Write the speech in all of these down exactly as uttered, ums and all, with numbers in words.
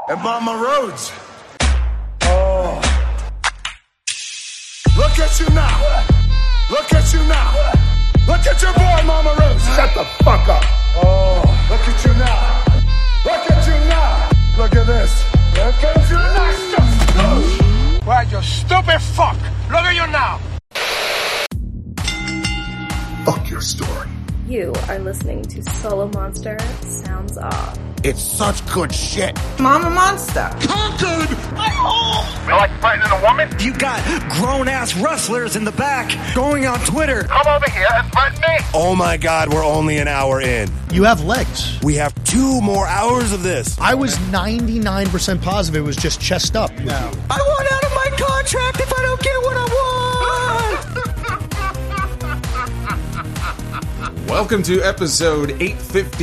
and Mama Rhodes. Oh. Look at you now. Look at you now. Look at your boy, Mama Rhodes. Shut the fuck up. Oh. Look at you now. Look at you now. Look at this. Look at you now. Why, you stupid fuck. Look at you now. Fuck your story. You are listening to Solo Monster Sounds Off. It's such good shit. Mama Monster. Conquered my home. You like fighting a woman? You got grown-ass wrestlers in the back going on Twitter. Come over here and fight me. Oh my God, we're only an hour in. You have legs. We have two more hours of this. I was ninety-nine percent positive it was just chest up. No. I want out of my contract if I don't get what I want. Welcome to episode eight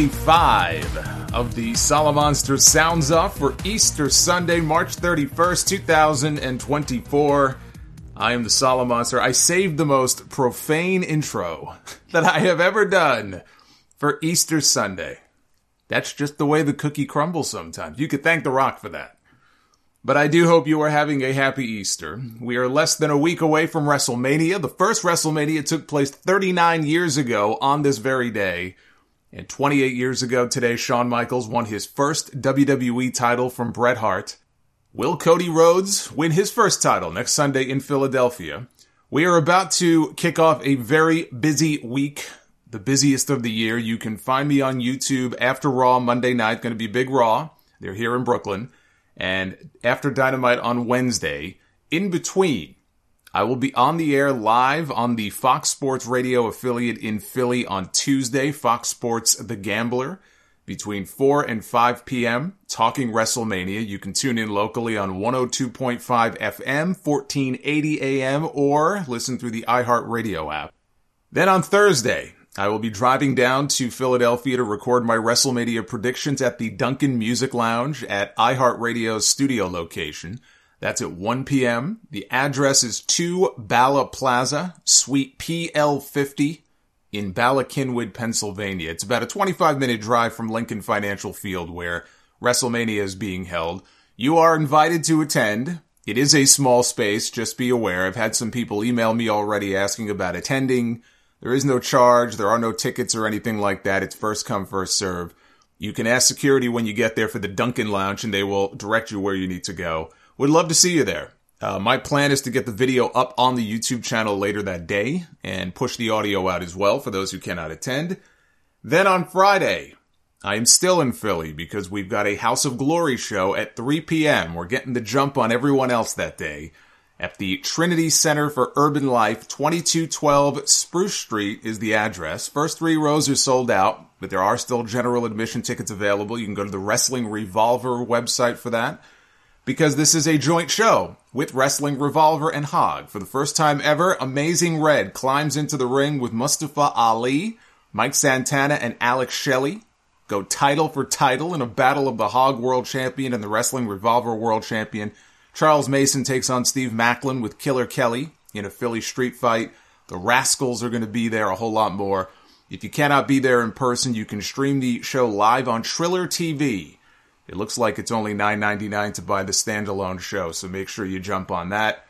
fifty-five of the Solo Monster Sounds Off for Easter Sunday, March thirty-first, two thousand twenty-four. I am the Solo Monster. I saved the most profane intro that I have ever done for Easter Sunday. That's just the way the cookie crumbles sometimes. You could thank The Rock for that. But I do hope you are having a happy Easter. We are less than a week away from WrestleMania. The first WrestleMania took place thirty-nine years ago on this very day. And twenty-eight years ago today, Shawn Michaels won his first W W E title from Bret Hart. Will Cody Rhodes win his first title next Sunday in Philadelphia? We are about to kick off a very busy week, the busiest of the year. You can find me on YouTube after Raw Monday night. Going to be Big Raw. They're here in Brooklyn. And after Dynamite on Wednesday, in between, I will be on the air live on the Fox Sports Radio affiliate in Philly on Tuesday, Fox Sports The Gambler, between four and five p.m., talking WrestleMania. You can tune in locally on one oh two point five F M, fourteen eighty A M, or listen through the iHeartRadio app. Then on Thursday, I will be driving down to Philadelphia to record my WrestleMania predictions at the Duncan Music Lounge at iHeartRadio's studio location. That's at one p.m. The address is two Bala Plaza, Suite P L fifty in Bala Cynwyd, Pennsylvania. It's about a twenty-five minute drive from Lincoln Financial Field where WrestleMania is being held. You are invited to attend. It is a small space, just be aware. I've had some people email me already asking about attending. There is no charge. There are no tickets or anything like that. It's first come, first serve. You can ask security when you get there for the Duncan Lounge, and they will direct you where you need to go. Would love to see you there. Uh, my plan is to get the video up on the YouTube channel later that day and push the audio out as well for those who cannot attend. Then on Friday, I am still in Philly because we've got a House of Glory show at three p.m. We're getting the jump on everyone else that day. At the Trinity Center for Urban Life, twenty-two twelve Spruce Street is the address. First three rows are sold out, but there are still general admission tickets available. You can go to the Wrestling Revolver website for that, because this is a joint show with Wrestling Revolver and Hog. For the first time ever, Amazing Red climbs into the ring with Mustafa Ali, Mike Santana, and Alex Shelley. Go title for title in a battle of the Hog World Champion and the Wrestling Revolver World Champion. Charles Mason takes on Steve Macklin with Killer Kelly in a Philly street fight. The Rascals are going to be there, a whole lot more. If you cannot be there in person, you can stream the show live on Triller T V. It looks like it's only nine ninety-nine to buy the standalone show, so make sure you jump on that.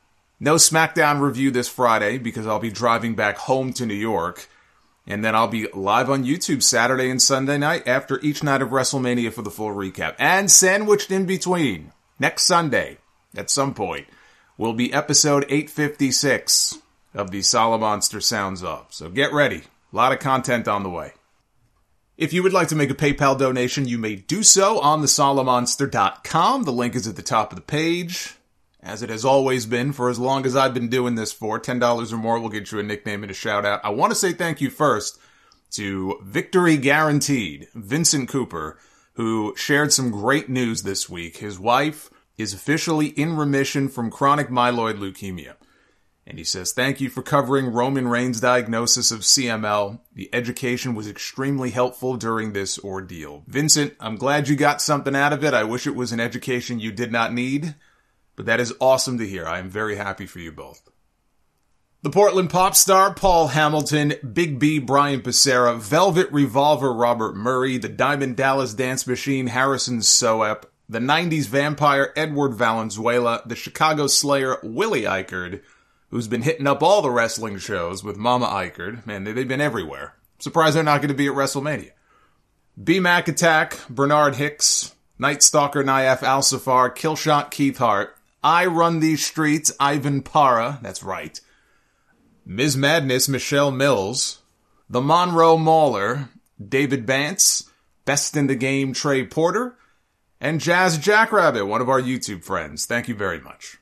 No SmackDown review this Friday because I'll be driving back home to New York. And then I'll be live on YouTube Saturday and Sunday night after each night of WrestleMania for the full recap. And sandwiched in between, next Sunday, at some point, will be episode eight fifty-six of the Solo Monster Sounds Off. So get ready. A lot of content on the way. If you would like to make a PayPal donation, you may do so on the solo monster dot com. The link is at the top of the page, as it has always been for as long as I've been doing this for. ten dollars or more will get you a nickname and a shout-out. I want to say thank you first to Victory Guaranteed, Vincent Cooper, who shared some great news this week. His wife is officially in remission from chronic myeloid leukemia. And he says, thank you for covering Roman Reigns' diagnosis of C M L. The education was extremely helpful during this ordeal. Vincent, I'm glad you got something out of it. I wish it was an education you did not need, but that is awesome to hear. I am very happy for you both. The Portland pop star Paul Hamilton, Big B Brian Becerra, Velvet Revolver Robert Murray, the Diamond Dallas Dance Machine Harrison Soep, the nineties vampire Edward Valenzuela, the Chicago Slayer Willie Eichard, who's been hitting up all the wrestling shows with Mama Eichard. Man, they've been everywhere. Surprised they're not going to be at WrestleMania. B-Mac Attack, Bernard Hicks, Night Stalker Nayef Al-Safar, Killshot Keith Hart, I Run These Streets, Ivan Para, that's right. Miz Madness, Michelle Mills, The Monroe Mauler, David Bance, Best in the Game, Trey Porter, and Jazz Jackrabbit, one of our YouTube friends. Thank you very much.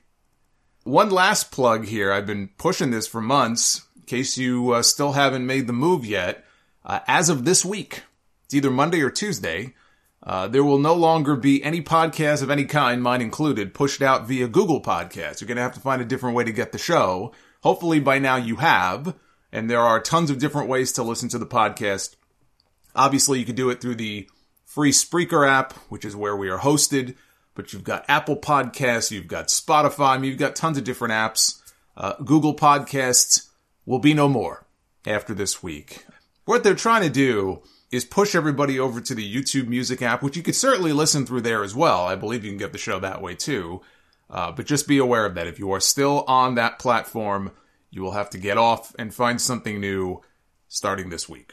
One last plug here. I've been pushing this for months, in case you uh, still haven't made the move yet. Uh, as of this week, it's either Monday or Tuesday, uh, there will no longer be any podcast of any kind, mine included, pushed out via Google Podcasts. You're going to have to find a different way to get the show. Hopefully by now you have, and there are tons of different ways to listen to the podcast. Obviously, you can do it through the free Spreaker app, which is where we are hosted, but you've got Apple Podcasts, you've got Spotify, I mean, you've got tons of different apps. Uh, Google Podcasts will be no more after this week. What they're trying to do is push everybody over to the YouTube Music app, which you could certainly listen through there as well. I believe you can get the show that way too. Uh, but just be aware of that. If you are still on that platform, you will have to get off and find something new starting this week.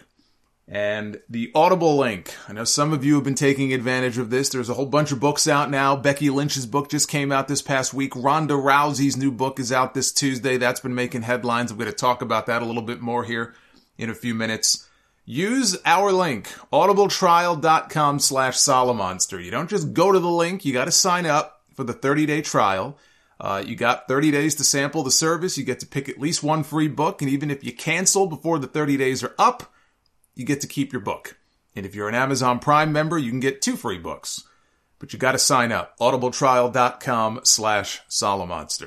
And the Audible link. I know some of you have been taking advantage of this. There's a whole bunch of books out now. Becky Lynch's book just came out this past week. Ronda Rousey's new book is out this Tuesday. That's been making headlines. I'm going to talk about that a little bit more here in a few minutes. Use our link, audibletrial.com slash Solomonster. You don't just go to the link. You got to sign up for the thirty-day trial. Uh, you got thirty days to sample the service. You get to pick at least one free book. And even if you cancel before the thirty days are up, you get to keep your book. And if you're an Amazon Prime member, you can get two free books. But you got to sign up. audibletrial.com slash Solomonster.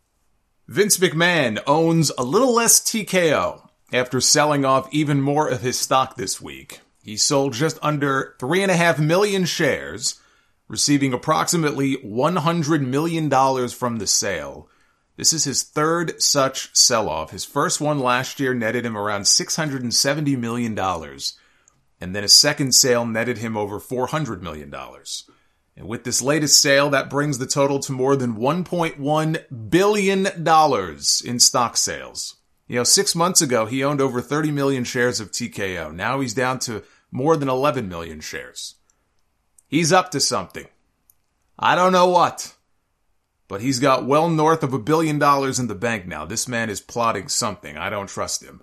Vince McMahon owns a little less T K O after selling off even more of his stock this week. He sold just under three point five million shares, receiving approximately one hundred million dollars from the sale. This is his third such sell-off. His first one last year netted him around six hundred seventy million dollars, and then a second sale netted him over four hundred million dollars. And with this latest sale, that brings the total to more than one point one billion dollars in stock sales. You know, six months ago, he owned over thirty million shares of T K O. Now he's down to more than eleven million shares. He's up to something. I don't know what, but he's got well north of a billion dollars in the bank now. This man is plotting something. I don't trust him.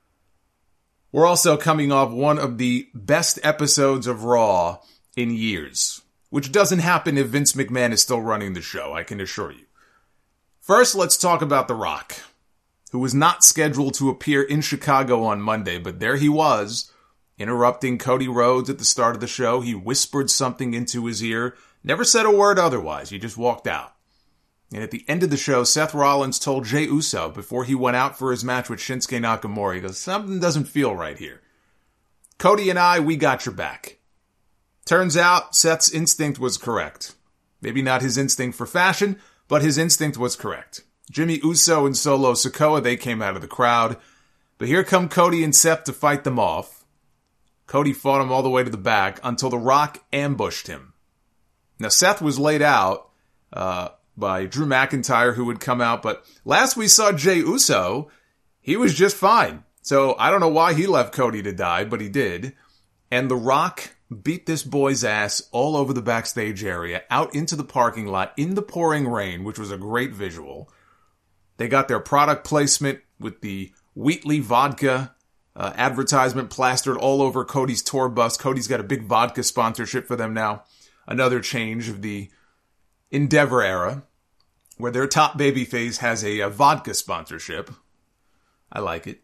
We're also coming off one of the best episodes of Raw in years, which doesn't happen if Vince McMahon is still running the show, I can assure you. First, let's talk about The Rock, who was not scheduled to appear in Chicago on Monday, but there he was, interrupting Cody Rhodes at the start of the show. He whispered something into his ear, never said a word otherwise. He just walked out. And at the end of the show, Seth Rollins told Jey Uso before he went out for his match with Shinsuke Nakamura, he goes, something doesn't feel right here. Cody and I, we got your back. Turns out Seth's instinct was correct. Maybe not his instinct for fashion, but his instinct was correct. Jimmy Uso and Solo Sikoa, they came out of the crowd. But here come Cody and Seth to fight them off. Cody fought him all the way to the back until The Rock ambushed him. Now, Seth was laid out uh, by Drew McIntyre, who would come out. But last we saw Jey Uso, he was just fine. So I don't know why he left Cody to die, but he did. And The Rock beat this boy's ass all over the backstage area, out into the parking lot, in the pouring rain, which was a great visual. They got their product placement with the Wheatley vodka uh, advertisement plastered all over Cody's tour bus. Cody's got a big vodka sponsorship for them now. Another change of the Endeavor era, where their top babyface has a, a vodka sponsorship. I like it.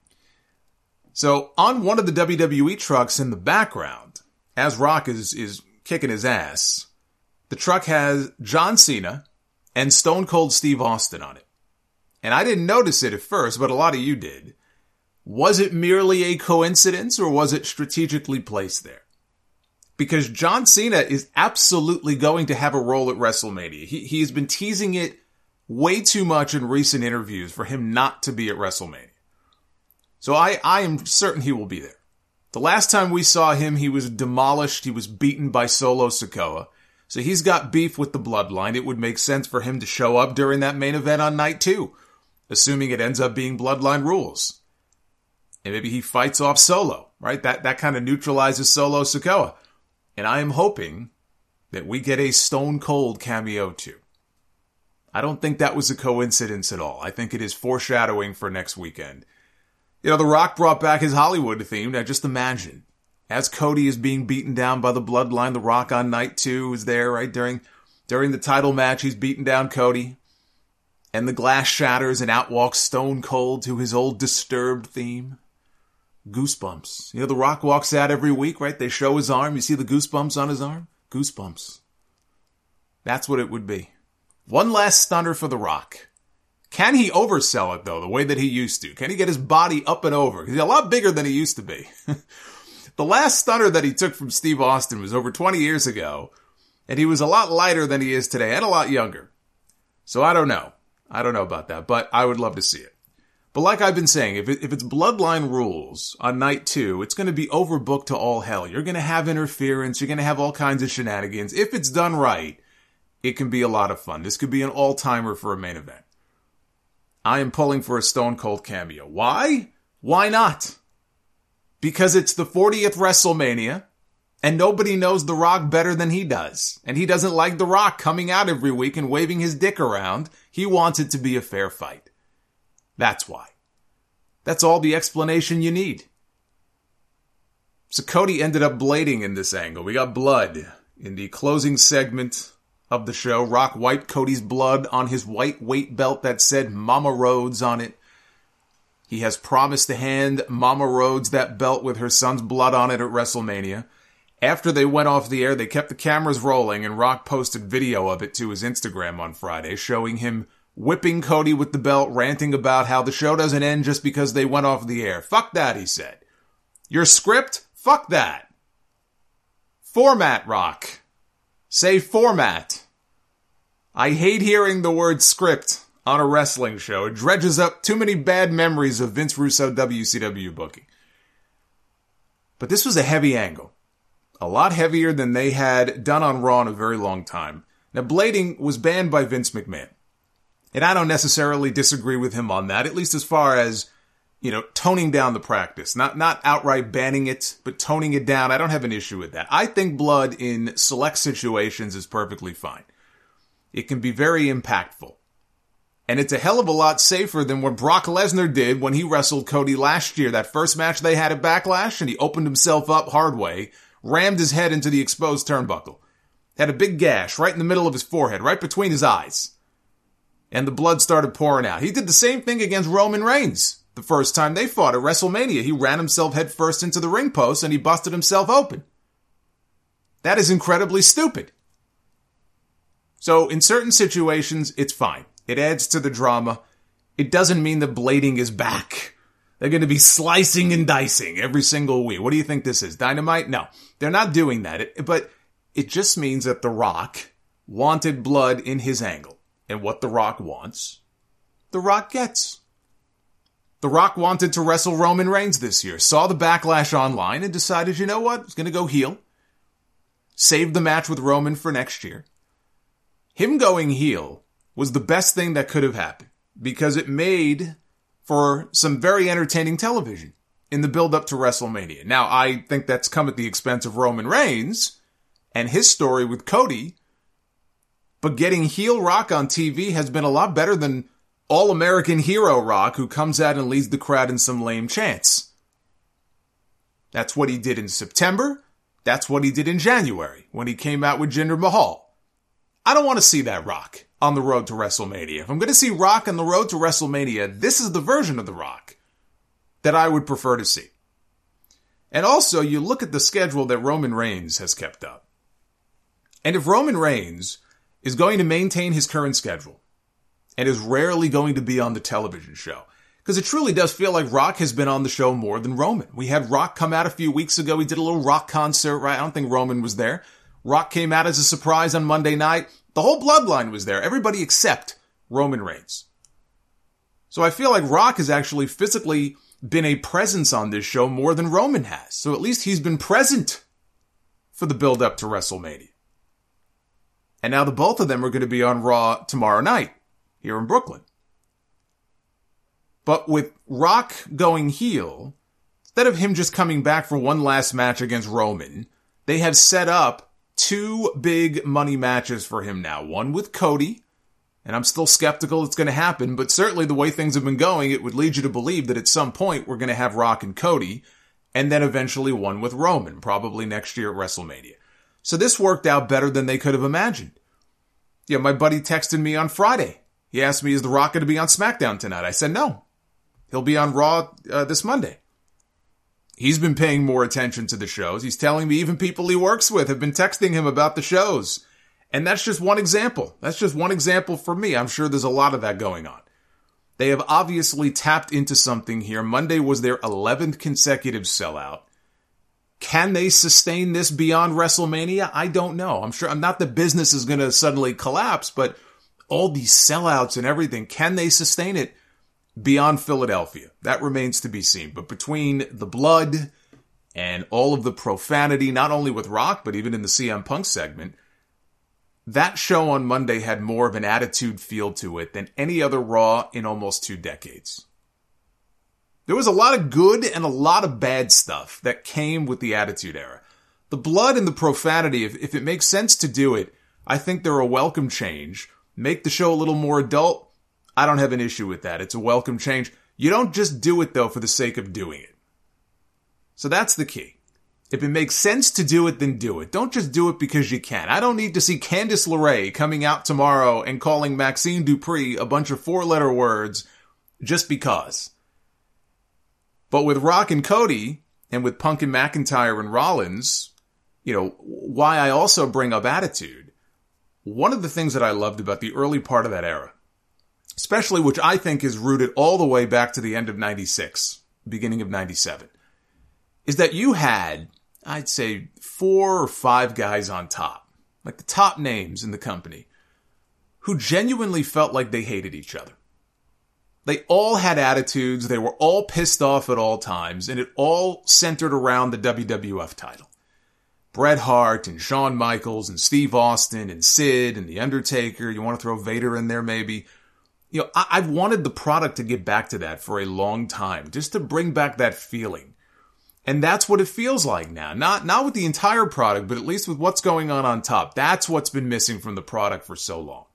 So on one of the W W E trucks in the background, as Rock is, is kicking his ass, the truck has John Cena and Stone Cold Steve Austin on it. And I didn't notice it at first, but a lot of you did. Was it merely a coincidence, or was it strategically placed there? Because John Cena is absolutely going to have a role at WrestleMania. He, he has been teasing it way too much in recent interviews for him not to be at WrestleMania. So I, I am certain he will be there. The last time we saw him, he was demolished. He was beaten by Solo Sikoa. So he's got beef with the Bloodline. It would make sense for him to show up during that main event on night two, assuming it ends up being Bloodline rules. And maybe he fights off Solo, right? That that kind of neutralizes Solo Sikoa. And I am hoping that we get a Stone Cold cameo too. I don't think that was a coincidence at all. I think it is foreshadowing for next weekend. You know, The Rock brought back his Hollywood theme. Now just imagine, as Cody is being beaten down by the Bloodline, The Rock on night two is there, right? During, during the title match, he's beating down Cody. And the glass shatters and out walks Stone Cold to his old Disturbed theme. Goosebumps. You know, The Rock walks out every week, right? They show his arm. You see the goosebumps on his arm? Goosebumps. That's what it would be. One last stunner for The Rock. Can he oversell it, though, the way that he used to? Can he get his body up and over? He's a lot bigger than he used to be. The last stunner that he took from Steve Austin was over twenty years ago, and he was a lot lighter than he is today, and a lot younger. So I don't know. I don't know about that, but I would love to see it. But like I've been saying, if, it, if it's Bloodline rules on night two, it's going to be overbooked to all hell. You're going to have interference. You're going to have all kinds of shenanigans. If it's done right, it can be a lot of fun. This could be an all-timer for a main event. I am pulling for a Stone Cold cameo. Why? Why not? Because it's the fortieth WrestleMania, and nobody knows The Rock better than he does. And he doesn't like The Rock coming out every week and waving his dick around. He wants it to be a fair fight. That's why. That's all the explanation you need. So Cody ended up blading in this angle. We got blood in the closing segment of the show. Rock wiped Cody's blood on his white weight belt that said Mama Rhodes on it. He has promised to hand Mama Rhodes that belt with her son's blood on it at WrestleMania. After they went off the air, they kept the cameras rolling, and Rock posted video of it to his Instagram on Friday, showing him whipping Cody with the belt, ranting about how the show doesn't end just because they went off the air. Fuck that, he said. Your script? Fuck that. Format, Rock. Say format. I hate hearing the word script on a wrestling show. It dredges up too many bad memories of Vince Russo W C W booking. But this was a heavy angle. A lot heavier than they had done on Raw in a very long time. Now, blading was banned by Vince McMahon. And I don't necessarily disagree with him on that, at least as far as, you know, toning down the practice. Not not outright banning it, but toning it down. I don't have an issue with that. I think blood in select situations is perfectly fine. It can be very impactful. And it's a hell of a lot safer than what Brock Lesnar did when he wrestled Cody last year. That first match they had at Backlash, and he opened himself up hard way, rammed his head into the exposed turnbuckle. Had a big gash right in the middle of his forehead, right between his eyes. And the blood started pouring out. He did the same thing against Roman Reigns the first time they fought at WrestleMania. He ran himself headfirst into the ring post and he busted himself open. That is incredibly stupid. So in certain situations, it's fine. It adds to the drama. It doesn't mean that blading is back. They're going to be slicing and dicing every single week. What do you think this is? Dynamite? No, they're not doing that. It, but it just means that The Rock wanted blood in his angle. And what The Rock wants, The Rock gets. The Rock wanted to wrestle Roman Reigns this year, saw the backlash online, and decided, you know what, he's going to go heel. Saved the match with Roman for next year. Him going heel was the best thing that could have happened, because it made for some very entertaining television in the build-up to WrestleMania. Now, I think that's come at the expense of Roman Reigns and his story with Cody. But getting heel Rock on T V has been a lot better than All-American Hero Rock, who comes out and leads the crowd in some lame chants. That's what he did in September. That's what he did in January, when he came out with Jinder Mahal. I don't want to see that Rock on the road to WrestleMania. If I'm going to see Rock on the road to WrestleMania, this is the version of The Rock that I would prefer to see. And also, you look at the schedule that Roman Reigns has kept up. And if Roman Reigns is going to maintain his current schedule and is rarely going to be on the television show, because it truly does feel like Rock has been on the show more than Roman. We had Rock come out a few weeks ago. He did a little Rock concert, right? I don't think Roman was there. Rock came out as a surprise on Monday night. The whole bloodline was there. Everybody except Roman Reigns. So I feel like Rock has actually physically been a presence on this show more than Roman has. So at least he's been present for the build-up to WrestleMania. And now the both of them are going to be on Raw tomorrow night here in Brooklyn. But with Rock going heel, instead of him just coming back for one last match against Roman, they have set up two big money matches for him now. One with Cody, and I'm still skeptical it's going to happen, but certainly the way things have been going, it would lead you to believe that at some point we're going to have Rock and Cody, and then eventually one with Roman, probably next year at WrestleMania. So this worked out better than they could have imagined. Yeah, my buddy texted me on Friday. He asked me, is The Rock going to be on SmackDown tonight? I said no. He'll be on Raw uh, this Monday. He's been paying more attention to the shows. He's telling me even people he works with have been texting him about the shows. And that's just one example. That's just one example for me. I'm sure there's a lot of that going on. They have obviously tapped into something here. Monday was their eleventh consecutive sellout. Can they sustain this beyond WrestleMania? I don't know. I'm sure, I'm not that business is going to suddenly collapse, but all these sellouts and everything, can they sustain it beyond Philadelphia? That remains to be seen. But between the blood and all of the profanity, not only with Rock, but even in the C M Punk segment, that show on Monday had more of an attitude feel to it than any other Raw in almost two decades. There was a lot of good and a lot of bad stuff that came with the Attitude Era. The blood and the profanity, if, if it makes sense to do it, I think they're a welcome change. Make the show a little more adult, I don't have an issue with that. It's a welcome change. You don't just do it, though, for the sake of doing it. So that's the key. If it makes sense to do it, then do it. Don't just do it because you can. I don't need to see Candice LeRae coming out tomorrow and calling Maxine Dupree a bunch of four-letter words just because. But with Rock and Cody, and with Punk and McIntyre and Rollins, you know, why I also bring up Attitude, one of the things that I loved about the early part of that era, especially which I think is rooted all the way back to the end of ninety-six, beginning of ninety-seven, is that you had, I'd say, four or five guys on top, like the top names in the company, who genuinely felt like they hated each other. They all had attitudes, they were all pissed off at all times, and it all centered around the W W F title. Bret Hart and Shawn Michaels and Steve Austin and Sid and The Undertaker. You want to throw Vader in there maybe? You know, I- I've wanted the product to get back to that for a long time, just to bring back that feeling. And that's what it feels like now. Not, not with the entire product, but at least with what's going on on top. That's what's been missing from the product for so long.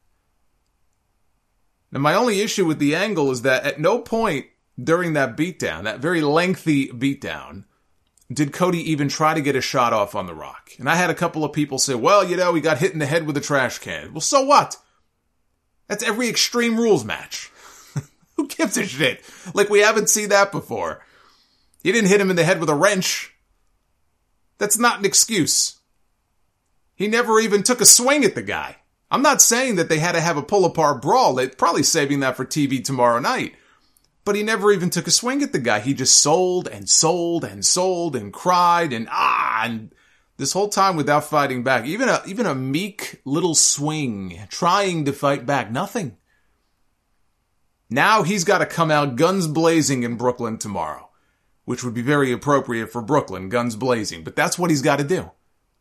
Now, my only issue with the angle is that at no point during that beatdown, that very lengthy beatdown, did Cody even try to get a shot off on The Rock. And I had a couple of people say, well, you know, he got hit in the head with a trash can. Well, so what? That's every Extreme Rules match. Who gives a shit? Like, we haven't seen that before. You didn't hit him in the head with a wrench. That's not an excuse. He never even took a swing at the guy. I'm not saying that they had to have a pull-apart brawl. They're probably saving that for T V tomorrow night. But he never even took a swing at the guy. He just sold and sold and sold and cried and ah, and this whole time without fighting back. Even a, even a meek little swing, trying to fight back. Nothing. Now he's got to come out guns blazing in Brooklyn tomorrow, which would be very appropriate for Brooklyn, guns blazing. But that's what he's got to do.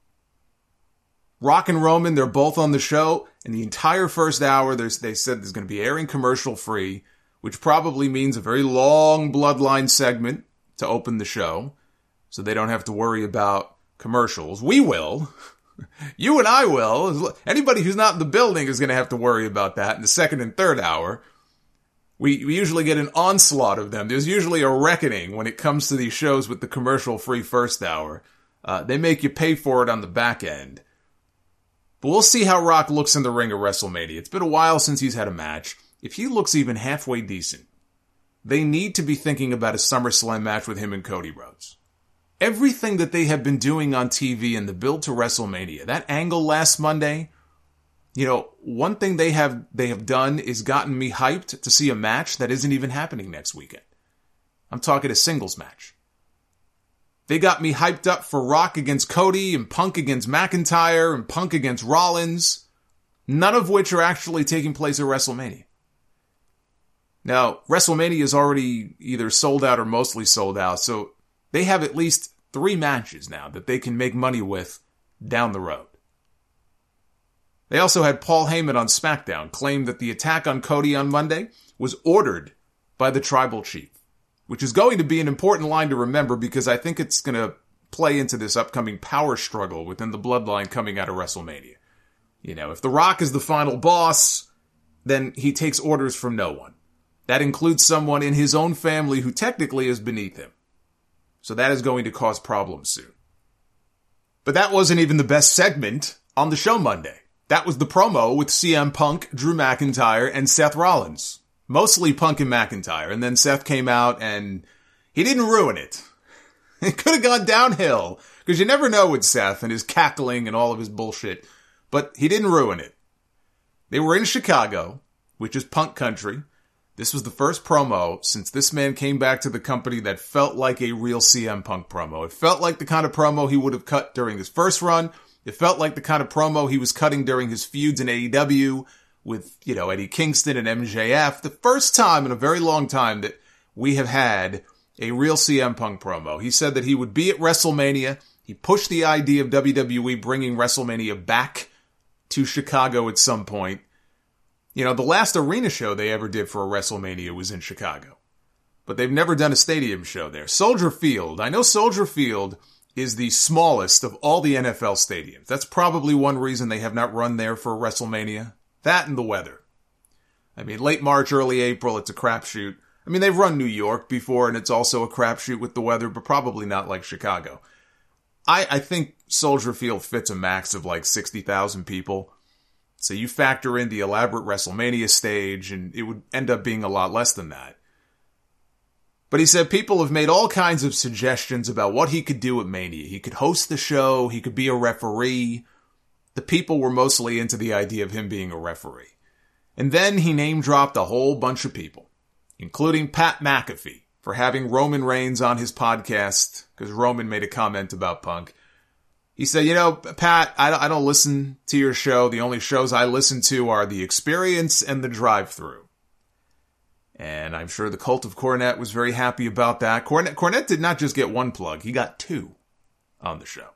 Rock and Roman, they're both on the show, and the entire first hour, they said there's going to be airing commercial-free, which probably means a very long Bloodline segment to open the show, so they don't have to worry about commercials. We will. You and I will. Anybody who's not in the building is going to have to worry about that in the second and third hour. We, we usually get an onslaught of them. There's usually a reckoning when it comes to these shows with the commercial-free first hour. Uh, they make you pay for it on the back end. But we'll see how Rock looks in the ring at WrestleMania. It's been a while since he's had a match. If he looks even halfway decent, they need to be thinking about a SummerSlam match with him and Cody Rhodes. Everything that they have been doing on T V in the build to WrestleMania, that angle last Monday, you know, one thing they have they have done is gotten me hyped to see a match that isn't even happening next weekend. I'm talking a singles match. They got me hyped up for Rock against Cody and Punk against McIntyre and Punk against Rollins, none of which are actually taking place at WrestleMania. Now, WrestleMania is already either sold out or mostly sold out, so they have at least three matches now that they can make money with down the road. They also had Paul Heyman on SmackDown claim that the attack on Cody on Monday was ordered by the tribal chief, which is going to be an important line to remember because I think it's going to play into this upcoming power struggle within the bloodline coming out of WrestleMania. You know, if The Rock is the final boss, then he takes orders from no one. That includes someone in his own family who technically is beneath him. So that is going to cause problems soon. But that wasn't even the best segment on the show Monday. That was the promo with C M Punk, Drew McIntyre, and Seth Rollins. Mostly Punk and McIntyre. And then Seth came out and he didn't ruin it. It could have gone downhill. Because you never know with Seth and his cackling and all of his bullshit. But he didn't ruin it. They were in Chicago, which is Punk country. This was the first promo since this man came back to the company that felt like a real C M Punk promo. It felt like the kind of promo he would have cut during his first run. It felt like the kind of promo he was cutting during his feuds in A E W with, you know, Eddie Kingston and M J F. The first time in a very long time that we have had a real C M Punk promo. He said that he would be at WrestleMania. He pushed the idea of W W E bringing WrestleMania back to Chicago at some point. You know, the last arena show they ever did for a WrestleMania was in Chicago. But they've never done a stadium show there. Soldier Field. I know Soldier Field is the smallest of all the N F L stadiums. That's probably one reason they have not run there for WrestleMania. That and the weather. I mean, late March, early April, it's a crapshoot. I mean, they've run New York before, and it's also a crapshoot with the weather, but probably not like Chicago. I, I think Soldier Field fits a max of like sixty thousand people. So you factor in the elaborate WrestleMania stage, and it would end up being a lot less than that. But he said people have made all kinds of suggestions about what he could do at Mania. He could host the show. He could be a referee. The people were mostly into the idea of him being a referee. And then he name-dropped a whole bunch of people, including Pat McAfee, for having Roman Reigns on his podcast, because Roman made a comment about Punk. He said, you know, Pat, I don't listen to your show. The only shows I listen to are The Experience and The Drive-Thru. And I'm sure the Cult of Cornette was very happy about that. Cornette, Cornette did not just get one plug. He got two on the show.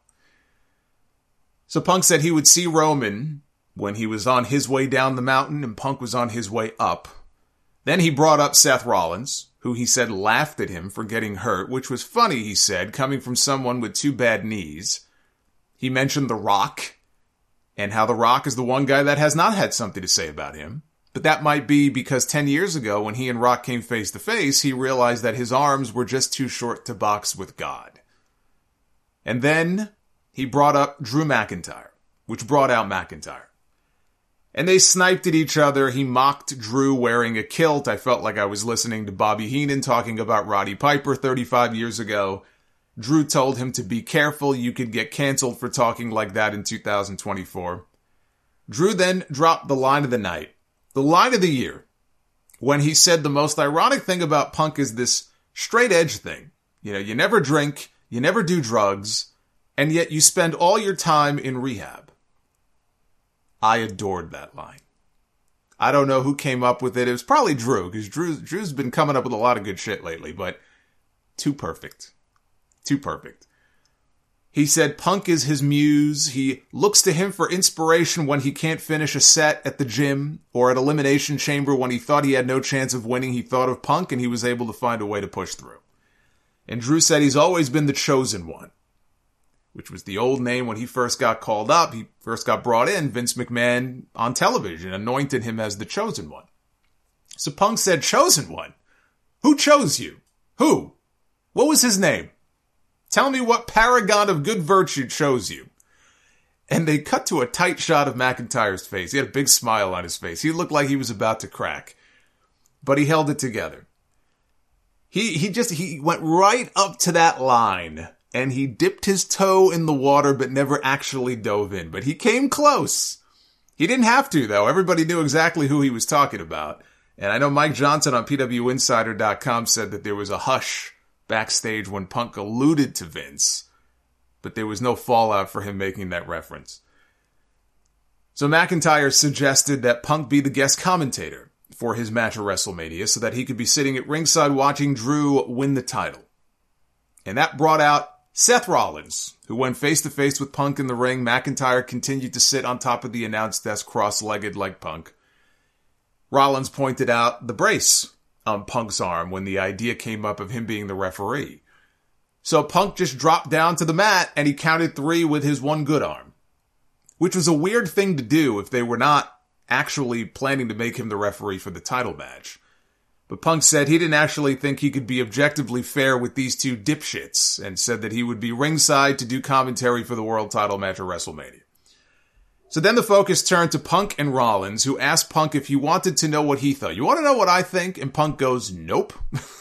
So Punk said he would see Roman when he was on his way down the mountain and Punk was on his way up. Then he brought up Seth Rollins, who he said laughed at him for getting hurt, which was funny, he said, coming from someone with two bad knees. He mentioned The Rock and how The Rock is the one guy that has not had something to say about him. But that might be because ten years ago, when he and Rock came face to face, he realized that his arms were just too short to box with God. And then he brought up Drew McIntyre, which brought out McIntyre. And they sniped at each other. He mocked Drew wearing a kilt. I felt like I was listening to Bobby Heenan talking about Roddy Piper thirty-five years ago. Drew told him to be careful. You could get canceled for talking like that in two thousand twenty-four. Drew then dropped the line of the night. The line of the year, when he said the most ironic thing about Punk is this straight edge thing. You know, you never drink, you never do drugs, and yet you spend all your time in rehab. I adored that line. I don't know who came up with it. It was probably Drew, because Drew, Drew's been coming up with a lot of good shit lately, but too perfect. Too perfect. He said Punk is his muse. He looks to him for inspiration when he can't finish a set at the gym or at Elimination Chamber when he thought he had no chance of winning. He thought of Punk and he was able to find a way to push through. And Drew said he's always been the chosen one, which was the old name when he first got called up. He first got brought in. Vince McMahon on television anointed him as the chosen one. So Punk said, chosen one? Who chose you? Who? What was his name? Tell me what paragon of good virtue chose you. And they cut to a tight shot of McIntyre's face. He had a big smile on his face. He looked like he was about to crack. But he held it together. He he just, he went right up to that line. And he dipped his toe in the water but never actually dove in. But he came close. He didn't have to, though. Everybody knew exactly who he was talking about. And I know Mike Johnson on P W Insider dot com said that there was a hush backstage when Punk alluded to Vince, but there was no fallout for him making that reference. So McIntyre suggested that Punk be the guest commentator for his match at WrestleMania so that he could be sitting at ringside watching Drew win the title. And that brought out Seth Rollins, who went face-to-face with Punk in the ring. McIntyre continued to sit on top of the announce desk cross-legged like Punk. Rollins pointed out the brace on Punk's arm when the idea came up of him being the referee. So Punk just dropped down to the mat and he counted three with his one good arm, which was a weird thing to do if they were not actually planning to make him the referee for the title match. But Punk said he didn't actually think he could be objectively fair with these two dipshits and said that he would be ringside to do commentary for the world title match at WrestleMania. So then the focus turned to Punk and Rollins, who asked Punk if he wanted to know what he thought. You want to know what I think? And Punk goes, nope.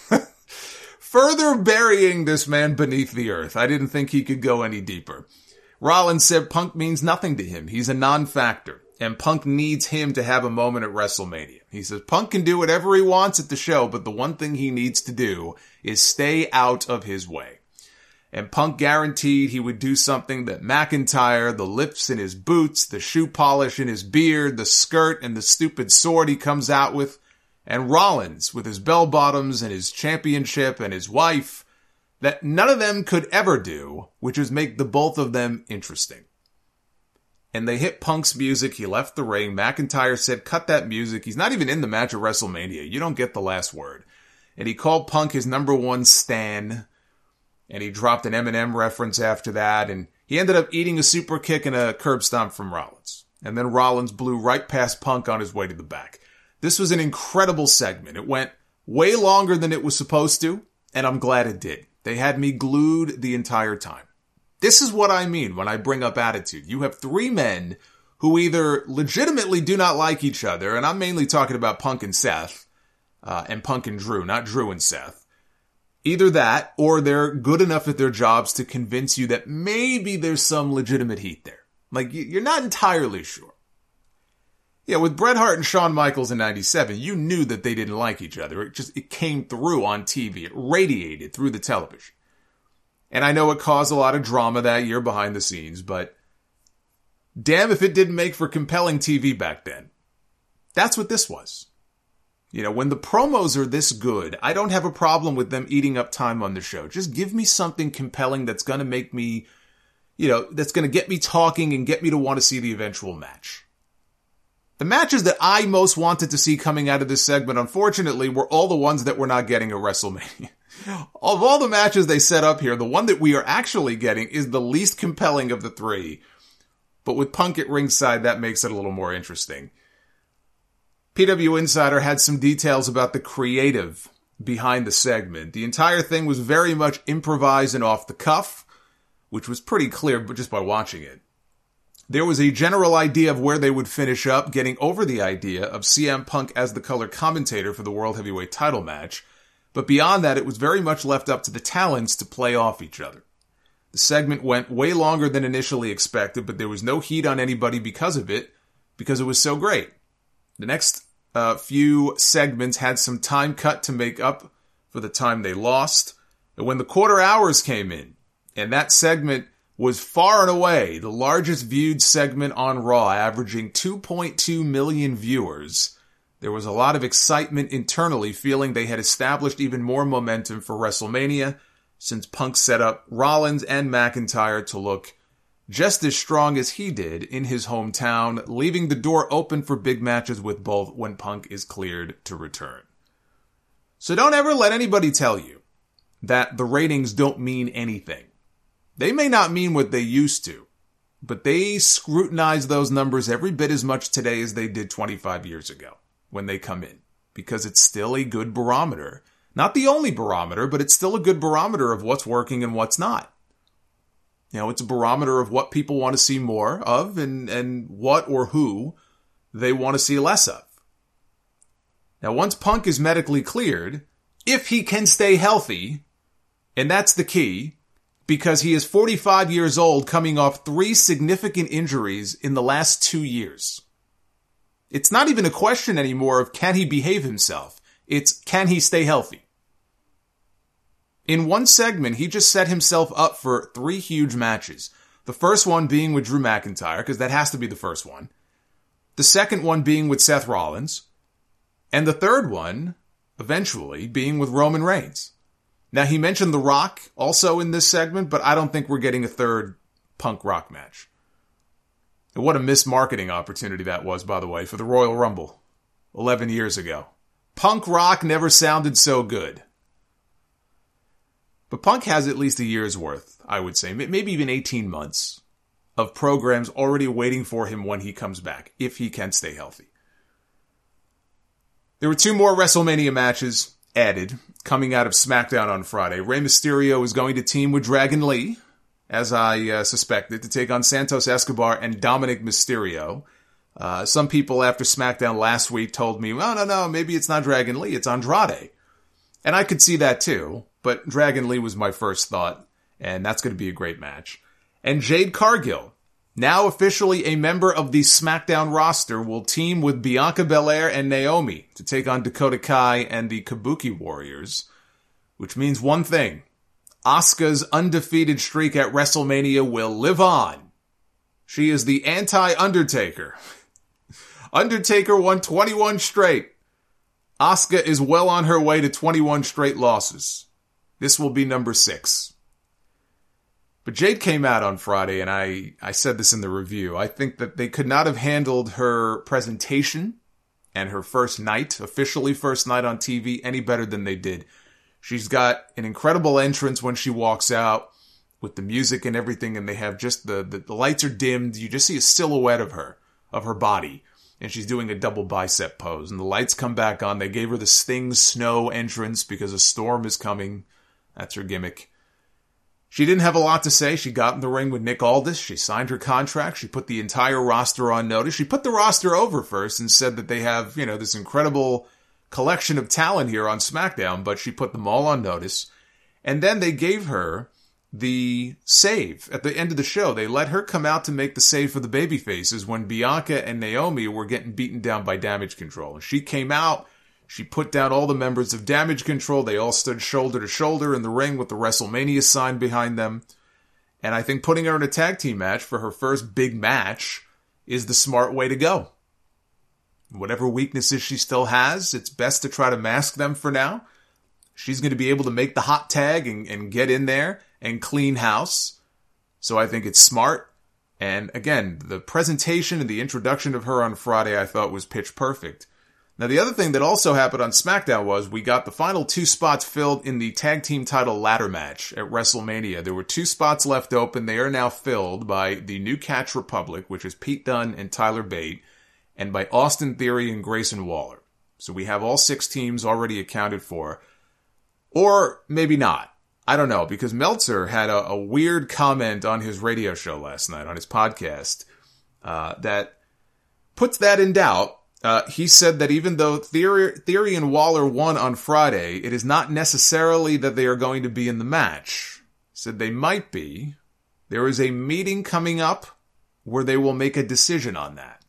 Further burying this man beneath the earth. I didn't think he could go any deeper. Rollins said Punk means nothing to him. He's a non-factor. And Punk needs him to have a moment at WrestleMania. He says Punk can do whatever he wants at the show, but the one thing he needs to do is stay out of his way. And Punk guaranteed he would do something that McIntyre, the lips in his boots, the shoe polish in his beard, the skirt and the stupid sword he comes out with, and Rollins with his bell bottoms and his championship and his wife, that none of them could ever do, which is make the both of them interesting. And they hit Punk's music. He left the ring. McIntyre said, cut that music. He's not even in the match at WrestleMania. You don't get the last word. And he called Punk his number one stan. And he dropped an Eminem reference after that. And he ended up eating a super kick and a curb stomp from Rollins. And then Rollins blew right past Punk on his way to the back. This was an incredible segment. It went way longer than it was supposed to. And I'm glad it did. They had me glued the entire time. This is what I mean when I bring up attitude. You have three men who either legitimately do not like each other, and I'm mainly talking about Punk and Seth, uh, and Punk and Drew, not Drew and Seth. Either that, or they're good enough at their jobs to convince you that maybe there's some legitimate heat there. Like, you're not entirely sure. Yeah, with Bret Hart and Shawn Michaels in ninety-seven, you knew that they didn't like each other. It just, it came through on T V. It radiated through the television. And I know it caused a lot of drama that year behind the scenes, but damn if it didn't make for compelling T V back then. That's what this was. You know, when the promos are this good, I don't have a problem with them eating up time on the show. Just give me something compelling that's going to make me, you know, that's going to get me talking and get me to want to see the eventual match. The matches that I most wanted to see coming out of this segment, unfortunately, were all the ones that we're not getting at WrestleMania. Of all the matches they set up here, the one that we are actually getting is the least compelling of the three. But with Punk at ringside, that makes it a little more interesting. P W Insider had some details about the creative behind the segment. The entire thing was very much improvised and off the cuff, which was pretty clear but just by watching it. There was a general idea of where they would finish up, getting over the idea of C M Punk as the color commentator for the World Heavyweight title match. But beyond that, it was very much left up to the talents to play off each other. The segment went way longer than initially expected, but there was no heat on anybody because of it, because it was so great. The next uh, few segments had some time cut to make up for the time they lost. And when the quarter hours came in, and that segment was far and away the largest viewed segment on Raw, averaging two point two million viewers, there was a lot of excitement internally, feeling they had established even more momentum for WrestleMania, since Punk set up Rollins and McIntyre to look just as strong as he did in his hometown, leaving the door open for big matches with both when Punk is cleared to return. So don't ever let anybody tell you that the ratings don't mean anything. They may not mean what they used to, but they scrutinize those numbers every bit as much today as they did twenty-five years ago when they come in, because it's still a good barometer. Not the only barometer, but it's still a good barometer of what's working and what's not. You know, it's a barometer of what people want to see more of and, and what or who they want to see less of. Now, once Punk is medically cleared, if he can stay healthy, and that's the key, because he is forty-five years old, coming off three significant injuries in the last two years. It's not even a question anymore of can he behave himself. It's can he stay healthy. In one segment, he just set himself up for three huge matches. The first one being with Drew McIntyre, because that has to be the first one. The second one being with Seth Rollins. And the third one, eventually, being with Roman Reigns. Now, he mentioned The Rock also in this segment, but I don't think we're getting a third Punk Rock match. And what a mismarketing opportunity that was, by the way, for the Royal Rumble eleven years ago. Punk Rock never sounded so good. But Punk has at least a year's worth, I would say, maybe even eighteen months of programs already waiting for him when he comes back, if he can stay healthy. There were two more WrestleMania matches added coming out of SmackDown on Friday. Rey Mysterio is going to team with Dragon Lee, as I uh, suspected, to take on Santos Escobar and Dominic Mysterio. Uh, some people after SmackDown last week told me, well, no, no, maybe it's not Dragon Lee, it's Andrade. And I could see that too, but Dragon Lee was my first thought, and that's going to be a great match. And Jade Cargill, now officially a member of the SmackDown roster, will team with Bianca Belair and Naomi to take on Dakota Kai and the Kabuki Warriors, which means one thing. Asuka's undefeated streak at WrestleMania will live on. She is the anti-Undertaker. Undertaker won twenty-one straight. Asuka is well on her way to twenty-one straight losses. This will be number six. But Jade came out on Friday, and I, I said this in the review. I think that they could not have handled her presentation and her first night, officially first night on T V, any better than they did. She's got an incredible entrance when she walks out with the music and everything, and they have just the, the, the lights are dimmed. You just see a silhouette of her, of her body, and she's doing a double bicep pose, and the lights come back on. They gave her the Sting Snow entrance because a storm is coming. That's her gimmick. She didn't have a lot to say. She got in the ring with Nick Aldis. She signed her contract. She put the entire roster on notice. She put the roster over first and said that they have, you know, this incredible collection of talent here on SmackDown, but she put them all on notice. And then they gave her the save at the end of the show. They let her come out to make the save for the babyfaces when Bianca and Naomi were getting beaten down by Damage Control. And she came out. She put down all the members of Damage Control. They all stood shoulder to shoulder in the ring with the WrestleMania sign behind them. And I think putting her in a tag team match for her first big match is the smart way to go. Whatever weaknesses she still has, it's best to try to mask them for now. She's going to be able to make the hot tag and, and get in there and clean house. So I think it's smart. And again, the presentation and the introduction of her on Friday I thought was pitch perfect. Now, the other thing that also happened on SmackDown was we got the final two spots filled in the tag team title ladder match at WrestleMania. There were two spots left open. They are now filled by the New Catch Republic, which is Pete Dunne and Tyler Bate, and by Austin Theory and Grayson Waller. So we have all six teams already accounted for. Or maybe not. I don't know, because Meltzer had a, a weird comment on his radio show last night, on his podcast, uh, that puts that in doubt. Uh, he said that even though Theory, Theory and Waller won on Friday, it is not necessarily that they are going to be in the match. He said they might be. There is a meeting coming up where they will make a decision on that.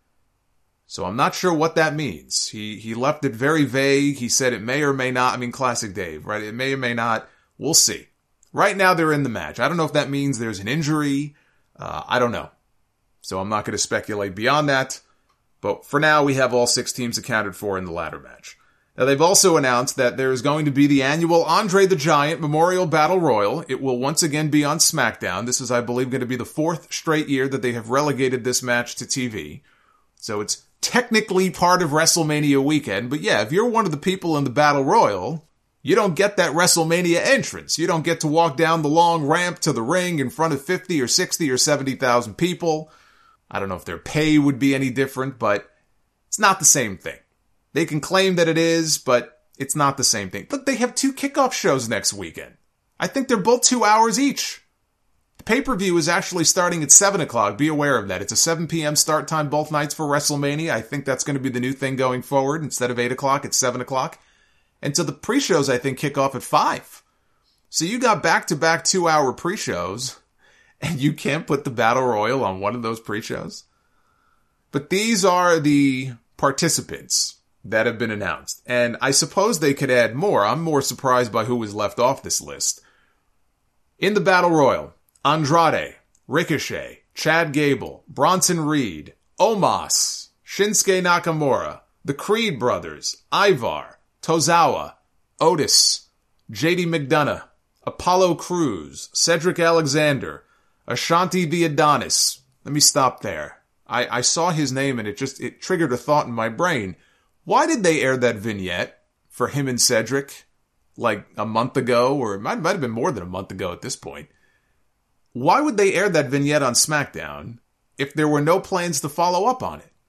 So I'm not sure what that means. He he left it very vague. He said it may or may not. I mean, classic Dave, right? It may or may not. We'll see. Right now they're in the match. I don't know if that means there's an injury. Uh, I don't know. So I'm not going to speculate beyond that. But for now, we have all six teams accounted for in the ladder match. Now, they've also announced that there is going to be the annual Andre the Giant Memorial Battle Royal. It will once again be on SmackDown. This is, I believe, going to be the fourth straight year that they have relegated this match to T V. So it's technically part of WrestleMania weekend. But yeah, if you're one of the people in the Battle Royal, you don't get that WrestleMania entrance. You don't get to walk down the long ramp to the ring in front of fifty or sixty or seventy thousand people. I don't know if their pay would be any different, but it's not the same thing. They can claim that it is, but it's not the same thing. Look, they have two kickoff shows next weekend. I think they're both two hours each. The pay-per-view is actually starting at seven o'clock. Be aware of that. It's a seven p.m. start time both nights for WrestleMania. I think that's going to be the new thing going forward. Instead of eight o'clock, it's seven o'clock. And so the pre-shows, I think, kick off at five. So you got back-to-back two-hour pre-shows, and you can't put the Battle Royal on one of those pre-shows? But these are the participants that have been announced. And I suppose they could add more. I'm more surprised by who was left off this list. In the Battle Royal, Andrade, Ricochet, Chad Gable, Bronson Reed, Omos, Shinsuke Nakamura, the Creed brothers, Ivar, Tozawa, Otis, J D McDonough, Apollo Crews, Cedric Alexander, Ashanti the Adonis. Let me stop there. I, I saw his name and it just, it triggered a thought in my brain. Why did they air that vignette for him and Cedric like a month ago, or it might, might have been more than a month ago at this point? Why would they air that vignette on SmackDown if there were no plans to follow up on it?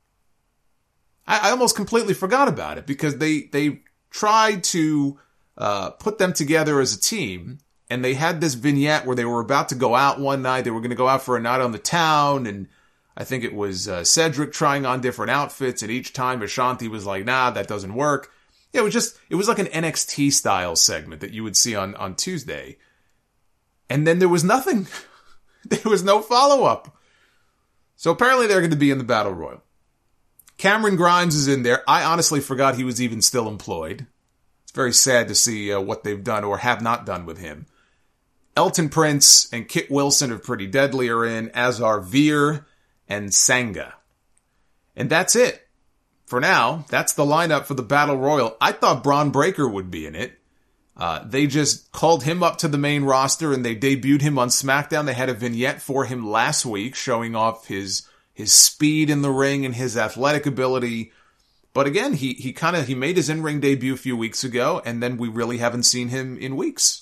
I, I almost completely forgot about it because they, they tried to uh, put them together as a team, and they had this vignette where they were about to go out one night. They were going to go out for a night on the town, and I think it was uh, Cedric trying on different outfits, and each time Ashanti was like, nah, that doesn't work. Yeah, it was just, it was like an N X T style segment that you would see on, on Tuesday. And then there was nothing. There was no follow-up. So apparently they're going to be in the Battle Royal. Cameron Grimes is in there. I honestly forgot he was even still employed. It's very sad to see uh, what they've done or have not done with him. Elton Prince and Kit Wilson of Pretty Deadly are in, as are Veer and Sangha. And that's it. For now, that's the lineup for the Battle Royal. I thought Braun Breaker would be in it. Uh, they just called him up to the main roster and they debuted him on SmackDown. They had a vignette for him last week showing off his his speed in the ring and his athletic ability. But again, he he kind of he made his in-ring debut a few weeks ago, and then we really haven't seen him in weeks.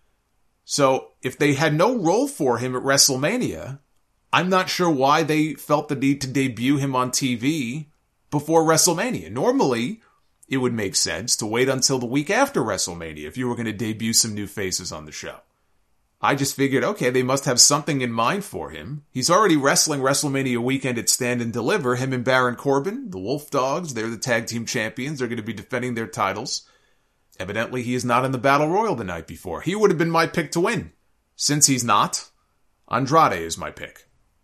So if they had no role for him at WrestleMania, I'm not sure why they felt the need to debut him on T V before WrestleMania. Normally, it would make sense to wait until the week after WrestleMania if you were going to debut some new faces on the show. I just figured, okay, they must have something in mind for him. He's already wrestling WrestleMania weekend at Stand and Deliver. Him and Baron Corbin, the Wolf Dogs, they're the tag team champions. They're going to be defending their titles. Evidently, he is not in the Battle Royal the night before. He would have been my pick to win. Since he's not, Andrade is my pick.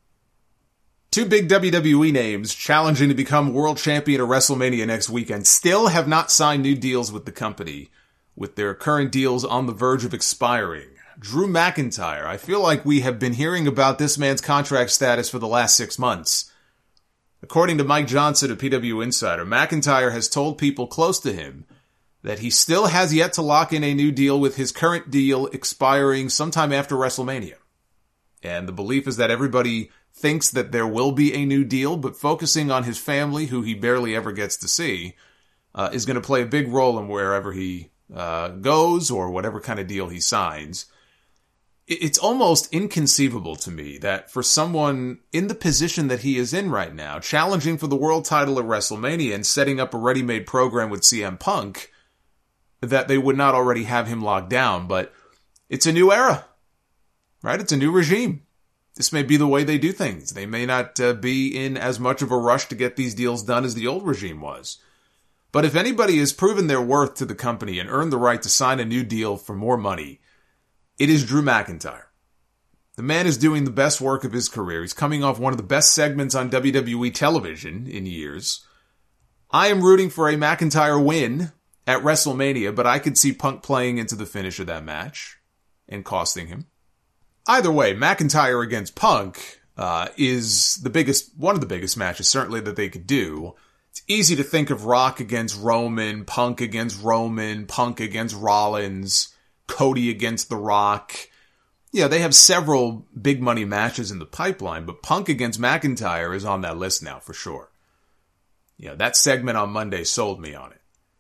Two big W W E names challenging to become world champion at WrestleMania next weekend still have not signed new deals with the company, with their current deals on the verge of expiring. Drew McIntyre. I feel like we have been hearing about this man's contract status for the last six months. According to Mike Johnson of P W Insider, McIntyre has told people close to him that he still has yet to lock in a new deal, with his current deal expiring sometime after WrestleMania. And the belief is that everybody thinks that there will be a new deal, but focusing on his family, who he barely ever gets to see, uh, is going to play a big role in wherever he uh, goes or whatever kind of deal he signs. It's almost inconceivable to me that for someone in the position that he is in right now, challenging for the world title at WrestleMania and setting up a ready-made program with C M Punk, that they would not already have him locked down. But it's a new era, right? It's a new regime. This may be the way they do things. They may not uh, be in as much of a rush to get these deals done as the old regime was. But if anybody has proven their worth to the company and earned the right to sign a new deal for more money, it is Drew McIntyre. The man is doing the best work of his career. He's coming off one of the best segments on W W E television in years. I am rooting for a McIntyre win at WrestleMania, but I could see Punk playing into the finish of that match and costing him. Either way, McIntyre against Punk uh, is the biggest, one of the biggest matches, certainly, that they could do. It's easy to think of Rock against Roman, Punk against Roman, Punk against Rollins, Cody against The Rock. Yeah, they have several big money matches in the pipeline, but Punk against McIntyre is on that list now for sure. Yeah, that segment on Monday sold me on it.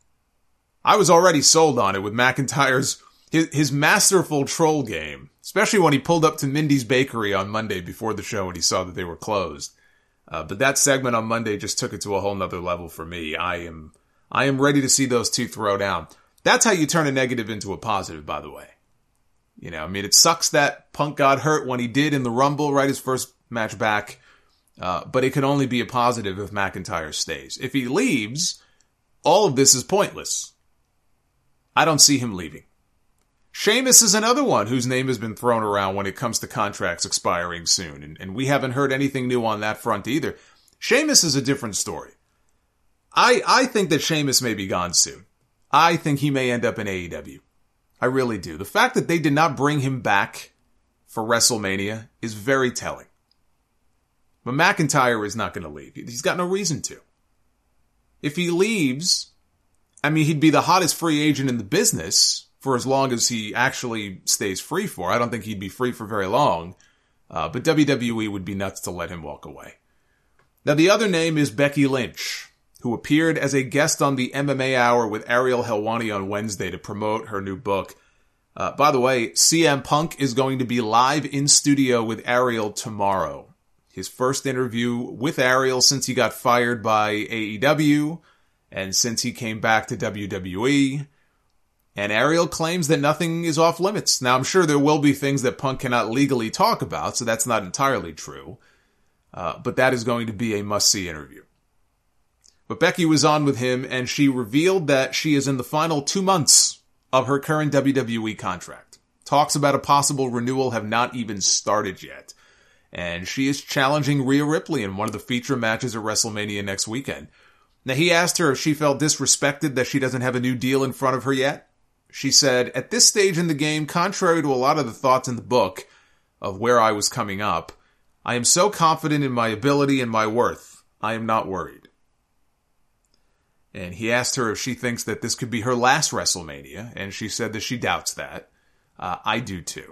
I was already sold on it with McIntyre's his, his masterful troll game, especially when he pulled up to Mindy's Bakery on Monday before the show and he saw that they were closed. Uh, but that segment on Monday just took it to a whole nother level for me. I am I am ready to see those two throw down. That's how you turn a negative into a positive, by the way. You know, I mean, it sucks that Punk got hurt when he did in the Rumble, right, his first match back. Uh, but it can only be a positive if McIntyre stays. If he leaves, all of this is pointless. I don't see him leaving. Sheamus is another one whose name has been thrown around when it comes to contracts expiring soon, and, and we haven't heard anything new on that front either. Sheamus is a different story. I I think that Sheamus may be gone soon. I think he may end up in A E W. I really do. The fact that they did not bring him back for WrestleMania is very telling. But McIntyre is not going to leave. He's got no reason to. If he leaves, I mean, he'd be the hottest free agent in the business for as long as he actually stays free for. I don't think he'd be free for very long. Uh, but W W E would be nuts to let him walk away. Now, the other name is Becky Lynch, who appeared as a guest on the M M A Hour with Ariel Helwani on Wednesday to promote her new book. Uh, by the way, C M Punk is going to be live in studio with Ariel tomorrow. His first interview with Ariel since he got fired by A E W and since he came back to W W E. And Ariel claims that nothing is off limits. Now, I'm sure there will be things that Punk cannot legally talk about, so that's not entirely true. Uh, but that is going to be a must-see interview. But Becky was on with him, and she revealed that she is in the final two months of her current W W E contract. Talks about a possible renewal have not even started yet. And she is challenging Rhea Ripley in one of the feature matches at WrestleMania next weekend. Now, he asked her if she felt disrespected that she doesn't have a new deal in front of her yet. She said, "At this stage in the game, contrary to a lot of the thoughts in the book of where I was coming up, I am so confident in my ability and my worth, I am not worried." And he asked her if she thinks that this could be her last WrestleMania, and she said that she doubts that. Uh, I do too.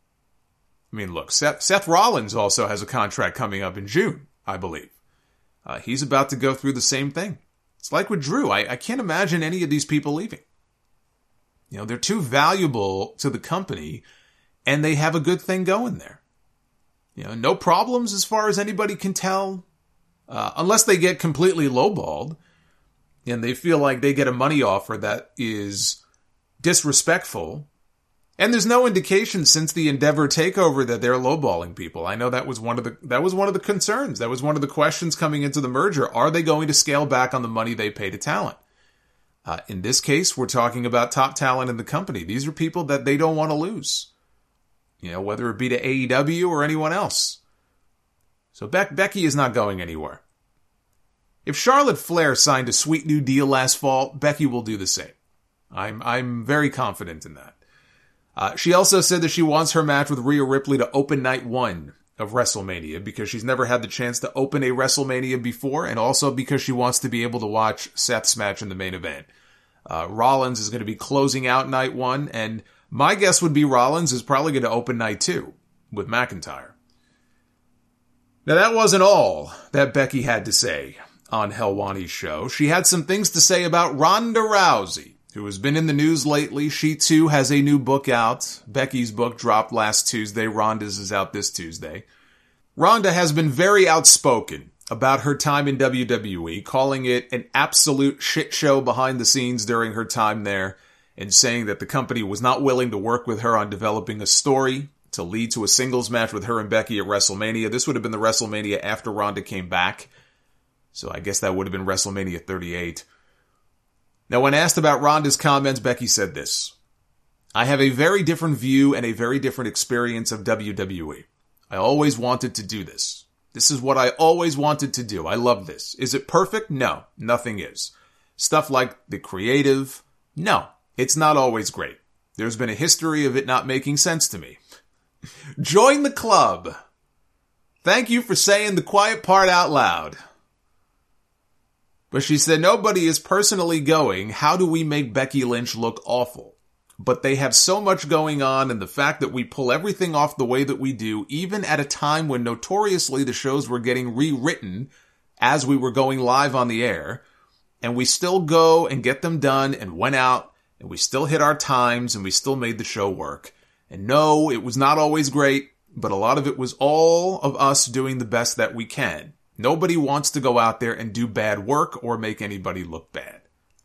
I mean, look, Seth, Seth Rollins also has a contract coming up in June, I believe. Uh, he's about to go through the same thing. It's like with Drew. I, I can't imagine any of these people leaving. You know, they're too valuable to the company, and they have a good thing going there. You know, no problems as far as anybody can tell, uh, unless they get completely lowballed, and they feel like they get a money offer that is disrespectful. And there's no indication since the Endeavor takeover that they're lowballing people. I know that was one of the that was one of the concerns. That was one of the questions coming into the merger. Are they going to scale back on the money they pay to talent? Uh, in this case, we're talking about top talent in the company. These are people that they don't want to lose. You know, whether it be to A E W or anyone else. So Be- Becky is not going anywhere. If Charlotte Flair signed a sweet new deal last fall, Becky will do the same. I'm I'm very confident in that. Uh, she also said that she wants her match with Rhea Ripley to open night one of WrestleMania because she's never had the chance to open a WrestleMania before, and also because she wants to be able to watch Seth's match in the main event. Uh, Rollins is going to be closing out night one, and my guess would be Rollins is probably going to open night two with McIntyre. Now, that wasn't all that Becky had to say on Helwani's show. She had some things to say about Ronda Rousey, who has been in the news lately. She, too, has a new book out. Becky's book dropped last Tuesday. Ronda's is out this Tuesday. Ronda has been very outspoken about her time in W W E, calling it an absolute shit show behind the scenes during her time there, and saying that the company was not willing to work with her on developing a story to lead to a singles match with her and Becky at WrestleMania. This would have been the WrestleMania after Ronda came back, so I guess that would have been WrestleMania thirty-eight. Now, when asked about Ronda's comments, Becky said this: "I have a very different view and a very different experience of W W E. I always wanted to do this. This is what I always wanted to do. I love this. Is it perfect? No, nothing is. Stuff like the creative? No, it's not always great. There's been a history of it not making sense to me. Join the club. Thank you for saying the quiet part out loud." But she said nobody is personally going, how do we make Becky Lynch look awful? But they have so much going on, and the fact that we pull everything off the way that we do, even at a time when notoriously the shows were getting rewritten as we were going live on the air, and we still go and get them done and went out, and we still hit our times, and we still made the show work. And no, it was not always great, but a lot of it was all of us doing the best that we can. Nobody wants to go out there and do bad work or make anybody look bad.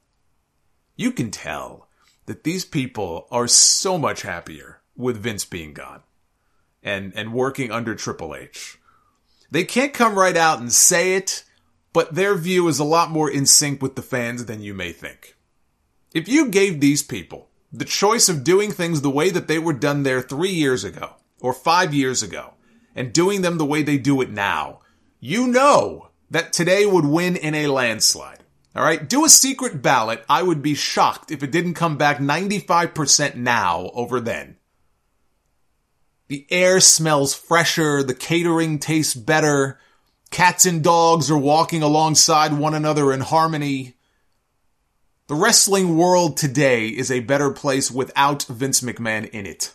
You can tell that these people are so much happier with Vince being gone and, and working under Triple H. They can't come right out and say it, but their view is a lot more in sync with the fans than you may think. If you gave these people the choice of doing things the way that they were done there three years ago or five years ago and doing them the way they do it now, you know that today would win in a landslide. All right? Do a secret ballot. I would be shocked if it didn't come back ninety-five percent now over then. The air smells fresher. The catering tastes better. Cats and dogs are walking alongside one another in harmony. The wrestling world today is a better place without Vince McMahon in it.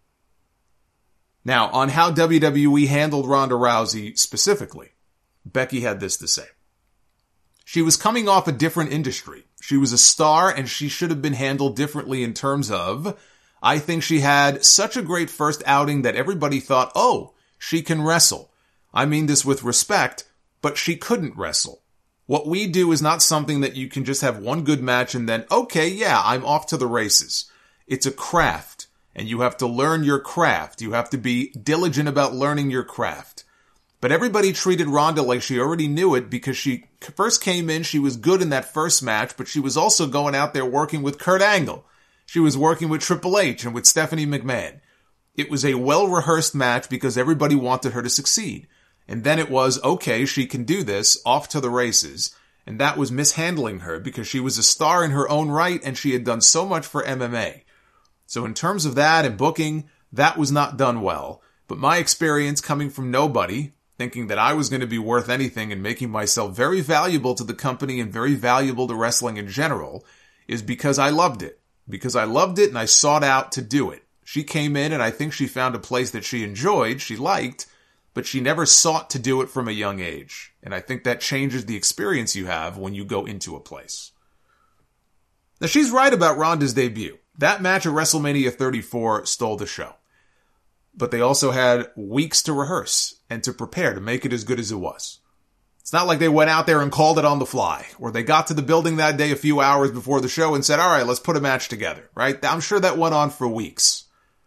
Now, on how W W E handled Ronda Rousey specifically, Becky had this to say. She was coming off a different industry. She was a star, and she should have been handled differently in terms of, I think she had such a great first outing that everybody thought, oh, she can wrestle. I mean this with respect, but she couldn't wrestle. What we do is not something that you can just have one good match and then, okay, yeah, I'm off to the races. It's a craft, and you have to learn your craft. You have to be diligent about learning your craft. But everybody treated Ronda like she already knew it because she first came in, she was good in that first match, but she was also going out there working with Kurt Angle. She was working with Triple H and with Stephanie McMahon. It was a well-rehearsed match because everybody wanted her to succeed. And then it was, okay, she can do this, off to the races. And that was mishandling her because she was a star in her own right and she had done so much for M M A. So in terms of that and booking, that was not done well. But my experience coming from nobody, thinking that I was going to be worth anything and making myself very valuable to the company and very valuable to wrestling in general, is because I loved it. Because I loved it and I sought out to do it. She came in and I think she found a place that she enjoyed, she liked, but she never sought to do it from a young age. And I think that changes the experience you have when you go into a place. Now, she's right about Ronda's debut. That match at WrestleMania thirty-four stole the show. But they also had weeks to rehearse and to prepare to make it as good as it was. It's not like they went out there and called it on the fly, or they got to the building that day a few hours before the show and said, all right, let's put a match together, right? I'm sure that went on for weeks.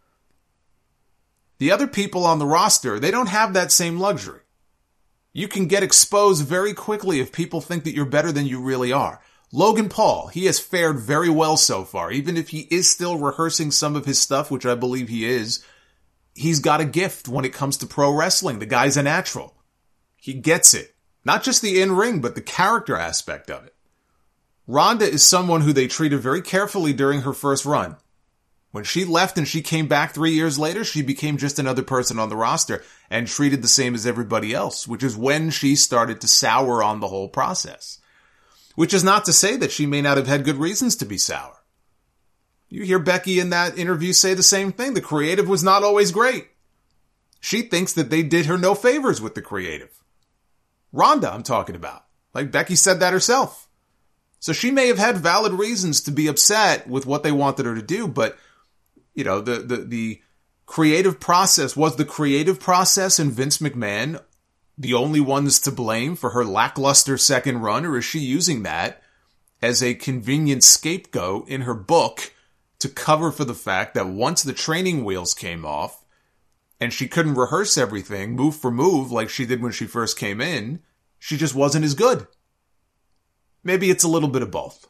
The other people on the roster, they don't have that same luxury. You can get exposed very quickly if people think that you're better than you really are. Logan Paul, he has fared very well so far. Even if he is still rehearsing some of his stuff, which I believe he is, he's got a gift when it comes to pro wrestling. The guy's a natural. He gets it. Not just the in-ring, but the character aspect of it. Ronda is someone who they treated very carefully during her first run. When she left and she came back three years later, she became just another person on the roster and treated the same as everybody else, which is when she started to sour on the whole process. Which is not to say that she may not have had good reasons to be sour. You hear Becky in that interview say the same thing. The creative was not always great. She thinks that they did her no favors with the creative. Ronda, I'm talking about. Like Becky said that herself. So she may have had valid reasons to be upset with what they wanted her to do, but you know, the, the, the creative process, was the creative process and Vince McMahon the only ones to blame for her lackluster second run, or is she using that as a convenient scapegoat in her book to cover for the fact that once the training wheels came off and she couldn't rehearse everything move for move like she did when she first came in, she just wasn't as good? Maybe it's a little bit of both.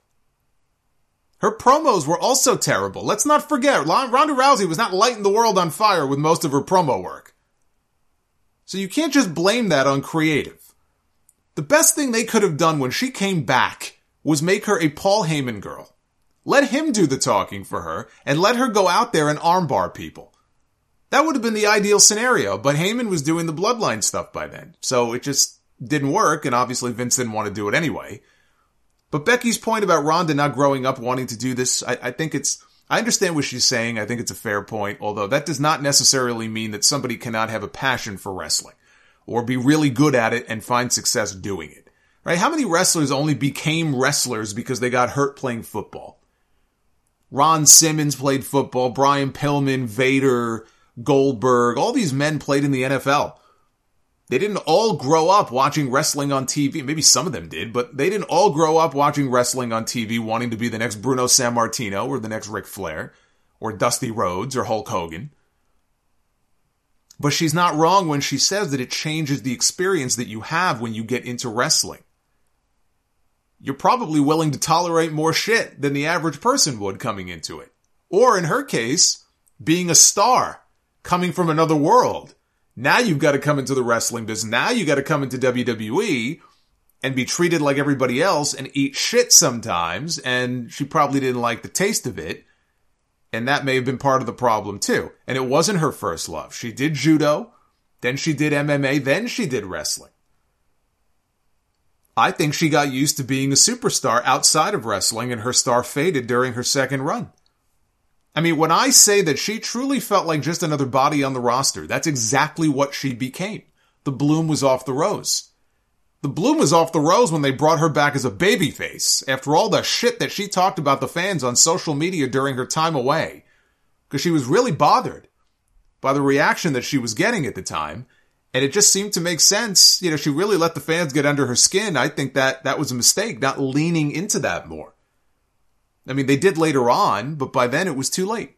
Her promos were also terrible. Let's not forget, Ronda Rousey was not lighting the world on fire with most of her promo work. So you can't just blame that on creative. The best thing they could have done when she came back was make her a Paul Heyman girl. Let him do the talking for her, and let her go out there and armbar people. That would have been the ideal scenario, but Heyman was doing the bloodline stuff by then. So it just didn't work, and obviously Vince didn't want to do it anyway. But Becky's point about Ronda not growing up wanting to do this, I, I think it's, I understand what she's saying. I think it's a fair point, although that does not necessarily mean that somebody cannot have a passion for wrestling or be really good at it and find success doing it. Right? How many wrestlers only became wrestlers because they got hurt playing football? Ron Simmons played football, Brian Pillman, Vader, Goldberg, all these men played in the N F L. They didn't all grow up watching wrestling on T V. Maybe some of them did, but they didn't all grow up watching wrestling on T V wanting to be the next Bruno Sammartino or the next Ric Flair or Dusty Rhodes or Hulk Hogan. But she's not wrong when she says that it changes the experience that you have when you get into wrestling. You're probably willing to tolerate more shit than the average person would coming into it. Or in her case, being a star, coming from another world. Now you've got to come into the wrestling business. Now you got to come into W W E and be treated like everybody else and eat shit sometimes. And she probably didn't like the taste of it. And that may have been part of the problem too. And it wasn't her first love. She did judo. Then she did M M A. Then she did wrestling. I think she got used to being a superstar outside of wrestling and her star faded during her second run. I mean, when I say that she truly felt like just another body on the roster, that's exactly what she became. The bloom was off the rose. The bloom was off the rose when they brought her back as a babyface after all the shit that she talked about the fans on social media during her time away. Because she was really bothered by the reaction that she was getting at the time. And it just seemed to make sense. You know, she really let the fans get under her skin. I think that that was a mistake, not leaning into that more. I mean, they did later on, but by then it was too late.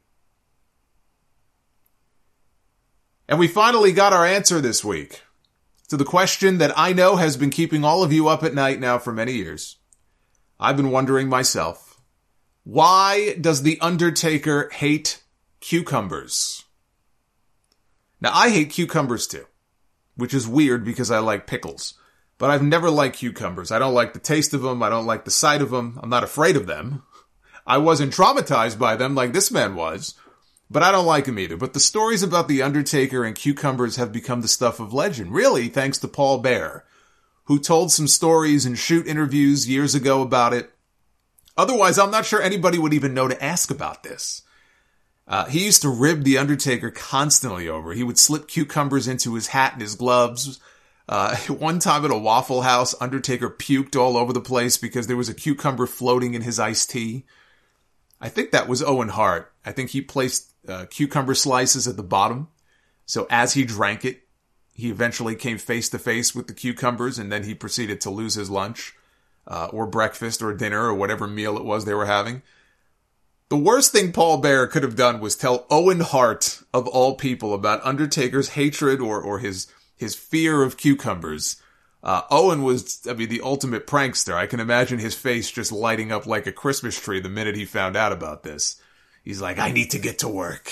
And we finally got our answer this week to the question that I know has been keeping all of you up at night now for many years. I've been wondering myself, why does The Undertaker hate cucumbers? Now, I hate cucumbers too, which is weird because I like pickles. But I've never liked cucumbers. I don't like the taste of them. I don't like the sight of them. I'm not afraid of them. I wasn't traumatized by them like this man was, but I don't like them either. But the stories about The Undertaker and cucumbers have become the stuff of legend, really thanks to Paul Bearer, who told some stories and shoot interviews years ago about it. Otherwise, I'm not sure anybody would even know to ask about this. Uh, he used to rib The Undertaker constantly over. He would slip cucumbers into his hat and his gloves. Uh, one time at a Waffle House, Undertaker puked all over the place because there was a cucumber floating in his iced tea. I think that was Owen Hart. I think he placed uh, cucumber slices at the bottom. So as he drank it, he eventually came face to face with the cucumbers, and then he proceeded to lose his lunch, uh, or breakfast or dinner or whatever meal it was they were having. The worst thing Paul Bearer could have done was tell Owen Hart, of all people, about Undertaker's hatred or, or his, his fear of cucumbers. Uh, Owen was, I mean, the ultimate prankster. I can imagine his face just lighting up like a Christmas tree the minute he found out about this. He's like, I need to get to work.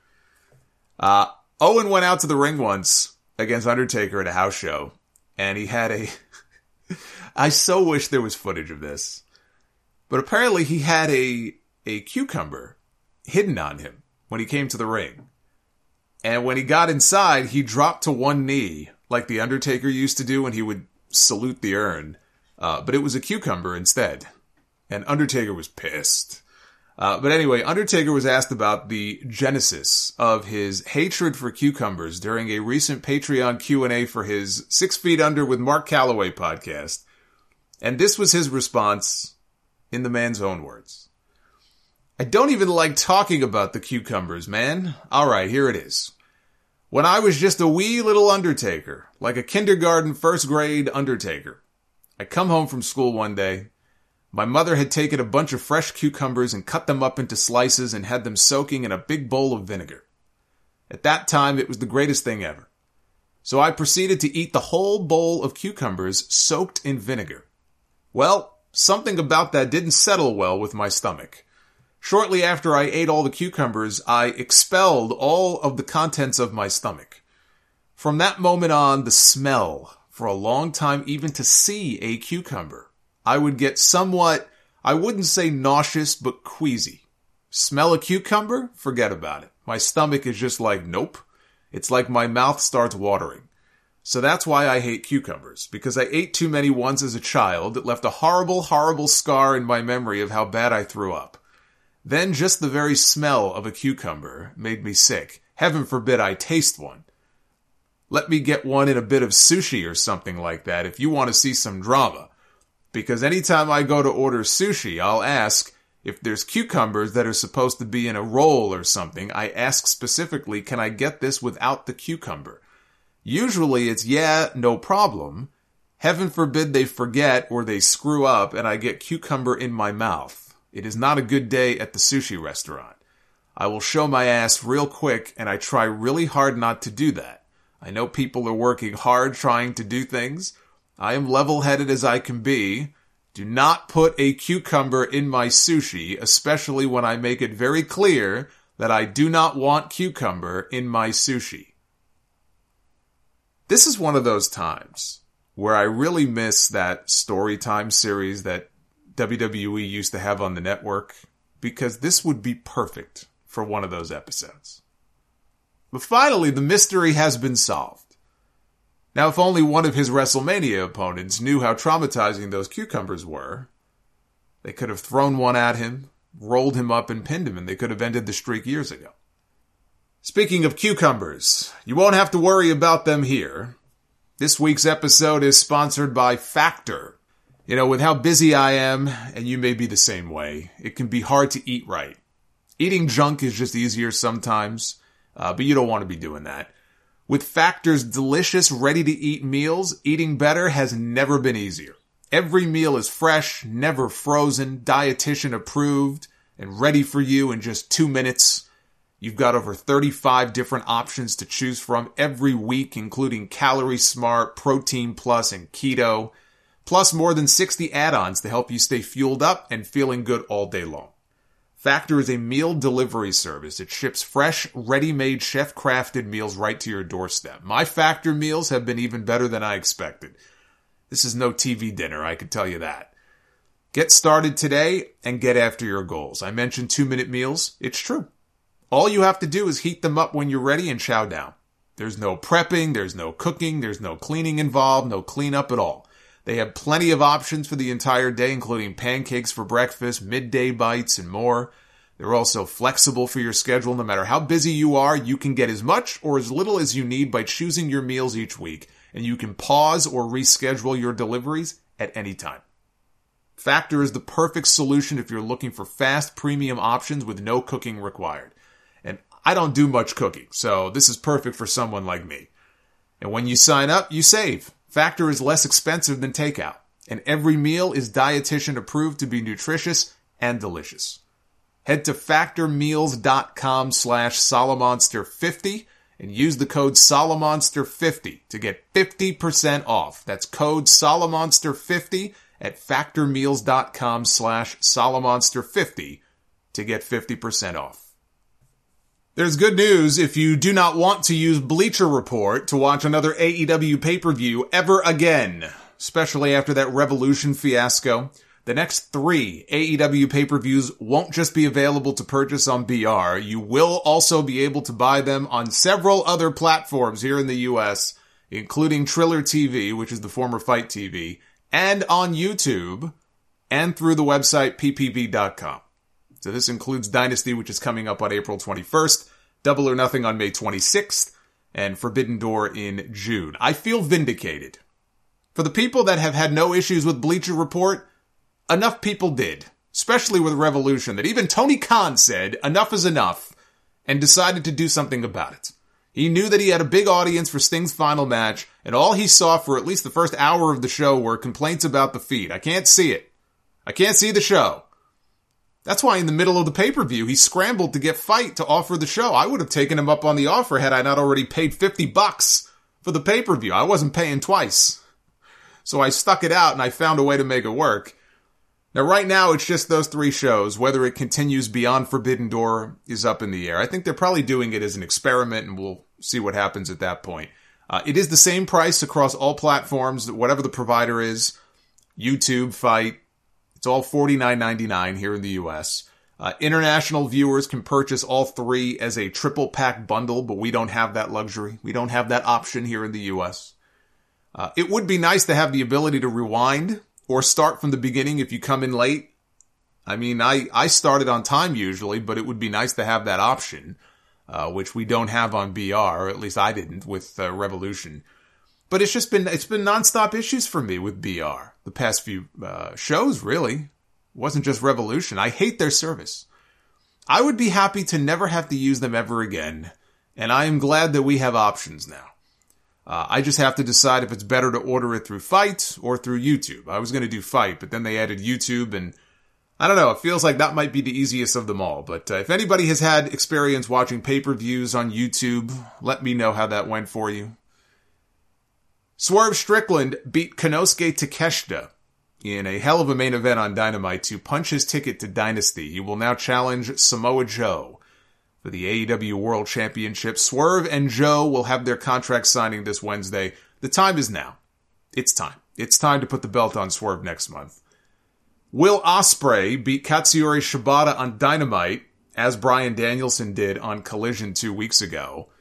Uh, Owen went out to the ring once against Undertaker at a house show, and he had a, I so wish there was footage of this, but apparently he had a, a cucumber hidden on him when he came to the ring. And when he got inside, he dropped to one knee, like The Undertaker used to do when he would salute the urn. Uh, but it was a cucumber instead. And Undertaker was pissed. Uh, but anyway, Undertaker was asked about the genesis of his hatred for cucumbers during a recent Patreon Q and A for his Six Feet Under with Mark Calloway podcast. And this was his response in the man's own words. I don't even like talking about the cucumbers, man. Alright, here it is. When I was just a wee little Undertaker, like a kindergarten first grade Undertaker, I come home from school one day. My mother had taken a bunch of fresh cucumbers and cut them up into slices and had them soaking in a big bowl of vinegar. At that time, it was the greatest thing ever. So I proceeded to eat the whole bowl of cucumbers soaked in vinegar. Well, something about that didn't settle well with my stomach. Shortly after I ate all the cucumbers, I expelled all of the contents of my stomach. From that moment on, the smell, for a long time, even to see a cucumber, I would get somewhat, I wouldn't say nauseous, but queasy. Smell a cucumber? Forget about it. My stomach is just like, nope. It's like my mouth starts watering. So that's why I hate cucumbers, because I ate too many once as a child. It left a horrible, horrible scar in my memory of how bad I threw up. Then just the very smell of a cucumber made me sick. Heaven forbid I taste one. Let me get one in a bit of sushi or something like that if you want to see some drama. Because anytime I go to order sushi, I'll ask if there's cucumbers that are supposed to be in a roll or something. I ask specifically, can I get this without the cucumber? Usually it's, yeah, no problem. Heaven forbid they forget or they screw up and I get cucumber in my mouth. It is not a good day at the sushi restaurant. I will show my ass real quick, and I try really hard not to do that. I know people are working hard trying to do things. I am level-headed as I can be. Do not put a cucumber in my sushi, especially when I make it very clear that I do not want cucumber in my sushi. This is one of those times where I really miss that Storytime series that W W E used to have on the network, because this would be perfect for one of those episodes. But finally, the mystery has been solved. Now, if only one of his WrestleMania opponents knew how traumatizing those cucumbers were, they could have thrown one at him, rolled him up, and pinned him, and they could have ended the streak years ago. Speaking of cucumbers, you won't have to worry about them here. This week's episode is sponsored by Factor. You know, with how busy I am, and you may be the same way, it can be hard to eat right. Eating junk is just easier sometimes, uh, but you don't want to be doing that. With Factor's delicious, ready-to-eat meals, eating better has never been easier. Every meal is fresh, never frozen, dietitian approved, and ready for you in just two minutes. You've got over thirty-five different options to choose from every week, including Calorie Smart, Protein Plus, and Keto, plus more than sixty add-ons to help you stay fueled up and feeling good all day long. Factor is a meal delivery service. It ships fresh, ready-made, chef-crafted meals right to your doorstep. My Factor meals have been even better than I expected. This is no T V dinner, I can tell you that. Get started today and get after your goals. I mentioned two-minute meals. It's true. All you have to do is heat them up when you're ready and chow down. There's no prepping, there's no cooking, there's no cleaning involved, no cleanup at all. They have plenty of options for the entire day, including pancakes for breakfast, midday bites, and more. They're also flexible for your schedule. No matter how busy you are, you can get as much or as little as you need by choosing your meals each week, and you can pause or reschedule your deliveries at any time. Factor is the perfect solution if you're looking for fast, premium options with no cooking required. And I don't do much cooking, so this is perfect for someone like me. And when you sign up, you save. Factor is less expensive than takeout, and every meal is dietitian approved to be nutritious and delicious. Head to factormeals.com slash Solomonster50 and use the code Solomonster fifty to get fifty percent off. That's code Solomonster fifty at factormeals.com slash Solomonster50 to get fifty percent off. There's good news if you do not want to use Bleacher Report to watch another A E W pay-per-view ever again, especially after that Revolution fiasco. The next three A E W pay-per-views won't just be available to purchase on B R. You will also be able to buy them on several other platforms here in the U S, including Triller T V, which is the former Fight T V, and on YouTube, and through the website P P V dot com. So this includes Dynasty, which is coming up on April twenty-first, Double or Nothing on May twenty-sixth, and Forbidden Door in June. I feel vindicated. For the people that have had no issues with Bleacher Report, enough people did, especially with Revolution, that even Tony Khan said enough is enough and decided to do something about it. He knew that he had a big audience for Sting's final match, and all he saw for at least the first hour of the show were complaints about the feed. I can't see it. I can't see the show. That's why in the middle of the pay-per-view, he scrambled to get Fight to offer the show. I would have taken him up on the offer had I not already paid fifty bucks for the pay-per-view. I wasn't paying twice. So I stuck it out and I found a way to make it work. Now right now, it's just those three shows. Whether it continues beyond Forbidden Door is up in the air. I think they're probably doing it as an experiment and we'll see what happens at that point. Uh, it is the same price across all platforms, whatever the provider is. YouTube, Fight. It's all forty-nine ninety-nine here in the U S. Uh, international viewers can purchase all three as a triple pack bundle, but we don't have that luxury. We don't have that option here in the U S. Uh, it would be nice to have the ability to rewind or start from the beginning if you come in late. I mean, I, I started on time usually, but it would be nice to have that option, uh, which we don't have on B R, or at least I didn't with uh, Revolution. But it's just been, it's been nonstop issues for me with B R. The past few uh, shows, really. It wasn't just Revolution. I hate their service. I would be happy to never have to use them ever again, and I am glad that we have options now. Uh, I just have to decide if it's better to order it through Fight or through YouTube. I was going to do Fight, but then they added YouTube, and I don't know, it feels like that might be the easiest of them all. But uh, if anybody has had experience watching pay-per-views on YouTube, let me know how that went for you. Swerve Strickland beat Konosuke Takeshita in a hell of a main event on Dynamite to punch his ticket to Dynasty. He will now challenge Samoa Joe for the A E W World Championship. Swerve and Joe will have their contract signing this Wednesday. The time is now. It's time. It's time to put the belt on Swerve next month. Will Ospreay beat Katsuyori Shibata on Dynamite, as Bryan Danielson did on Collision two weeks ago.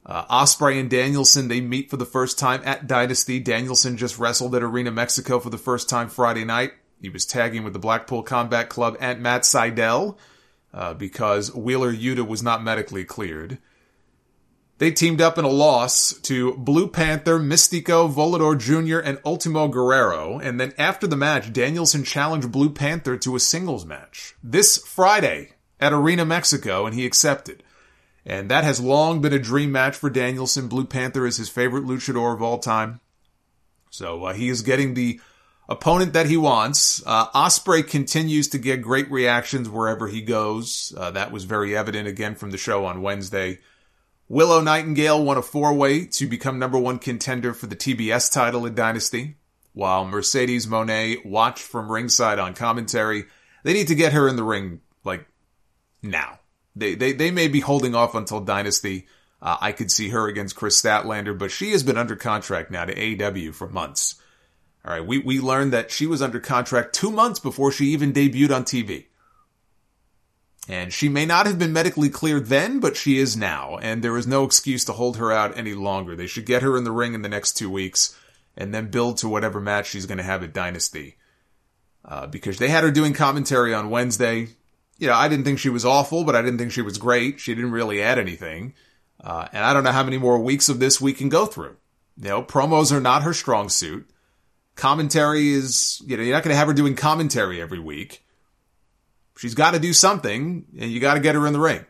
Uh, Ospreay and Danielson, they meet for the first time at Dynasty. Danielson just wrestled at Arena Mexico for the first time Friday night. He was tagging with the Blackpool Combat Club and Matt Sydal uh, because Wheeler Yuta was not medically cleared. They teamed up in a loss to Blue Panther, Mystico, Volador Junior, and Ultimo Guerrero. And then after the match, Danielson challenged Blue Panther to a singles match this Friday at Arena Mexico, and he accepted. And that has long been a dream match for Danielson. Blue Panther is his favorite luchador of all time. So uh, he is getting the opponent that he wants. Uh, Ospreay continues to get great reactions wherever he goes. Uh, that was very evident again from the show on Wednesday. Willow Nightingale won a four-way to become number one contender for the T B S title in Dynasty, while Mercedes Moné watched from ringside on commentary. They need to get her in the ring, like, now. They they they may be holding off until Dynasty. Uh, I could see her against Chris Statlander, but she has been under contract now to A E W for months. All right, we, we learned that she was under contract two months before she even debuted on T V. And she may not have been medically cleared then, but she is now. And there is no excuse to hold her out any longer. They should get her in the ring in the next two weeks and then build to whatever match she's going to have at Dynasty. Uh, because they had her doing commentary on Wednesday. You know, I didn't think she was awful, but I didn't think she was great. She didn't really add anything. Uh, and I don't know how many more weeks of this we can go through. You know, promos are not her strong suit. Commentary is, you know, you're not going to have her doing commentary every week. She's got to do something, and you got to get her in the ring.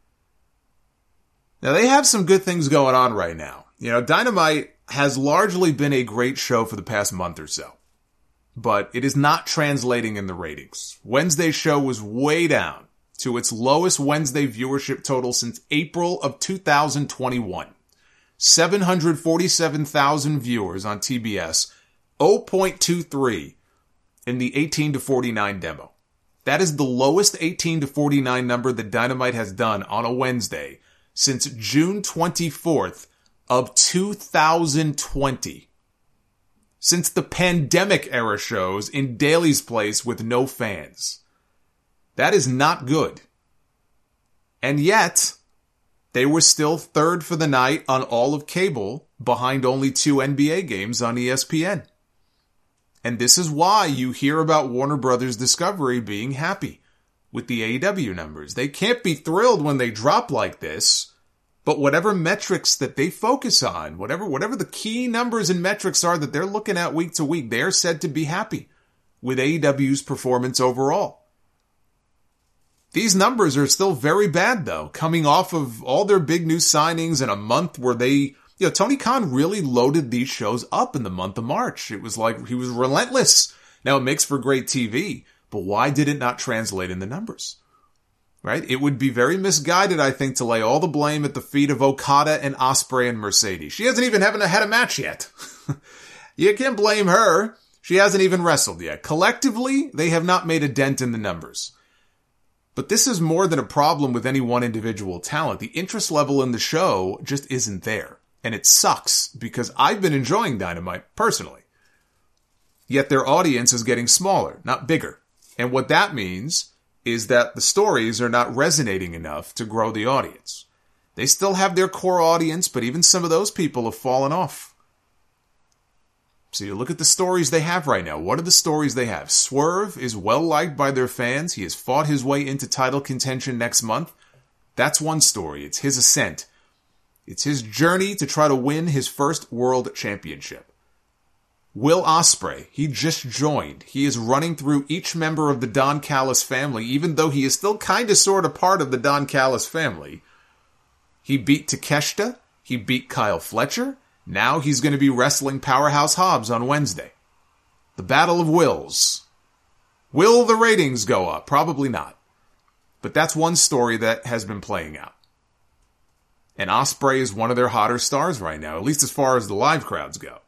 Now, they have some good things going on right now. You know, Dynamite has largely been a great show for the past month or so. But it is not translating in the ratings. Wednesday's show was way down to its lowest Wednesday viewership total since April of two thousand twenty-one. seven hundred forty-seven thousand viewers on T B S, zero point two three in the eighteen to forty-nine demo. That is the lowest eighteen to forty-nine number that Dynamite has done on a Wednesday since June twenty-fourth of two thousand twenty. Since the pandemic era shows in Daly's Place with no fans. That is not good. And yet, they were still third for the night on all of cable, behind only two N B A games on E S P N. And this is why you hear about Warner Brothers Discovery being happy with the A E W numbers. They can't be thrilled when they drop like this, but whatever metrics that they focus on, whatever whatever the key numbers and metrics are that they're looking at week to week, they're said to be happy with A E W's performance overall. These numbers are still very bad, though, coming off of all their big new signings in a month where they, you know, Tony Khan really loaded these shows up in the month of March. It was like he was relentless. Now, it makes for great T V, but why did it not translate in the numbers? Right? It would be very misguided, I think, to lay all the blame at the feet of Okada and Ospreay and Mercedes. She hasn't even haven't had a match yet. You can't blame her. She hasn't even wrestled yet. Collectively, they have not made a dent in the numbers. But this is more than a problem with any one individual talent. The interest level in the show just isn't there. And it sucks, because I've been enjoying Dynamite personally. Yet their audience is getting smaller, not bigger. And what that means is that the stories are not resonating enough to grow the audience. They still have their core audience, but even some of those people have fallen off. So you look at the stories they have right now. What are the stories they have? Swerve is well-liked by their fans. He has fought his way into title contention next month. That's one story. It's his ascent. It's his journey to try to win his first world championship. Will Ospreay, he just joined. He is running through each member of the Don Callis family, even though he is still kind of sort of part of the Don Callis family. He beat Takeshita. He beat Kyle Fletcher. Now he's going to be wrestling Powerhouse Hobbs on Wednesday. The Battle of Wills. Will the ratings go up? Probably not. But that's one story that has been playing out. And Ospreay is one of their hotter stars right now, at least as far as the live crowds go.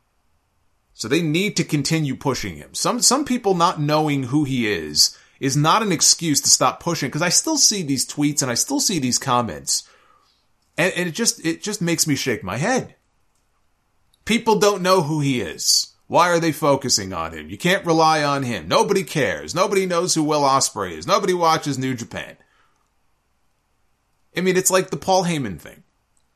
So they need to continue pushing him. Some some people not knowing who he is is not an excuse to stop pushing, because I still see these tweets and I still see these comments. And, and it just it just makes me shake my head. People don't know who he is. Why are they focusing on him? You can't rely on him. Nobody cares. Nobody knows who Will Ospreay is. Nobody watches New Japan. I mean, it's like the Paul Heyman thing.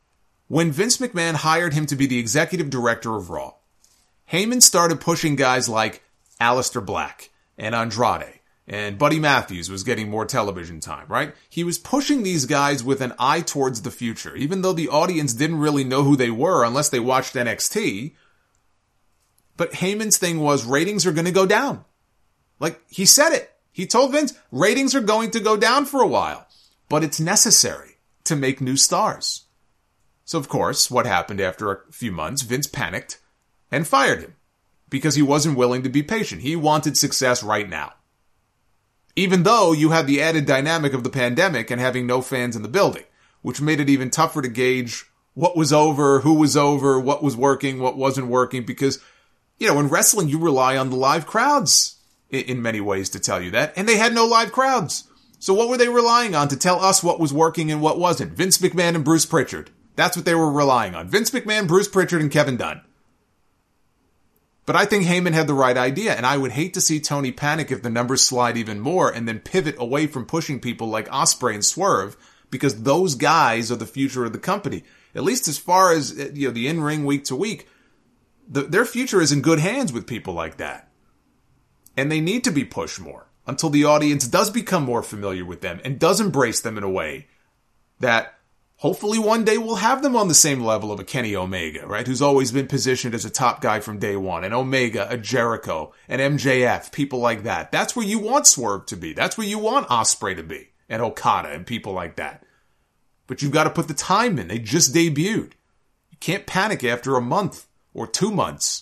When Vince McMahon hired him to be the executive director of Raw, Heyman started pushing guys like Aleister Black and Andrade, and Buddy Matthews was getting more television time, right? He was pushing these guys with an eye towards the future, even though the audience didn't really know who they were unless they watched N X T. But Heyman's thing was ratings are going to go down. Like, he said it. He told Vince, ratings are going to go down for a while, but it's necessary to make new stars. So, of course, what happened after a few months? Vince panicked and fired him because he wasn't willing to be patient. He wanted success right now. Even though you had the added dynamic of the pandemic and having no fans in the building, which made it even tougher to gauge what was over, who was over, what was working, what wasn't working, because, you know, in wrestling, you rely on the live crowds in many ways to tell you that, and they had no live crowds. So what were they relying on to tell us what was working and what wasn't? Vince McMahon and Bruce Pritchard. That's what they were relying on. Vince McMahon, Bruce Pritchard, and Kevin Dunn. But I think Heyman had the right idea, and I would hate to see Tony panic if the numbers slide even more and then pivot away from pushing people like Ospreay and Swerve, because those guys are the future of the company. At least as far as, you know, the in-ring week to week, the, their future is in good hands with people like that. And they need to be pushed more until the audience does become more familiar with them and does embrace them in a way that hopefully one day we'll have them on the same level of a Kenny Omega, right? Who's always been positioned as a top guy from day one. An Omega, a Jericho, an M J F, people like that. That's where you want Swerve to be. That's where you want Ospreay to be. And Okada and people like that. But you've got to put the time in. They just debuted. You can't panic after a month or two months.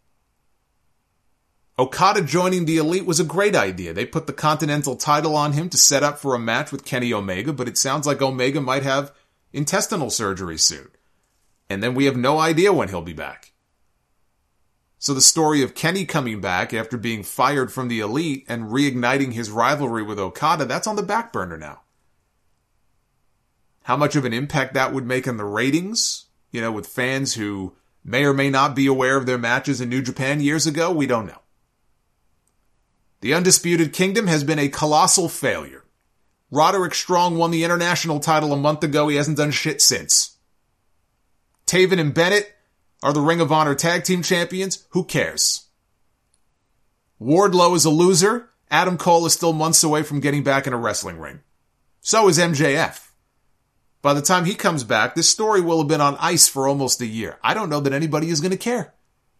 Okada joining the Elite was a great idea. They put the Continental title on him to set up for a match with Kenny Omega, but it sounds like Omega might have intestinal surgery soon. And then we have no idea when he'll be back. So the story of Kenny coming back after being fired from the Elite and reigniting his rivalry with Okada, that's on the back burner now. How much of an impact that would make on the ratings, you know, with fans who may or may not be aware of their matches in New Japan years ago, we don't know. The Undisputed Kingdom has been a colossal failure. Roderick Strong won the international title a month ago. He hasn't done shit since. Taven and Bennett are the Ring of Honor Tag Team Champions. Who cares? Wardlow is a loser. Adam Cole is still months away from getting back in a wrestling ring. So is M J F. By the time he comes back, this story will have been on ice for almost a year. I don't know that anybody is going to care.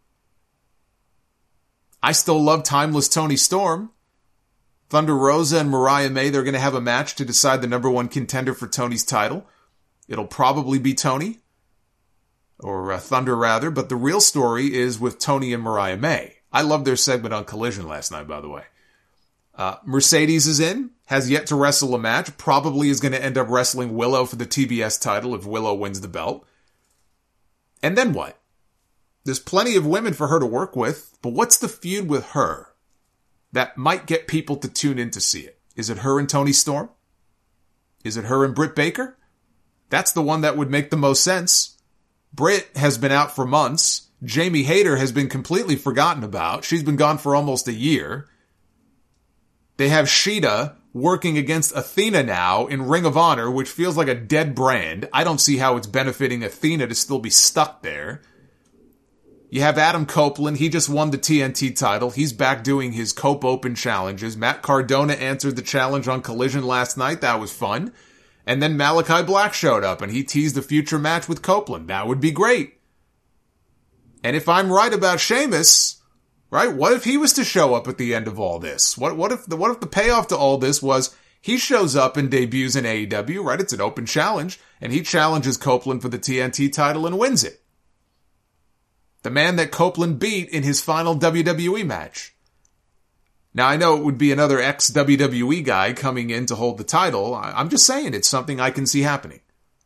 I still love Timeless Tony Storm. Thunder Rosa and Mariah May, they're going to have a match to decide the number one contender for Tony's title. It'll probably be Tony. Or uh, Thunder, rather. But the real story is with Tony and Mariah May. I loved their segment on Collision last night, by the way. Uh, Mercedes is in. Has yet to wrestle a match. Probably is going to end up wrestling Willow for the T B S title if Willow wins the belt. And then what? There's plenty of women for her to work with. But what's the feud with her that might get people to tune in to see it? Is it her and Tony Storm? Is it her and Britt Baker? That's the one that would make the most sense. Britt has been out for months. Jamie Hayter has been completely forgotten about. She's been gone for almost a year. They have Shida working against Athena now in Ring of Honor, which feels like a dead brand. I don't see how it's benefiting Athena to still be stuck there. You have Adam Copeland. He just won the T N T title. He's back doing his Cope Open challenges. Matt Cardona answered the challenge on Collision last night. That was fun. And then Malachi Black showed up and he teased a future match with Copeland. That would be great. And if I'm right about Sheamus, right, what if he was to show up at the end of all this? What, what if the, what if the payoff to all this was he shows up and debuts in A E W, right? It's an open challenge and he challenges Copeland for the T N T title and wins it. The man that Copeland beat in his final W W E match. Now, I know it would be another ex-W W E guy coming in to hold the title. I'm just saying it's something I can see happening.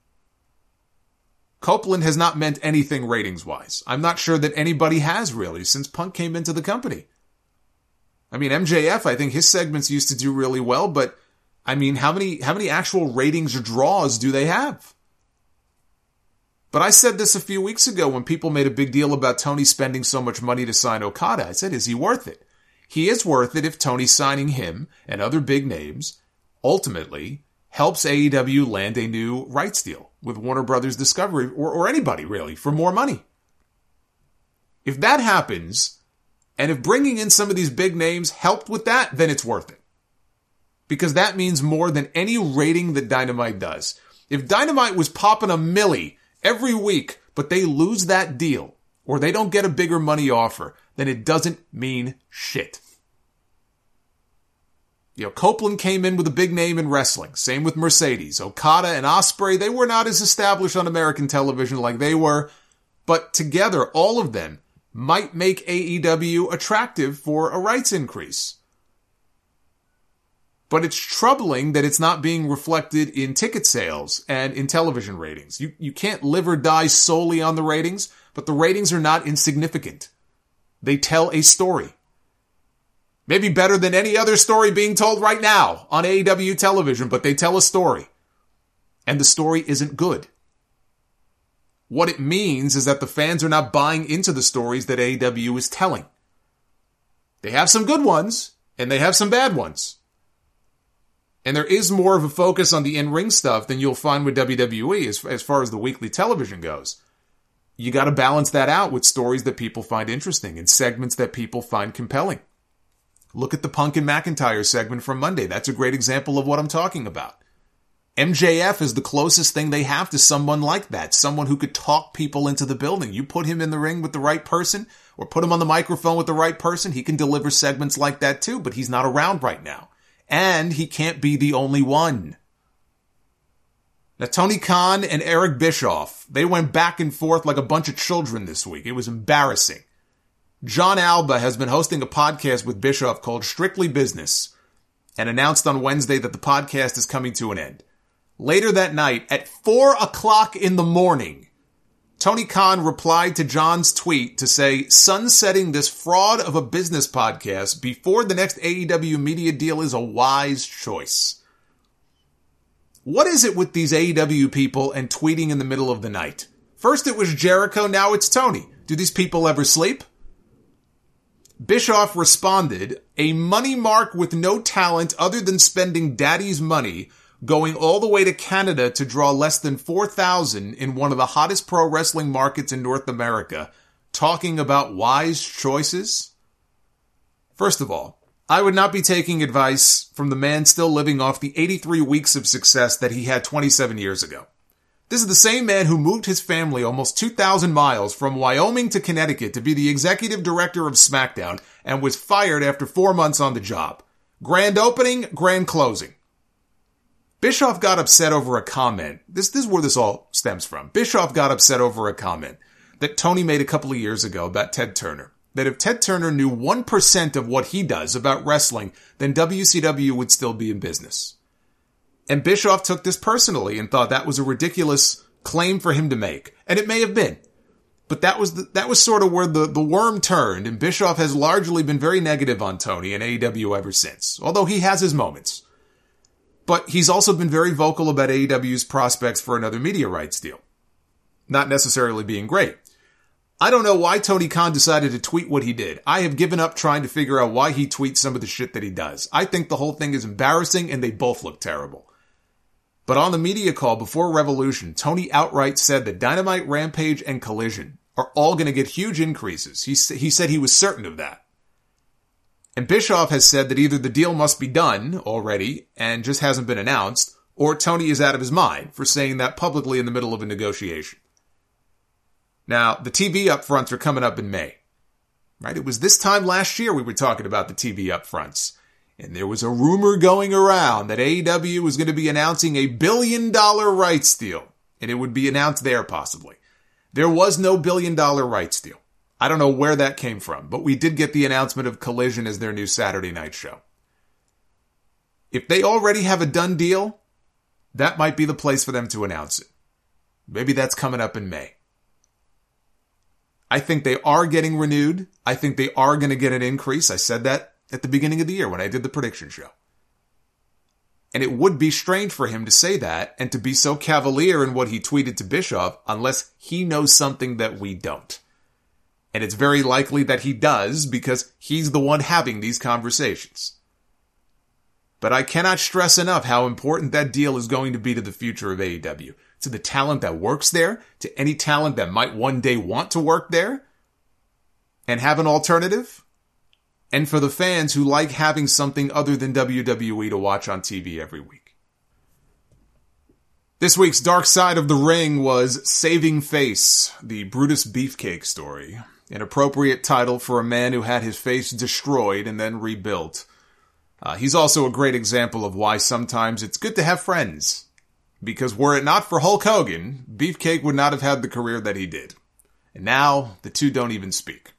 Copeland has not meant anything ratings-wise. I'm not sure that anybody has really since Punk came into the company. I mean, M J F, I think his segments used to do really well, but I mean, how many, how many actual ratings or draws do they have? But I said this a few weeks ago when people made a big deal about Tony spending so much money to sign Okada. I said, is he worth it? He is worth it if Tony signing him and other big names ultimately helps A E W land a new rights deal. with Warner Brothers Discovery, or, or anybody really, for more money. If that happens, and if bringing in some of these big names helped with that, then it's worth it. Because that means more than any rating that Dynamite does. If Dynamite was popping a milli every week, but they lose that deal, or they don't get a bigger money offer, then it doesn't mean shit. You know, Copeland came in with a big name in wrestling. Same with Mercedes. Okada and Ospreay, they were not as established on American television like they were. But together, all of them might make A E W attractive for a rights increase. But it's troubling that it's not being reflected in ticket sales and in television ratings. You, you can't live or die solely on the ratings, but the ratings are not insignificant. They tell a story. Maybe better than any other story being told right now on A E W television, but they tell a story. And the story isn't good. What it means is that the fans are not buying into the stories that A E W is telling. They have some good ones, and they have some bad ones. And there is more of a focus on the in-ring stuff than you'll find with W W E as, as far as the weekly television goes. You gotta balance that out with stories that people find interesting and segments that people find compelling. Look at the Punk and McIntyre segment from Monday. That's a great example of what I'm talking about. M J F is the closest thing they have to someone like that. Someone who could talk people into the building. You put him in the ring with the right person, or put him on the microphone with the right person, he can deliver segments like that too, but he's not around right now. And he can't be the only one. Now, Tony Khan and Eric Bischoff, they went back and forth like a bunch of children this week. It was embarrassing. John Alba has been hosting a podcast with Bischoff called Strictly Business and announced on Wednesday that the podcast is coming to an end. Later that night, at four o'clock in the morning, Tony Khan replied to John's tweet to say, sunsetting this fraud of a business podcast before the next A E W media deal is a wise choice. What is it with these A E W people and tweeting in the middle of the night? First it was Jericho, now it's Tony. Do these people ever sleep? Bischoff responded, a money mark with no talent other than spending daddy's money, going all the way to Canada to draw less than four thousand in one of the hottest pro wrestling markets in North America, talking about wise choices? First of all, I would not be taking advice from the man still living off the eighty-three weeks of success that he had twenty-seven years ago. This is the same man who moved his family almost two thousand miles from Wyoming to Connecticut to be the executive director of SmackDown and was fired after four months on the job. Grand opening, grand closing. Bischoff got upset over a comment. This, this is where this all stems from. Bischoff got upset over a comment that Tony made a couple of years ago about Ted Turner. That if Ted Turner knew one percent of what he does about wrestling, then W C W would still be in business. And Bischoff took this personally and thought that was a ridiculous claim for him to make. And it may have been. But that was the, that was sort of where the, the worm turned, and Bischoff has largely been very negative on Tony and A E W ever since. Although he has his moments. But he's also been very vocal about A E W's prospects for another media rights deal. Not necessarily being great. I don't know why Tony Khan decided to tweet what he did. I have given up trying to figure out why he tweets some of the shit that he does. I think the whole thing is embarrassing and they both look terrible. But on the media call before Revolution, Tony outright said that Dynamite, Rampage, and Collision are all going to get huge increases. He, he said he was certain of that. And Bischoff has said that either the deal must be done already and just hasn't been announced, or Tony is out of his mind for saying that publicly in the middle of a negotiation. Now, the T V upfronts are coming up in May. Right? It was this time last year we were talking about the T V upfronts. And there was a rumor going around that A E W was going to be announcing a billion dollar rights deal. And it would be announced there possibly. There was no billion dollar rights deal. I don't know where that came from, but we did get the announcement of Collision as their new Saturday night show. If they already have a done deal, that might be the place for them to announce it. Maybe that's coming up in May. I think they are getting renewed. I think they are going to get an increase. I said that at the beginning of the year when I did the prediction show. And it would be strange for him to say that and to be so cavalier in what he tweeted to Bischoff unless he knows something that we don't. And it's very likely that he does because he's the one having these conversations. But I cannot stress enough how important that deal is going to be to the future of A E W. to the talent that works there, to any talent that might one day want to work there and have an alternative, and for the fans who like having something other than W W E to watch on T V every week. This week's Dark Side of the Ring was Saving Face, the Brutus Beefcake story. An appropriate title for a man who had his face destroyed and then rebuilt. Uh, he's also a great example of why sometimes it's good to have friends. Because were it not for Hulk Hogan, Beefcake would not have had the career that he did. And now, the two don't even speak.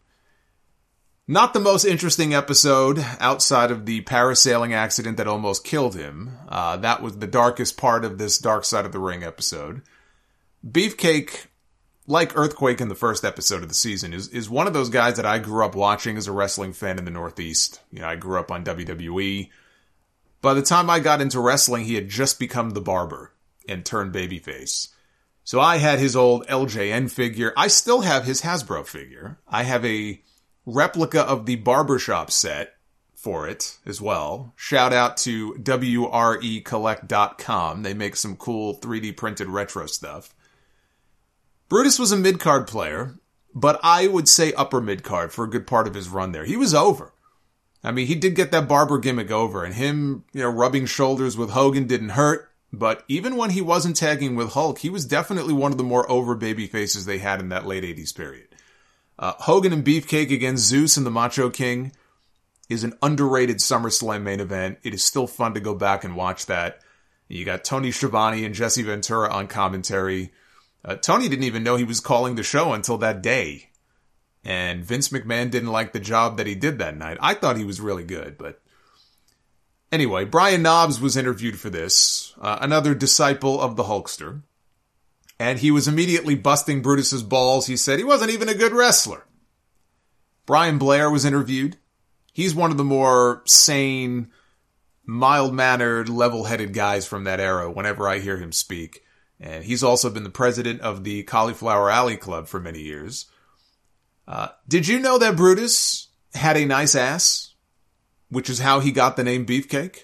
Not the most interesting episode outside of the parasailing accident that almost killed him. Uh, that was the darkest part of this Dark Side of the Ring episode. Beefcake, like Earthquake in the first episode of the season, is, is one of those guys that I grew up watching as a wrestling fan in the Northeast. You know, I grew up on W W E. By the time I got into wrestling, he had just become the Barber and turned babyface. So I had his old L J N figure. I still have his Hasbro figure. I have a replica of the Barbershop set for it as well. Shout out to W R E collect dot com. They make some cool three D printed retro stuff. Brutus was a mid-card player, but I would say upper mid-card for a good part of his run there. He was over. I mean, he did get that Barber gimmick over, and him, you know, rubbing shoulders with Hogan didn't hurt, but even when he wasn't tagging with Hulk, he was definitely one of the more over baby faces they had in that late eighties period. Uh, Hogan and Beefcake against Zeus and the Macho King is an underrated SummerSlam main event. It is still fun to go back and watch that. You got Tony Schiavone and Jesse Ventura on commentary. Uh, Tony didn't even know he was calling the show until that day. And Vince McMahon didn't like the job that he did that night. I thought he was really good, but anyway, Brian Knobbs was interviewed for this, uh, another disciple of the Hulkster. And he was immediately busting Brutus's balls. He said he wasn't even a good wrestler. Brian Blair was interviewed. He's one of the more sane, mild-mannered, level-headed guys from that era whenever I hear him speak. And he's also been the president of the Cauliflower Alley Club for many years. Uh, did you know that Brutus had a nice ass? Which is how he got the name Beefcake?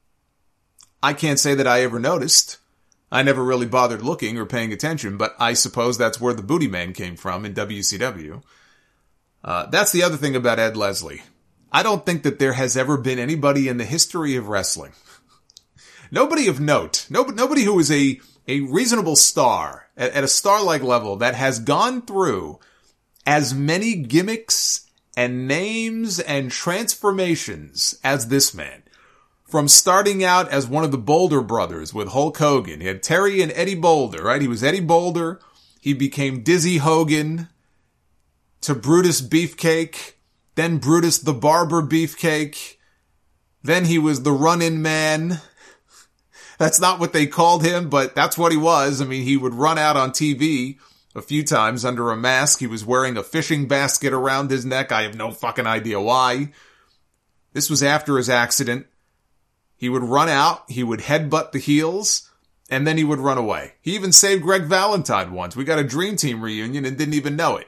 I can't say that I ever noticed. I never really bothered looking or paying attention, but I suppose that's where the Booty Man came from in W C W. Uh, that's the other thing about Ed Leslie. I don't think that there has ever been anybody in the history of wrestling, nobody of note, nobody, nobody who is a, a reasonable star, at, at a star-like level, that has gone through as many gimmicks and names and transformations as this man. From starting out as one of the Boulder brothers with Hulk Hogan. He had Terry and Eddie Boulder, right? He was Eddie Boulder. He became Dizzy Hogan. To Brutus Beefcake. Then Brutus the Barber Beefcake. Then he was the Run-In Man. That's not what they called him, but that's what he was. I mean, he would run out on T V a few times under a mask. He was wearing a fishing basket around his neck. I have no fucking idea why. This was after his accident. He would run out, he would headbutt the heels, and then he would run away. He even saved Greg Valentine once. We got a Dream Team reunion and didn't even know it.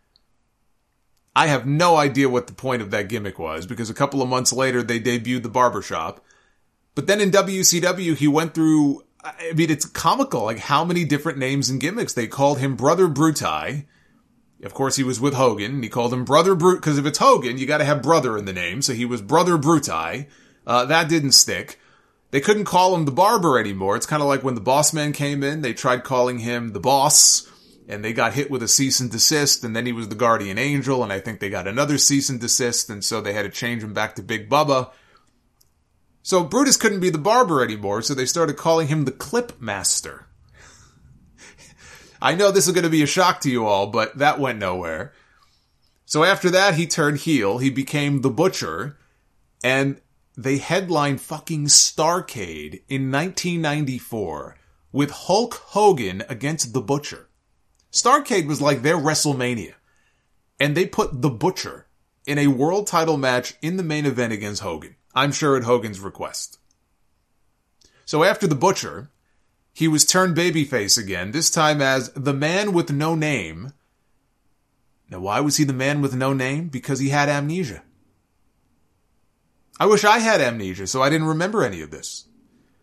I have no idea what the point of that gimmick was, because a couple of months later they debuted the Barbershop. But then in W C W he went through, I mean, it's comical, like how many different names and gimmicks. They called him Brother Brutai. Of course he was with Hogan, and he called him Brother Brut, because if it's Hogan, you gotta have brother in the name, so he was Brother Brutai. Uh, that didn't stick. They couldn't call him the Barber anymore. It's kind of like when the Boss Man came in, they tried calling him the Boss, and they got hit with a cease and desist, and then he was the Guardian Angel, and I think they got another cease and desist, and so they had to change him back to Big Bubba. So Brutus couldn't be the Barber anymore, so they started calling him the Clip Master. I know this is going to be a shock to you all, but that went nowhere. So after that, he turned heel. He became the Butcher, and they headlined fucking Starrcade in nineteen ninety-four with Hulk Hogan against the Butcher. Starrcade was like their WrestleMania. And they put the Butcher in a world title match in the main event against Hogan. I'm sure at Hogan's request. So after the Butcher, he was turned babyface again, this time as the Man with No Name. Now why was he the Man with No Name? Because he had amnesia. I wish I had amnesia, so I didn't remember any of this.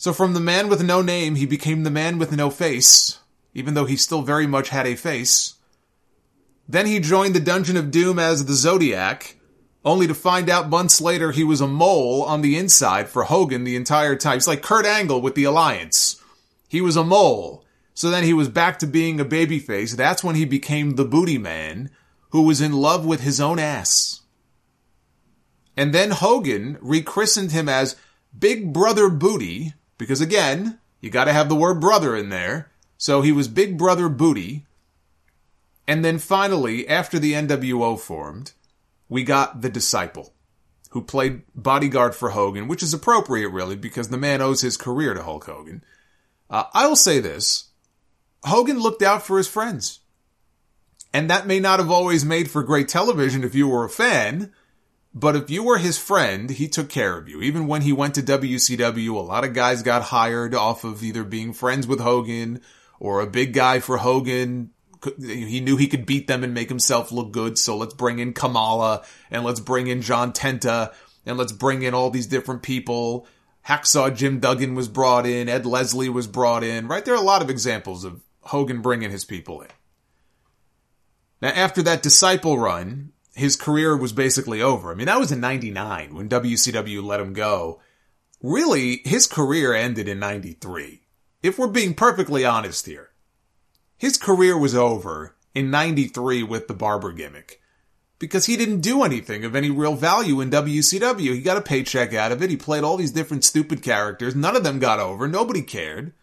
So from the man with no name, he became the man with no face, even though he still very much had a face. Then he joined the Dungeon of Doom as the Zodiac, only to find out months later he was a mole on the inside for Hogan the entire time. It's like Kurt Angle with the Alliance. He was a mole. So then he was back to being a babyface. That's when he became the Booty Man, who was in love with his own ass. And then Hogan rechristened him as Big Brother Booty, because again, you gotta have the word brother in there. So he was Big Brother Booty. And then finally, after the N W O formed, we got the Disciple, who played bodyguard for Hogan, which is appropriate, really, because the man owes his career to Hulk Hogan. Uh, I will say this. Hogan looked out for his friends. And that may not have always made for great television if you were a fan, but if you were his friend, he took care of you. Even when he went to W C W, a lot of guys got hired off of either being friends with Hogan or a big guy for Hogan. He knew he could beat them and make himself look good, so let's bring in Kamala, and let's bring in John Tenta, and let's bring in all these different people. Hacksaw Jim Duggan was brought in, Ed Leslie was brought in, right? There are a lot of examples of Hogan bringing his people in. Now, after that Disciple run, his career was basically over. I mean, that was in ninety-nine when W C W let him go. Really, his career ended in ninety-three. If we're being perfectly honest here. His career was over in ninety-three with the barber gimmick because he didn't do anything of any real value in W C W. He got a paycheck out of it. He played all these different stupid characters. None of them got over. Nobody cared.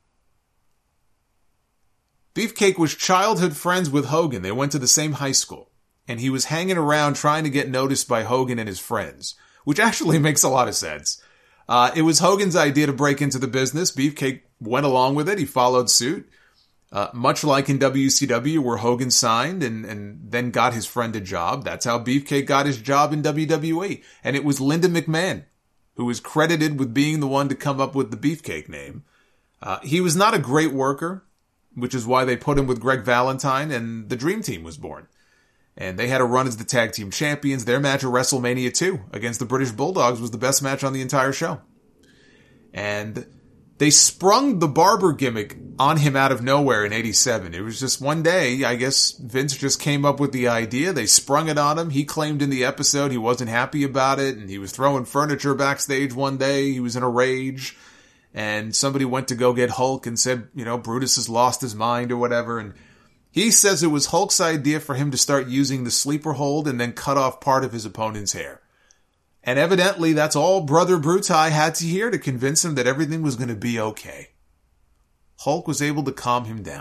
Beefcake was childhood friends with Hogan. They went to the same high school. And he was hanging around trying to get noticed by Hogan and his friends, which actually makes a lot of sense. Uh, it was Hogan's idea to break into the business. Beefcake went along with it. He followed suit. Uh, much like in W C W where Hogan signed and, and then got his friend a job. That's how Beefcake got his job in W W E. And it was Linda McMahon who was credited with being the one to come up with the Beefcake name. Uh, he was not a great worker, which is why they put him with Greg Valentine, and the Dream Team was born. And they had a run as the tag team champions. Their match at WrestleMania two against the British Bulldogs was the best match on the entire show. And they sprung the barber gimmick on him out of nowhere in eighty-seven. It was just one day, I guess Vince just came up with the idea. They sprung it on him. He claimed in the episode he wasn't happy about it, and he was throwing furniture backstage one day. He was in a rage, and somebody went to go get Hulk and said, you know, Brutus has lost his mind or whatever, and he says it was Hulk's idea for him to start using the sleeper hold and then cut off part of his opponent's hair. And evidently, that's all Brother Brutai had to hear to convince him that everything was going to be okay. Hulk was able to calm him down.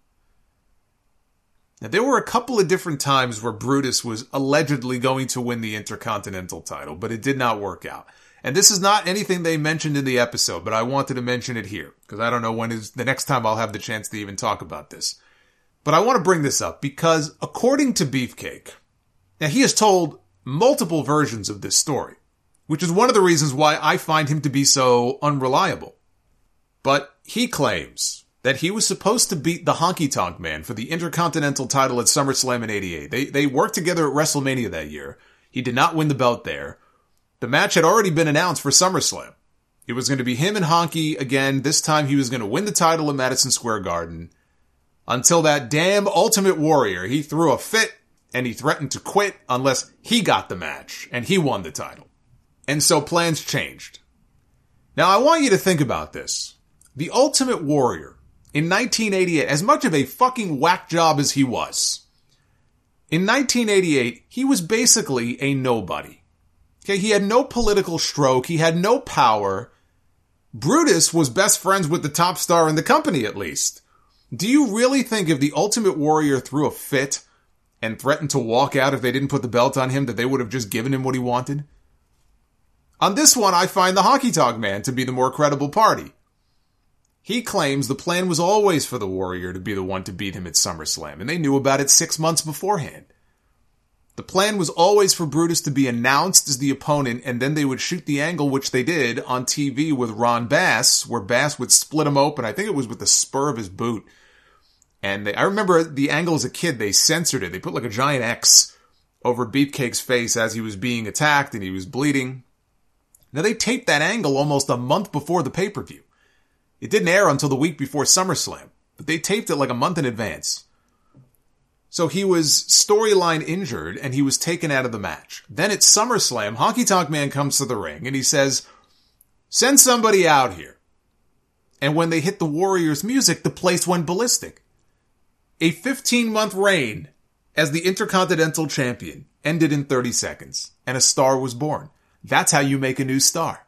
Now, there were a couple of different times where Brutus was allegedly going to win the Intercontinental title, but it did not work out. And this is not anything they mentioned in the episode, but I wanted to mention it here, because I don't know when is the next time I'll have the chance to even talk about this. But I want to bring this up, because according to Beefcake, now he has told multiple versions of this story, which is one of the reasons why I find him to be so unreliable. But he claims that he was supposed to beat the Honky Tonk Man for the Intercontinental title at SummerSlam in eighty-eight. They, they worked together at WrestleMania that year. He did not win the belt there. The match had already been announced for SummerSlam. It was going to be him and Honky again. This time he was going to win the title in Madison Square Garden. Until that damn Ultimate Warrior, he threw a fit and he threatened to quit unless he got the match, and he won the title. And so plans changed. Now I want you to think about this. The Ultimate Warrior, in nineteen eighty-eight, as much of a fucking whack job as he was, in nineteen eighty-eight, he was basically a nobody. Okay, he had no political stroke, he had no power. Brutus was best friends with the top star in the company, at least. Do you really think if the Ultimate Warrior threw a fit and threatened to walk out if they didn't put the belt on him, that they would have just given him what he wanted? On this one, I find the Honky Tonk Man to be the more credible party. He claims the plan was always for the Warrior to be the one to beat him at SummerSlam, and they knew about it six months beforehand. The plan was always for Brutus to be announced as the opponent, and then they would shoot the angle, which they did, on T V with Ron Bass, where Bass would split him open. I think it was with the spur of his boot. And they, I remember the angle as a kid, they censored it. They put like a giant X over Beefcake's face as he was being attacked and he was bleeding. Now, they taped that angle almost a month before the pay-per-view. It didn't air until the week before SummerSlam, but they taped it like a month in advance. So he was storyline injured, and he was taken out of the match. Then at SummerSlam, Honky Tonk Man comes to the ring, and he says, send somebody out here. And when they hit the Warriors music, the place went ballistic. A fifteen-month reign as the Intercontinental Champion ended in thirty seconds, and a star was born. That's how you make a new star.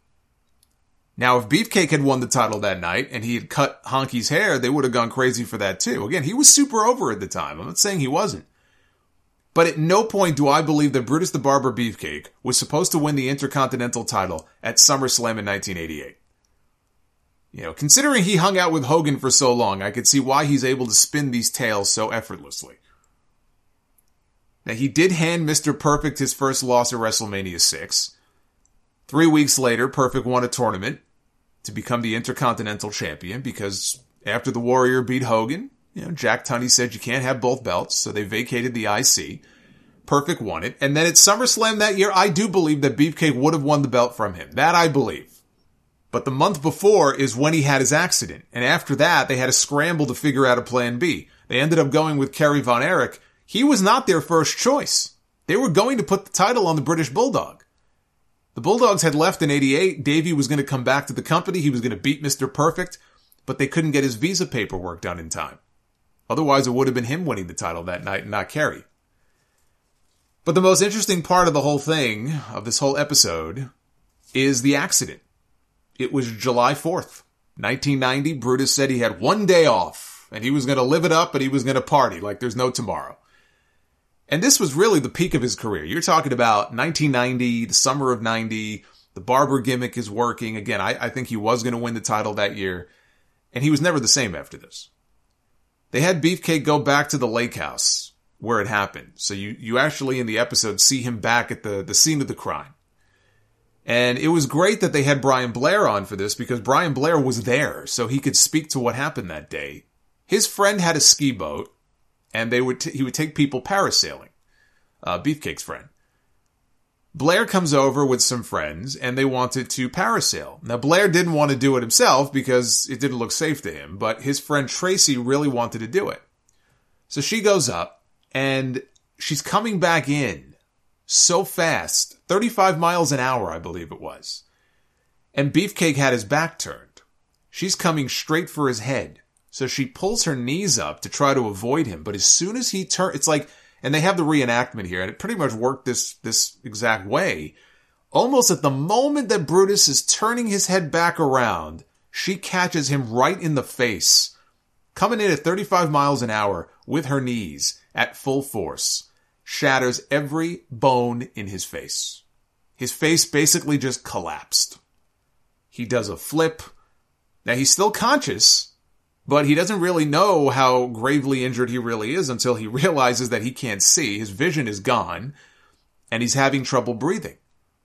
Now, if Beefcake had won the title that night, and he had cut Honky's hair, they would have gone crazy for that too. Again, he was super over at the time. I'm not saying he wasn't. But at no point do I believe that Brutus the Barber Beefcake was supposed to win the Intercontinental title at SummerSlam in nineteen eighty-eight. You know, considering he hung out with Hogan for so long, I could see why he's able to spin these tales so effortlessly. Now, he did hand Mister Perfect his first loss at WrestleMania six. Three weeks later, Perfect won a tournament to become the Intercontinental Champion because after the Warrior beat Hogan, you know, Jack Tunney said you can't have both belts, so they vacated the I C. Perfect won it. And then at SummerSlam that year, I do believe that Beefcake would have won the belt from him. That I believe. But the month before is when he had his accident. And after that, they had a scramble to figure out a plan B. They ended up going with Kerry Von Erich. He was not their first choice. They were going to put the title on the British Bulldog. The Bulldogs had left in eighty-eight. Davey was going to come back to the company. He was going to beat Mister Perfect, but they couldn't get his visa paperwork done in time. Otherwise, it would have been him winning the title that night and not Kerry. But the most interesting part of the whole thing, of this whole episode, is the accident. It was July fourth, nineteen ninety. Brutus said he had one day off, and he was going to live it up, and he was going to party like there's no tomorrow. And this was really the peak of his career. You're talking about nineteen ninety, the summer of ninety, the Barber gimmick is working. Again, I, I think he was going to win the title that year, and he was never the same after this. They had Beefcake go back to the lake house where it happened. So you, you actually, in the episode, see him back at the, the scene of the crime. And it was great that they had Brian Blair on for this because Brian Blair was there so he could speak to what happened that day. His friend had a ski boat, and they would t- he would take people parasailing. Uh, Beefcake's friend. Blair comes over with some friends, and they wanted to parasail. Now, Blair didn't want to do it himself because it didn't look safe to him, but his friend Tracy really wanted to do it. So she goes up, and she's coming back in so fast, thirty-five miles an hour, I believe it was. And Beefcake had his back turned. She's coming straight for his head. So she pulls her knees up to try to avoid him. But as soon as he turns, it's like, and they have the reenactment here, and it pretty much worked this, this exact way. Almost at the moment that Brutus is turning his head back around, she catches him right in the face, coming in at thirty-five miles an hour with her knees at full force. Shatters every bone in his face. His face basically just collapsed. He does a flip. Now, he's still conscious, but he doesn't really know how gravely injured he really is until he realizes that he can't see. His vision is gone, and he's having trouble breathing.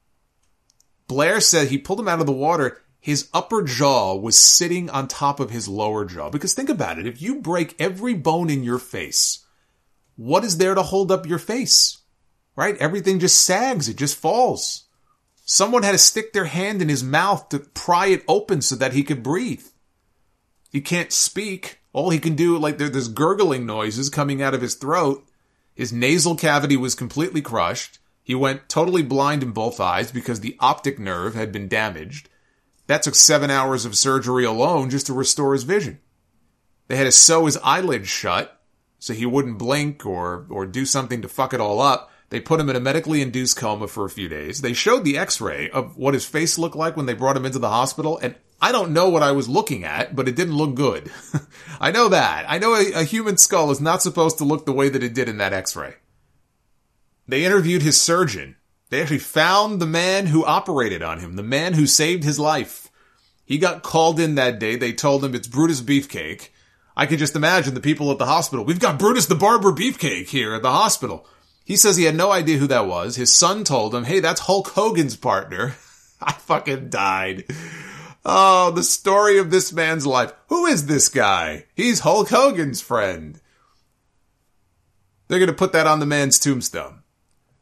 Blair said he pulled him out of the water. His upper jaw was sitting on top of his lower jaw. Because think about it. If you break every bone in your face, what is there to hold up your face? Right? Everything just sags. It just falls. Someone had to stick their hand in his mouth to pry it open so that he could breathe. He can't speak. All he can do, like there, there's gurgling noises coming out of his throat. His nasal cavity was completely crushed. He went totally blind in both eyes because the optic nerve had been damaged. That took seven hours of surgery alone just to restore his vision. They had to sew his eyelids shut so he wouldn't blink or, or do something to fuck it all up. They put him in a medically induced coma for a few days. They showed the x-ray of what his face looked like when they brought him into the hospital, and I don't know what I was looking at, but it didn't look good. I know that. I know a, a human skull is not supposed to look the way that it did in that x-ray. They interviewed his surgeon. They actually found the man who operated on him, the man who saved his life. He got called in that day. They told him it's Brutus Beefcake. I could just imagine the people at the hospital. We've got Brutus the Barber Beefcake here at the hospital. He says he had no idea who that was. His son told him, hey, that's Hulk Hogan's partner. I fucking died. Oh, the story of this man's life. Who is this guy? He's Hulk Hogan's friend. They're going to put that on the man's tombstone.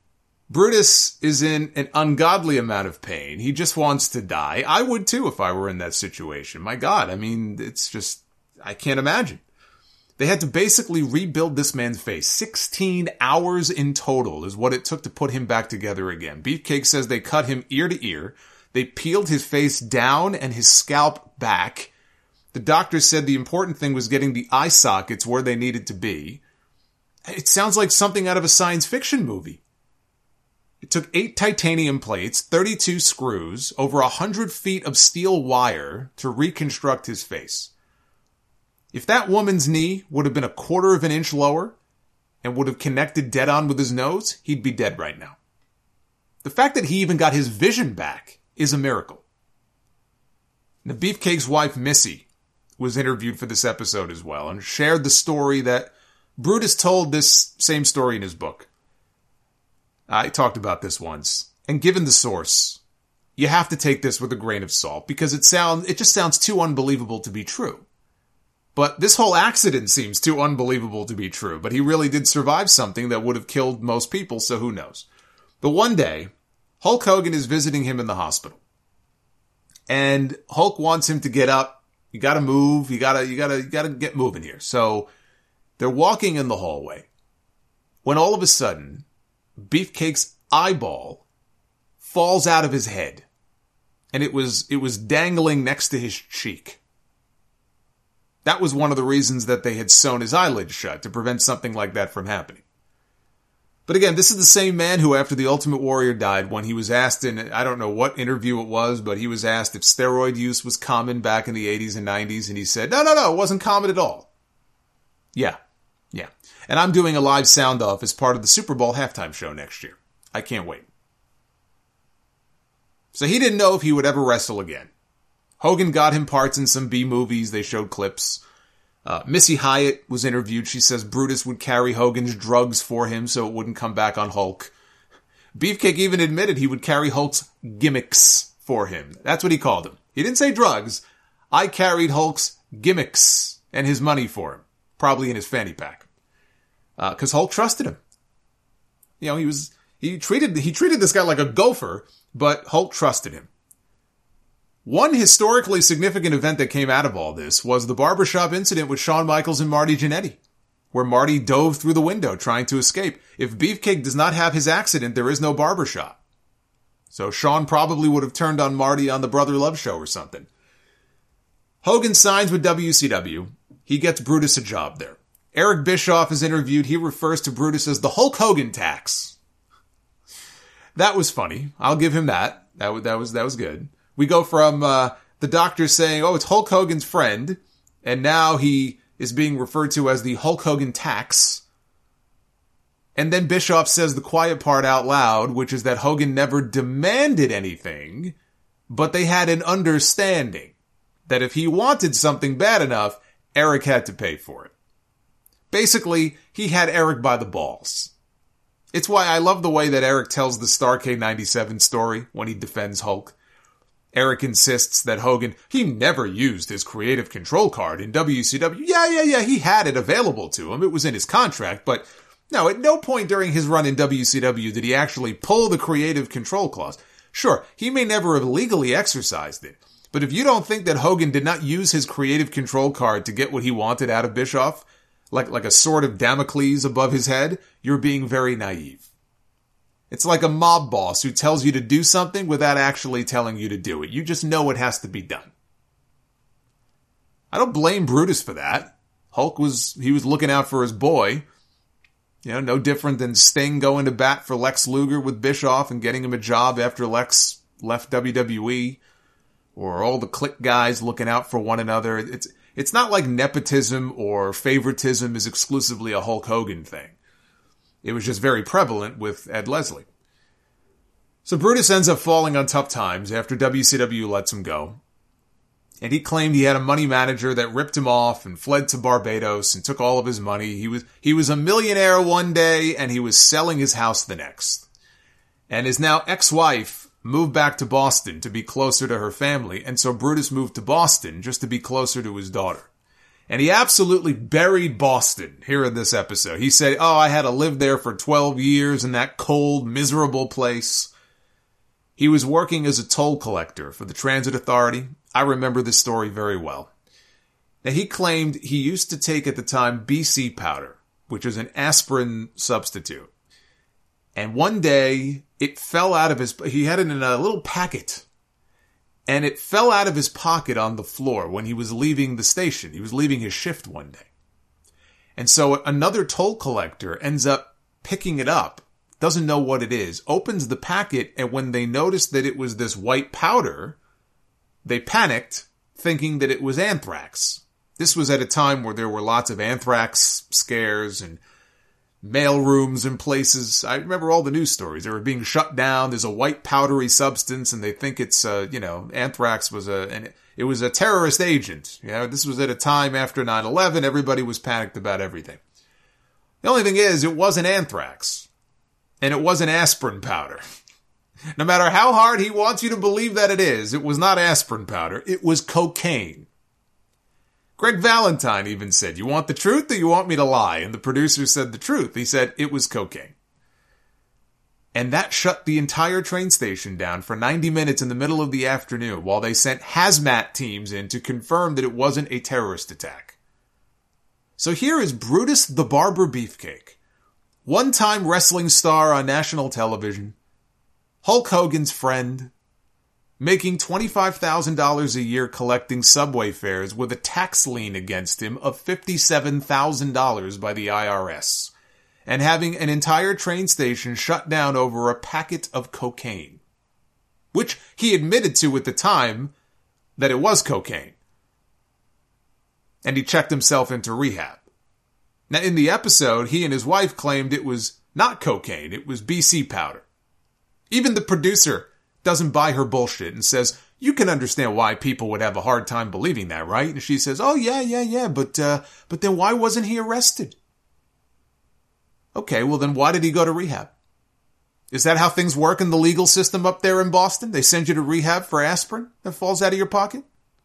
Brutus is in an ungodly amount of pain. He just wants to die. I would too if I were in that situation. My God, I mean, it's just, I can't imagine. They had to basically rebuild this man's face. sixteen hours in total is what it took to put him back together again. Beefcake says they cut him ear to ear. They peeled his face down and his scalp back. The doctor said the important thing was getting the eye sockets where they needed to be. It sounds like something out of a science fiction movie. It took eight titanium plates, thirty-two screws, over one hundred feet of steel wire to reconstruct his face. If that woman's knee would have been a quarter of an inch lower and would have connected dead on with his nose, he'd be dead right now. The fact that he even got his vision back is a miracle. Now, Beefcake's wife, Missy, was interviewed for this episode as well and shared the story that Brutus told this same story in his book. I talked about this once, and given the source, you have to take this with a grain of salt because it sounds, it just sounds too unbelievable to be true. But this whole accident seems too unbelievable to be true, but he really did survive something that would have killed most people, so who knows. But one day, Hulk Hogan is visiting him in the hospital. And Hulk wants him to get up. You gotta move. You gotta, you gotta, you gotta get moving here. So they're walking in the hallway when all of a sudden, Beefcake's eyeball falls out of his head. And it was, it was dangling next to his cheek. That was one of the reasons that they had sewn his eyelids shut, to prevent something like that from happening. But again, this is the same man who, after the Ultimate Warrior died, when he was asked in, I don't know what interview it was, but he was asked if steroid use was common back in the eighties and nineties, and he said, no, no, no, it wasn't common at all. Yeah, yeah. And I'm doing a live sound-off as part of the Super Bowl halftime show next year. I can't wait. So he didn't know if he would ever wrestle again. Hogan got him parts in some B-movies. They showed clips. Uh, Missy Hyatt was interviewed. She says Brutus would carry Hogan's drugs for him so it wouldn't come back on Hulk. Beefcake even admitted he would carry Hulk's gimmicks for him. That's what he called them. He didn't say drugs. I carried Hulk's gimmicks and his money for him. Probably in his fanny pack. Uh, cause Hulk trusted him. You know, he was, he treated, he treated this guy like a gopher, but Hulk trusted him. One historically significant event that came out of all this was the barbershop incident with Shawn Michaels and Marty Jannetty, where Marty dove through the window trying to escape. If Beefcake does not have his accident, there is no barbershop. So Shawn probably would have turned on Marty on the Brother Love show or something. Hogan signs with W C W. He gets Brutus a job there. Eric Bischoff is interviewed. He refers to Brutus as the Hulk Hogan tax. That was funny. I'll give him that. That was, that was, that was good. We go from uh, the doctor saying, oh, it's Hulk Hogan's friend, and now he is being referred to as the Hulk Hogan tax. And then Bischoff says the quiet part out loud, which is that Hogan never demanded anything, but they had an understanding that if he wanted something bad enough, Eric had to pay for it. Basically, he had Eric by the balls. It's why I love the way that Eric tells the Starrcade ninety-seven story when he defends Hulk. Eric insists that Hogan, he never used his creative control card in W C W. Yeah, yeah, yeah, he had it available to him. It was in his contract, but no, at no point during his run in W C W did he actually pull the creative control clause. Sure, he may never have legally exercised it, but if you don't think that Hogan did not use his creative control card to get what he wanted out of Bischoff, like, like a sword of Damocles above his head, you're being very naive. It's like a mob boss who tells you to do something without actually telling you to do it. You just know it has to be done. I don't blame Brutus for that. Hulk was, he was looking out for his boy. You know, no different than Sting going to bat for Lex Luger with Bischoff and getting him a job after Lex left W W E. Or all the Kliq guys looking out for one another. It's, it's not like nepotism or favoritism is exclusively a Hulk Hogan thing. It was just very prevalent with Ed Leslie. So Brutus ends up falling on tough times after W C W lets him go. And he claimed he had a money manager that ripped him off and fled to Barbados and took all of his money. He was, he was a millionaire one day and he was selling his house the next. And his now ex-wife moved back to Boston to be closer to her family. And so Brutus moved to Boston just to be closer to his daughter. And he absolutely buried Boston here in this episode. He said, oh, I had to live there for twelve years in that cold, miserable place. He was working as a toll collector for the Transit Authority. I remember this story very well. Now, he claimed he used to take at the time B C powder, which is an aspirin substitute. And one day, it fell out of his... He had it in a little packet. And it fell out of his pocket on the floor when he was leaving the station. He was leaving his shift one day. And so another toll collector ends up picking it up, doesn't know what it is, opens the packet, and when they noticed that it was this white powder, they panicked, thinking that it was anthrax. This was at a time where there were lots of anthrax scares and mail rooms and places. I remember all the news stories. They were being shut down. There's a white powdery substance, and they think it's, uh, you know, anthrax was a, and it was a terrorist agent. You know, this was at a time after nine eleven. Everybody was panicked about everything. The only thing is, it wasn't anthrax, and it wasn't aspirin powder. No matter how hard he wants you to believe that it is, it was not aspirin powder. It was cocaine. Greg Valentine even said, you want the truth or you want me to lie? And the producer said the truth. He said it was cocaine. And that shut the entire train station down for ninety minutes in the middle of the afternoon while they sent hazmat teams in to confirm that it wasn't a terrorist attack. So here is Brutus the Barber Beefcake, one-time wrestling star on national television, Hulk Hogan's friend, making twenty-five thousand dollars a year collecting subway fares with a tax lien against him of fifty-seven thousand dollars by the I R S, and having an entire train station shut down over a packet of cocaine, which he admitted to at the time that it was cocaine. And he checked himself into rehab. Now, in the episode, he and his wife claimed it was not cocaine, it was B C powder. Even the producer doesn't buy her bullshit and says, you can understand why people would have a hard time believing that, right? And she says, oh, yeah, yeah, yeah, but uh, but then why wasn't he arrested? Okay, well then why did he go to rehab? Is that how things work in the legal system up there in Boston? They send you to rehab for aspirin that falls out of your pocket?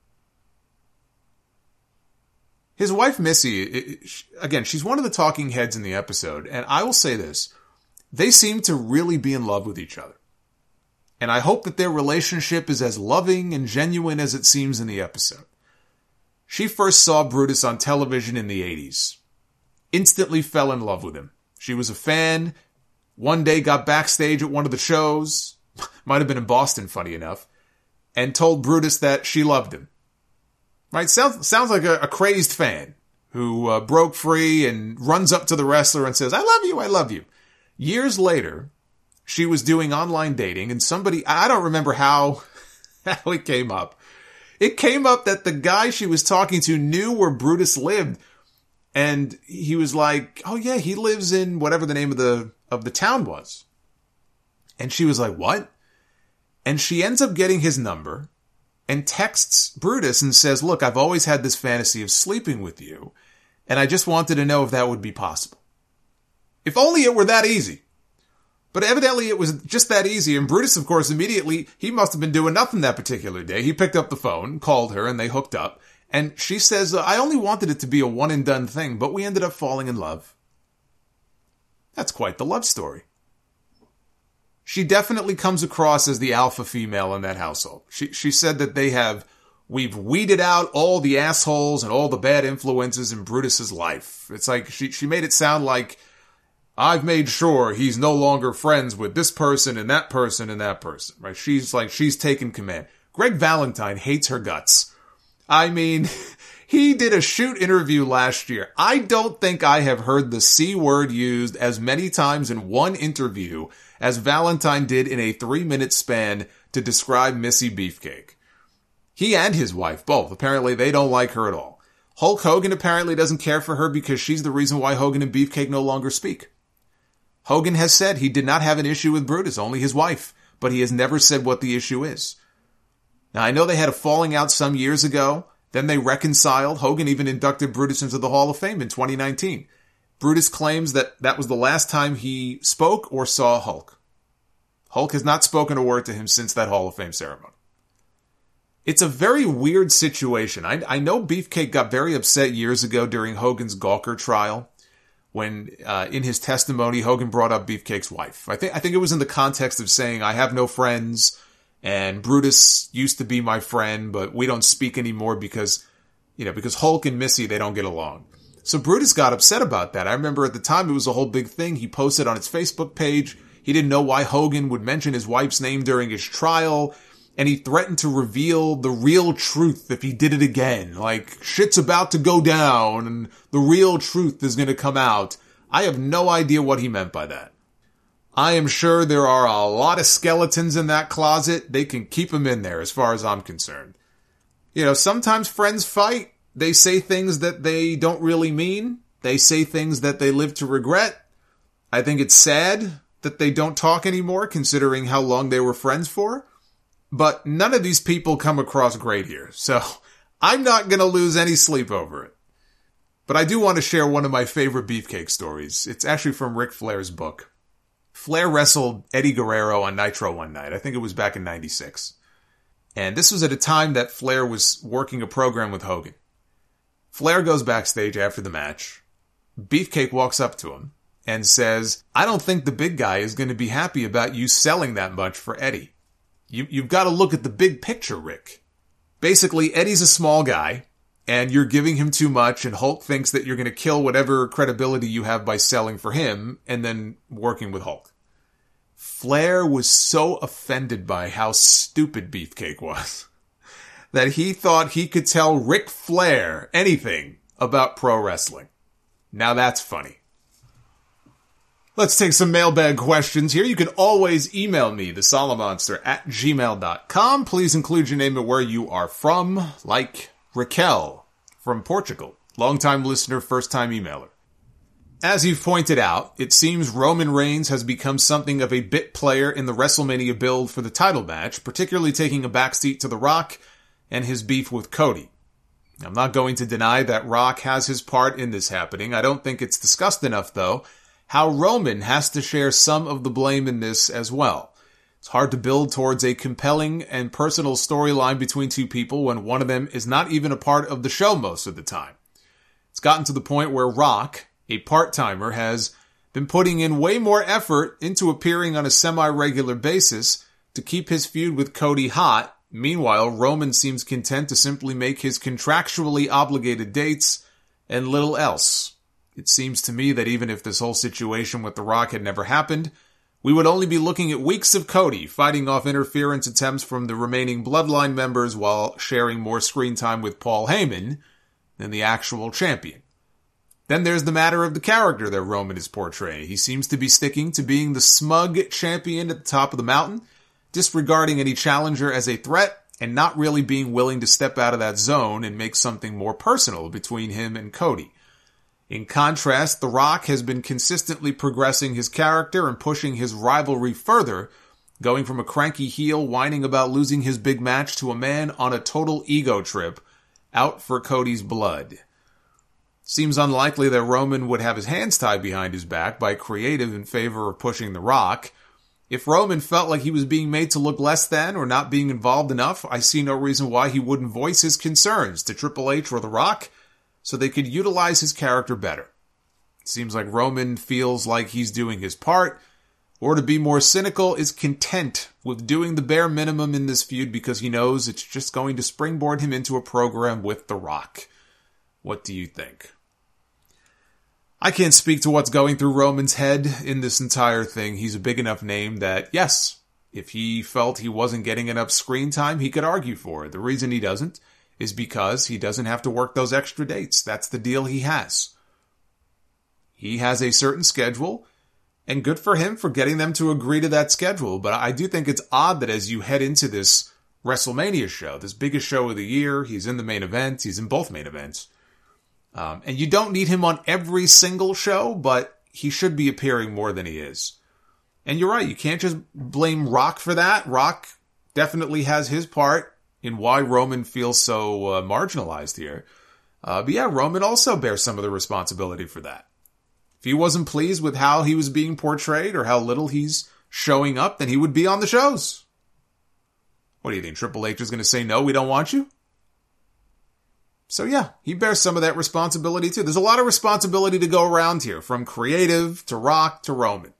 His wife, Missy, it, again, she's one of the talking heads in the episode, and I will say this. They seem to really be in love with each other. And I hope that their relationship is as loving and genuine as it seems in the episode. She first saw Brutus on television in the eighties. Instantly fell in love with him. She was a fan. One day got backstage at one of the shows. Might have been in Boston, funny enough. And told Brutus that she loved him. Right? Sounds, sounds like a, a crazed fan who uh, broke free and runs up to the wrestler and says, I love you, I love you. Years later, she was doing online dating, and somebody, I don't remember how, how it came up. It came up that the guy she was talking to knew where Brutus lived, and he was like, oh yeah, he lives in whatever the name of the, of the town was. And she was like, what? And she ends up getting his number and texts Brutus and says, look, I've always had this fantasy of sleeping with you, and I just wanted to know if that would be possible. If only it were that easy. But evidently it was just that easy, and Brutus, of course, immediately, he must have been doing nothing that particular day. He picked up the phone, called her, and they hooked up. And she says, I only wanted it to be a one-and-done thing, but we ended up falling in love. That's quite the love story. She definitely comes across as the alpha female in that household. She, she said that they have, we've weeded out all the assholes and all the bad influences in Brutus's life. It's like, she, she made it sound like, I've made sure he's no longer friends with this person and that person and that person, right? She's like, she's taken command. Greg Valentine hates her guts. I mean, he did a shoot interview last year. I don't think I have heard the C word used as many times in one interview as Valentine did in a three minute span to describe Missy Beefcake. He and his wife, both, apparently they don't like her at all. Hulk Hogan apparently doesn't care for her because she's the reason why Hogan and Beefcake no longer speak. Hogan has said he did not have an issue with Brutus, only his wife, but he has never said what the issue is. Now, I know they had a falling out some years ago, then they reconciled. Hogan even inducted Brutus into the Hall of Fame in twenty nineteen. Brutus claims that that was the last time he spoke or saw Hulk. Hulk has not spoken a word to him since that Hall of Fame ceremony. It's a very weird situation. I, I know Beefcake got very upset years ago during Hogan's Gawker trial when, uh, in his testimony, Hogan brought up Beefcake's wife. I think, I think it was in the context of saying, I have no friends and Brutus used to be my friend, but we don't speak anymore because, you know, because Hulk and Missy, they don't get along. So Brutus got upset about that. I remember at the time it was a whole big thing. He posted on his Facebook page. He didn't know why Hogan would mention his wife's name during his trial. And he threatened to reveal the real truth if he did it again. Like, shit's about to go down and the real truth is going to come out. I have no idea what he meant by that. I am sure there are a lot of skeletons in that closet. They can keep them in there as far as I'm concerned. You know, sometimes friends fight. They say things that they don't really mean. They say things that they live to regret. I think it's sad that they don't talk anymore, considering how long they were friends for. But none of these people come across great here, so I'm not going to lose any sleep over it. But I do want to share one of my favorite Beefcake stories. It's actually from Ric Flair's book. Flair wrestled Eddie Guerrero on Nitro one night. I think it was back in ninety-six. And this was at a time that Flair was working a program with Hogan. Flair goes backstage after the match. Beefcake walks up to him and says, I don't think the big guy is going to be happy about you selling that much for Eddie. You, you've got to look at the big picture, Rick. Basically, Eddie's a small guy, and you're giving him too much, and Hulk thinks that you're going to kill whatever credibility you have by selling for him, and then working with Hulk. Flair was so offended by how stupid Beefcake was, that he thought he could tell Ric Flair anything about pro wrestling. Now that's funny. Let's take some mailbag questions here. You can always email me, the Solomonster, at gmail dot com. Please include your name and where you are from, like Raquel from Portugal. Longtime listener, first-time emailer. As you've pointed out, it seems Roman Reigns has become something of a bit player in the WrestleMania build for the title match, particularly taking a backseat to The Rock and his beef with Cody. I'm not going to deny that Rock has his part in this happening. I don't think it's discussed enough, though, how Roman has to share some of the blame in this as well. It's hard to build towards a compelling and personal storyline between two people when one of them is not even a part of the show most of the time. It's gotten to the point where Rock, a part-timer, has been putting in way more effort into appearing on a semi-regular basis to keep his feud with Cody hot. Meanwhile, Roman seems content to simply make his contractually obligated dates and little else. It seems to me that even if this whole situation with The Rock had never happened, we would only be looking at weeks of Cody fighting off interference attempts from the remaining Bloodline members while sharing more screen time with Paul Heyman than the actual champion. Then there's the matter of the character that Roman is portraying. He seems to be sticking to being the smug champion at the top of the mountain, disregarding any challenger as a threat, and not really being willing to step out of that zone and make something more personal between him and Cody. In contrast, The Rock has been consistently progressing his character and pushing his rivalry further, going from a cranky heel whining about losing his big match to a man on a total ego trip, out for Cody's blood. Seems unlikely that Roman would have his hands tied behind his back by creative in favor of pushing The Rock. If Roman felt like he was being made to look less than or not being involved enough, I see no reason why he wouldn't voice his concerns to Triple H or The Rock, so they could utilize his character better. It seems like Roman feels like he's doing his part, or to be more cynical, is content with doing the bare minimum in this feud because he knows it's just going to springboard him into a program with The Rock. What do you think? I can't speak to what's going through Roman's head in this entire thing. He's a big enough name that, yes, if he felt he wasn't getting enough screen time, he could argue for it. The reason he doesn't is because he doesn't have to work those extra dates. That's the deal he has. He has a certain schedule, and good for him for getting them to agree to that schedule. But I do think it's odd that as you head into this WrestleMania show, this biggest show of the year, he's in the main event, he's in both main events. Um, and you don't need him on every single show, but he should be appearing more than he is. And you're right, you can't just blame Rock for that. Rock definitely has his part in why Roman feels so uh, marginalized here. Uh, but yeah, Roman also bears some of the responsibility for that. If he wasn't pleased with how he was being portrayed or how little he's showing up, then he would be on the shows. What do you think? Triple H is going to say, no, we don't want you? So yeah, he bears some of that responsibility too. There's a lot of responsibility to go around here, from creative to Rock to Roman.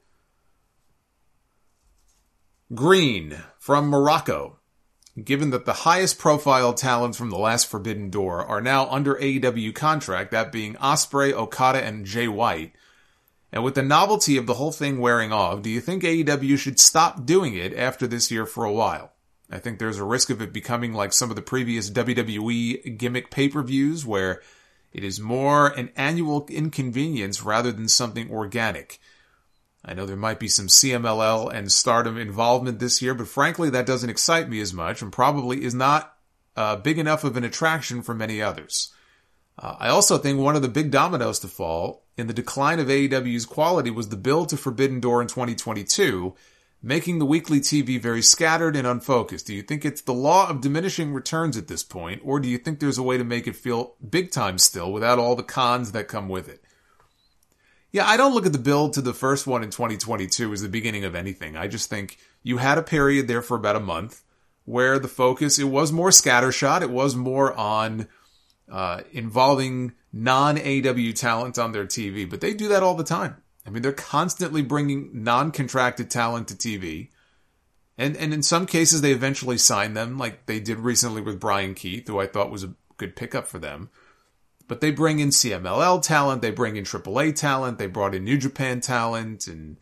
Green from Morocco. Given that the highest profile talents from the last Forbidden Door are now under A E W contract, that being Ospreay, Okada, and Jay White, and with the novelty of the whole thing wearing off, do you think A E W should stop doing it after this year for a while? I think there's a risk of it becoming like some of the previous W W E gimmick pay-per-views, where it is more an annual inconvenience rather than something organic. I know there might be some C M L L and Stardom involvement this year, but frankly that doesn't excite me as much and probably is not uh, big enough of an attraction for many others. Uh, I also think one of the big dominoes to fall in the decline of A E W's quality was the build to Forbidden Door in twenty twenty-two, making the weekly T V very scattered and unfocused. Do you think it's the law of diminishing returns at this point, or do you think there's a way to make it feel big time still without all the cons that come with it? Yeah, I don't look at the build to the first one in twenty twenty-two as the beginning of anything. I just think you had a period there for about a month where the focus, it was more scattershot. It was more on uh, involving non-A E W talent on their T V, but they do that all the time. I mean, they're constantly bringing non-contracted talent to T V. And, and in some cases, they eventually sign them, like they did recently with Brian Keith, who I thought was a good pickup for them. But they bring in C M L L talent, they bring in triple A talent, they brought in New Japan talent, and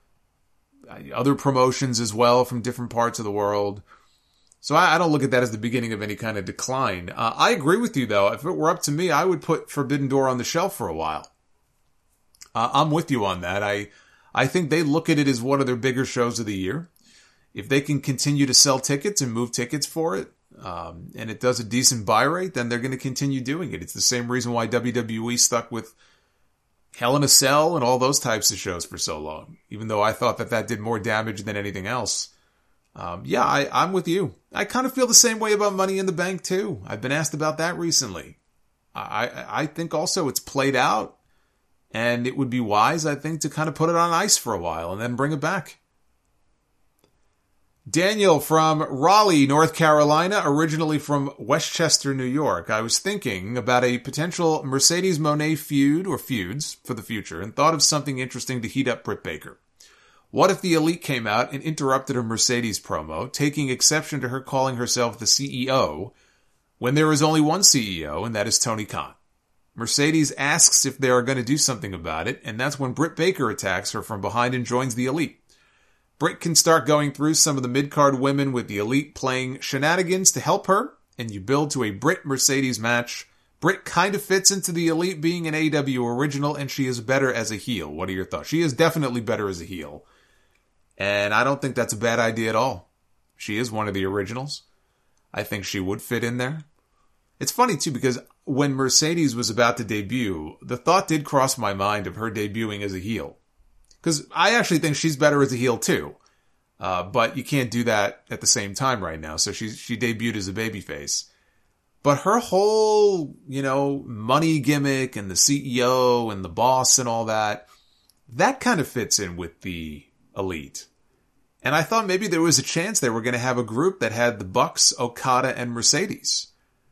other promotions as well from different parts of the world. So I, I don't look at that as the beginning of any kind of decline. Uh, I agree with you, though. If it were up to me, I would put Forbidden Door on the shelf for a while. Uh, I'm with you on that. I I think they look at it as one of their bigger shows of the year. If they can continue to sell tickets and move tickets for it, um, and it does a decent buy rate, then they're going to continue doing it. It's the same reason why W W E stuck with Hell in a Cell and all those types of shows for so long, even though I thought that that did more damage than anything else. Um, yeah, I, I'm with you. I kind of feel the same way about Money in the Bank, too. I've been asked about that recently. I, I think also it's played out, and it would be wise, I think, to kind of put it on ice for a while and then bring it back. Daniel from Raleigh, North Carolina, originally from Westchester, New York. I was thinking about a potential Mercedes Moné feud or feuds for the future and thought of something interesting to heat up Britt Baker. What if the Elite came out and interrupted a Mercedes promo, taking exception to her calling herself the C E O, when there is only one C E O, and that is Tony Khan? Mercedes asks if they are going to do something about it, and that's when Britt Baker attacks her from behind and joins the Elite. Britt can start going through some of the mid-card women with the Elite playing shenanigans to help her, and you build to a Britt-Mercedes match. Britt kind of fits into the Elite being an A E W original, and she is better as a heel. What are your thoughts? She is definitely better as a heel. And I don't think that's a bad idea at all. She is one of the originals. I think she would fit in there. It's funny, too, because when Mercedes was about to debut, the thought did cross my mind of her debuting as a heel. Because I actually think she's better as a heel, too. Uh, but you can't do that at the same time right now. So she, she debuted as a babyface. But her whole, you know, money gimmick and the C E O and the boss and all that, that kind of fits in with the Elite. And I thought maybe there was a chance they were going to have a group that had the Bucks, Okada, and Mercedes.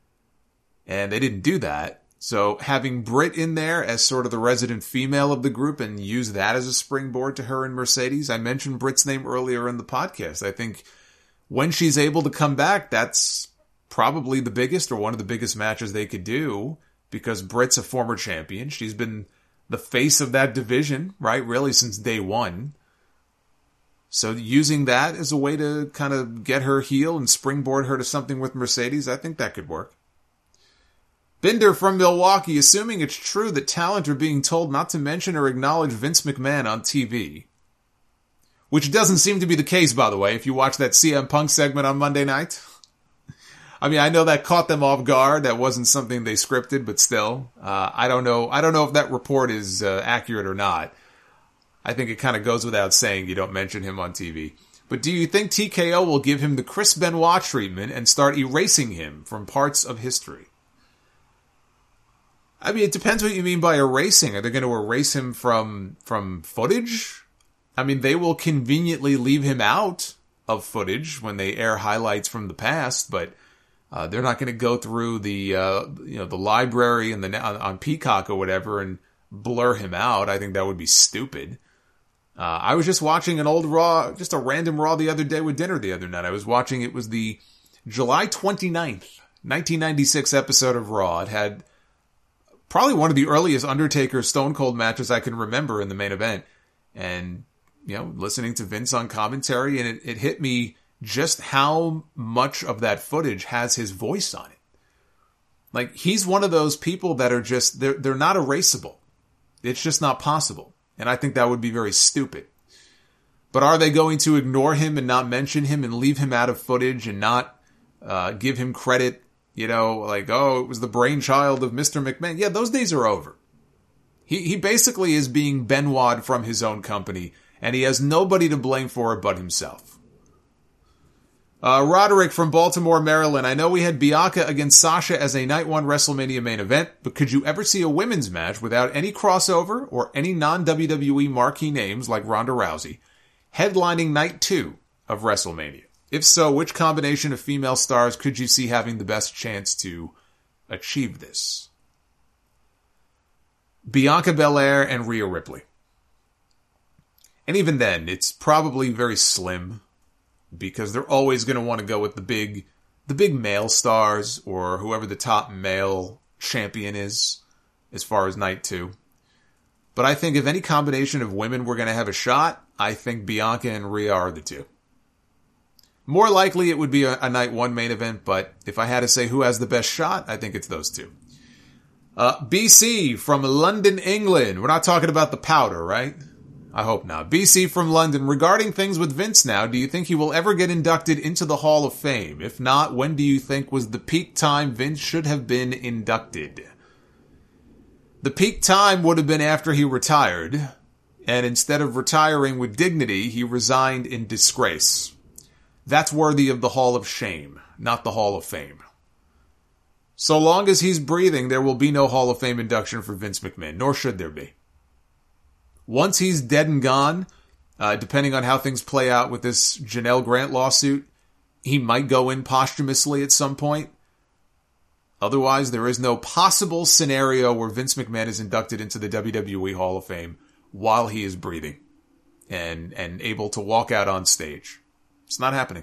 And they didn't do that. So having Britt in there as sort of the resident female of the group and use that as a springboard to her and Mercedes. I mentioned Britt's name earlier in the podcast. I think when she's able to come back, that's probably the biggest or one of the biggest matches they could do, because Britt's a former champion. She's been the face of that division, right? Really since day one. So using that as a way to kind of get her heel and springboard her to something with Mercedes, I think that could work. Binder from Milwaukee, assuming it's true that talent are being told not to mention or acknowledge Vince McMahon on T V. Which doesn't seem to be the case, by the way, if you watch that C M Punk segment on Monday night. I mean, I know that caught them off guard. That wasn't something they scripted, but still. Uh, I don't know. I don't know if that report is uh, accurate or not. I think it kind of goes without saying you don't mention him on T V. But do you think T K O will give him the Chris Benoit treatment and start erasing him from parts of history? I mean, it depends what you mean by erasing. Are they going to erase him from from footage? I mean, they will conveniently leave him out of footage when they air highlights from the past, but uh, they're not going to go through the uh, you know the library and the on, on Peacock or whatever and blur him out. I think that would be stupid. Uh, I was just watching an old Raw, just a random Raw the other day with dinner the other night. I was watching, it was the July twenty-ninth, nineteen ninety-six episode of Raw. It had probably one of the earliest Undertaker Stone Cold matches I can remember in the main event. And, you know, listening to Vince on commentary, and it, it hit me just how much of that footage has his voice on it. Like, he's one of those people that are just, they're, they're not erasable. It's just not possible. And I think that would be very stupid. But are they going to ignore him and not mention him and leave him out of footage and not uh, give him credit? You know, like, oh, it was the brainchild of Mister McMahon. Yeah, those days are over. He he basically is being Benoit from his own company, and he has nobody to blame for it but himself. Uh, Roderick from Baltimore, Maryland. I know we had Bianca against Sasha as a Night one WrestleMania main event, but could you ever see a women's match without any crossover or any non-W W E marquee names like Ronda Rousey headlining Night two of WrestleMania? If so, which combination of female stars could you see having the best chance to achieve this? Bianca Belair and Rhea Ripley. And even then, it's probably very slim, because they're always going to want to go with the big, the big male stars, or whoever the top male champion is, as far as Night two. But I think if any combination of women were going to have a shot, I think Bianca and Rhea are the two. More likely it would be a, a Night one main event, but if I had to say who has the best shot, I think it's those two. Uh, B C from London, England. We're not talking about the powder, right? I hope not. B C from London. Regarding things with Vince now, do you think he will ever get inducted into the Hall of Fame? If not, when do you think was the peak time Vince should have been inducted? The peak time would have been after he retired, and instead of retiring with dignity, he resigned in disgrace. That's worthy of the Hall of Shame, not the Hall of Fame. So long as he's breathing, there will be no Hall of Fame induction for Vince McMahon, nor should there be. Once he's dead and gone, uh, depending on how things play out with this Janelle Grant lawsuit, he might go in posthumously at some point. Otherwise, there is no possible scenario where Vince McMahon is inducted into the W W E Hall of Fame while he is breathing and, and able to walk out on stage. It's not happening.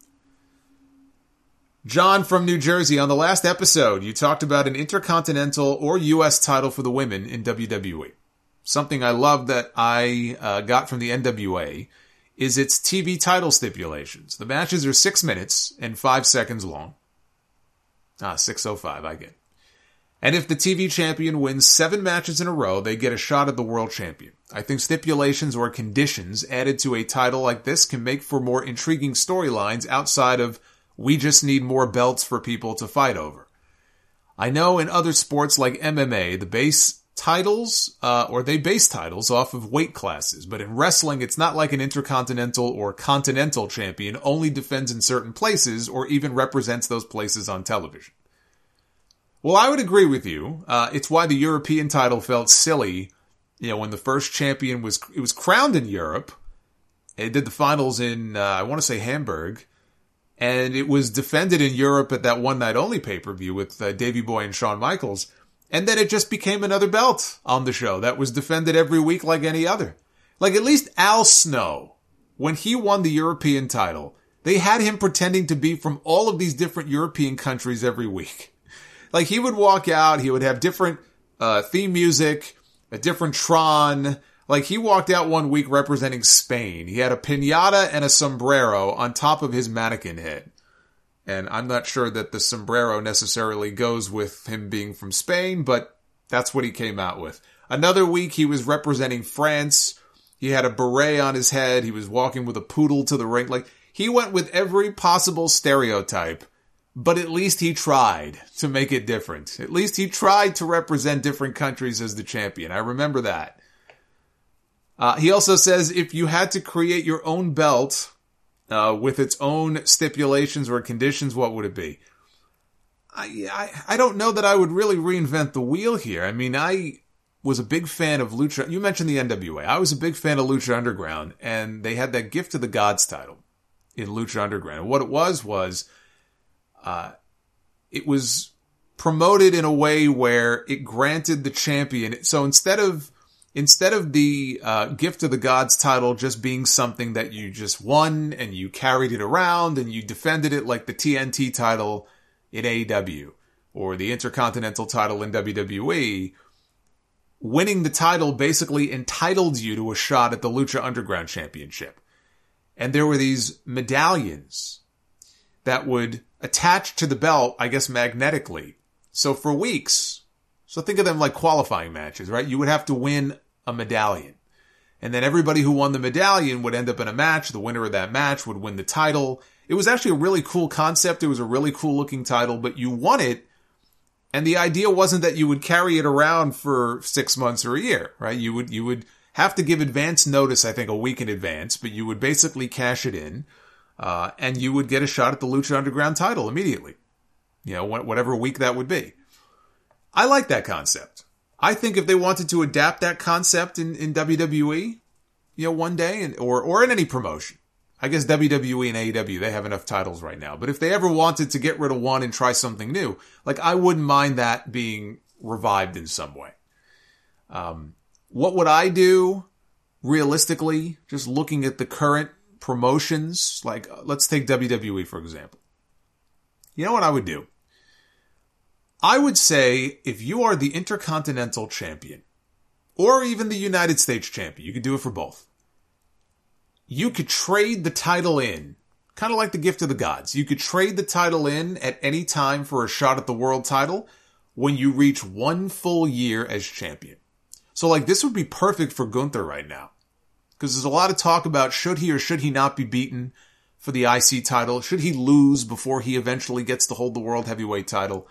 John from New Jersey. On the last episode, you talked about an Intercontinental or U S title for the women in W W E. Something I love that I uh, got from the N W A is its T V title stipulations. The matches are six minutes and five seconds long. Ah, six oh five, I get. And if the T V champion wins seven matches in a row, they get a shot at the world champion. I think stipulations or conditions added to a title like this can make for more intriguing storylines outside of we just need more belts for people to fight over. I know in other sports like M M A, the base titles, uh, or they base titles off of weight classes, but in wrestling, it's not like an Intercontinental or Continental champion only defends in certain places or even represents those places on television. Well, I would agree with you. Uh, it's why the European title felt silly, you know, when the first champion was, it was crowned in Europe. It did the finals in, uh, I want to say Hamburg, and it was defended in Europe at that one night only pay-per-view with uh, Davey Boy and Shawn Michaels. And then it just became another belt on the show that was defended every week like any other. Like at least Al Snow, when he won the European title, they had him pretending to be from all of these different European countries every week. Like he would walk out, he would have different uh, theme music, a different Tron. Like he walked out one week representing Spain. He had a piñata and a sombrero on top of his mannequin head. And I'm not sure that the sombrero necessarily goes with him being from Spain, but that's what he came out with. Another week, he was representing France. He had a beret on his head. He was walking with a poodle to the ring. Like, he went with every possible stereotype, but at least he tried to make it different. At least he tried to represent different countries as the champion. I remember that. Uh, he also says if you had to create your own belt Uh, with its own stipulations or conditions, what would it be? I, I I don't know that I would really reinvent the wheel here. I mean, I was a big fan of Lucha. You mentioned the N W A. I was a big fan of Lucha Underground, and they had that Gift of the Gods title. in Lucha Underground. And what it was was, uh, it was promoted in a way where it granted the champion. So instead of instead of the uh, Gift of the Gods title just being something that you just won and you carried it around and you defended it like the T N T title in A E W or the Intercontinental title in W W E, winning the title basically entitled you to a shot at the Lucha Underground Championship. And there were these medallions that would attach to the belt, I guess magnetically. So for weeks, so think of them like qualifying matches, right? You would have to win a medallion. And then everybody who won the medallion would end up in a match. The winner of that match would win the title. It was actually a really cool concept. It was a really cool looking title, but you won it. And the idea wasn't that you would carry it around for six months or a year, right? You would, you would have to give advance notice, I think a week in advance, but you would basically cash it in, uh, and you would get a shot at the Lucha Underground title immediately. You know, whatever week that would be. I like that concept. I think if they wanted to adapt that concept in, in W W E, you know, one day, and or or in any promotion. I guess W W E and A E W, they have enough titles right now. But if they ever wanted to get rid of one and try something new, like I wouldn't mind that being revived in some way. Um, what would I do realistically, just looking at the current promotions? Like, let's take W W E, for example. You know what I would do? I would say if you are the Intercontinental Champion, or even the United States Champion, you could do it for both. You could trade the title in, kind of like the Gift of the Gods. You could trade the title in at any time for a shot at the world title when you reach one full year as champion. So like this would be perfect for Gunther right now. Because there's a lot of talk about should he or should he not be beaten for the I C title? Should he lose before he eventually gets to hold the World Heavyweight title?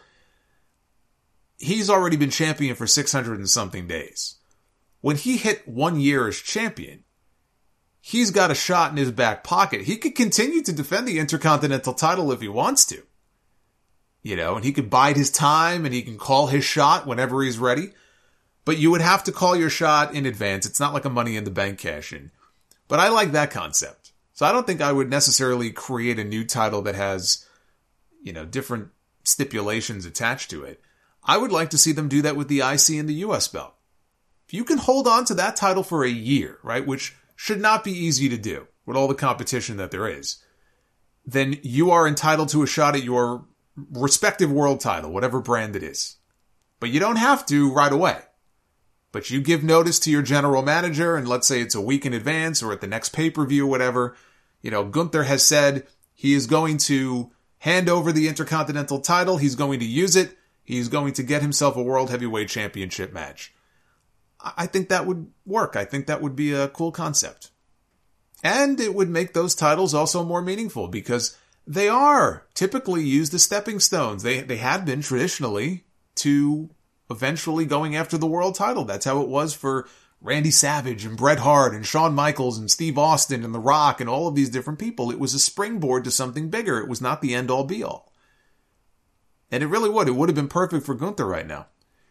He's already been champion for six hundred and something days. When he hit one year as champion, he's got a shot in his back pocket. He could continue to defend the Intercontinental title if he wants to. You know, and he could bide his time and he can call his shot whenever he's ready. But you would have to call your shot in advance. It's not like a Money in the Bank cash-in. But I like that concept. So I don't think I would necessarily create a new title that has, you know, different stipulations attached to it. I would like to see them do that with the I C and the U S belt. If you can hold on to that title for a year, right, which should not be easy to do with all the competition that there is, then you are entitled to a shot at your respective world title, whatever brand it is. But you don't have to right away. But you give notice to your general manager, and let's say it's a week in advance or at the next pay-per-view, whatever. You know, Gunther has said he is going to hand over the Intercontinental title. He's going to use it. He's going to get himself a World Heavyweight Championship match. I think that would work. I think that would be a cool concept. And it would make those titles also more meaningful because they are typically used as stepping stones. They, they have been traditionally to eventually going after the world title. That's how it was for Randy Savage and Bret Hart and Shawn Michaels and Steve Austin and The Rock and all of these different people. It was a springboard to something bigger. It was not the end-all be-all. And it really would. It would have been perfect for Gunther right now.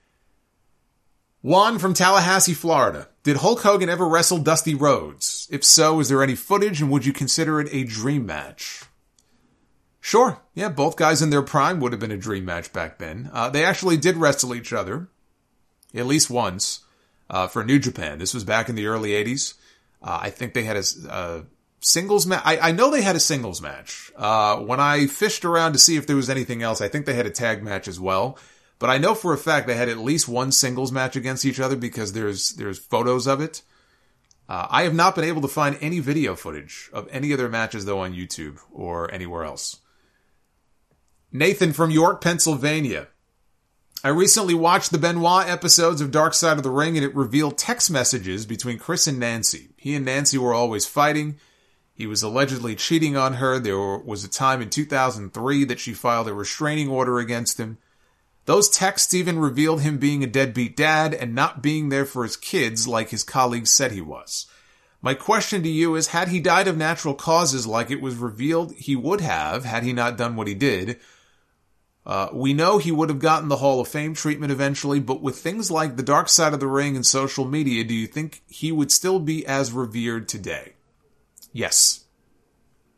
Juan from Tallahassee, Florida. Did Hulk Hogan ever wrestle Dusty Rhodes? If so, is there any footage and would you consider it a dream match? Sure. Yeah, both guys in their prime would have been a dream match back then. Uh, they actually did wrestle each other, at least once, uh, for New Japan. This was back in the early eighties. Uh, I think they had a uh, singles match. I, I know they had a singles match. Uh, when I fished around to see if there was anything else, I think they had a tag match as well. But I know for a fact they had at least one singles match against each other because there's there's photos of it. Uh, I have not been able to find any video footage of any of their matches, though, on YouTube or anywhere else. Nathan from York, Pennsylvania. I recently watched the Benoit episodes of Dark Side of the Ring, and it revealed text messages between Chris and Nancy. He and Nancy were always fighting. He was allegedly cheating on her. There was a time in two thousand three that she filed a restraining order against him. Those texts even revealed him being a deadbeat dad and not being there for his kids like his colleagues said he was. My question to you is, had he died of natural causes like it was revealed he would have, had he not done what he did, uh, we know he would have gotten the Hall of Fame treatment eventually, but with things like the Dark Side of the Ring and social media, do you think he would still be as revered today? Yes.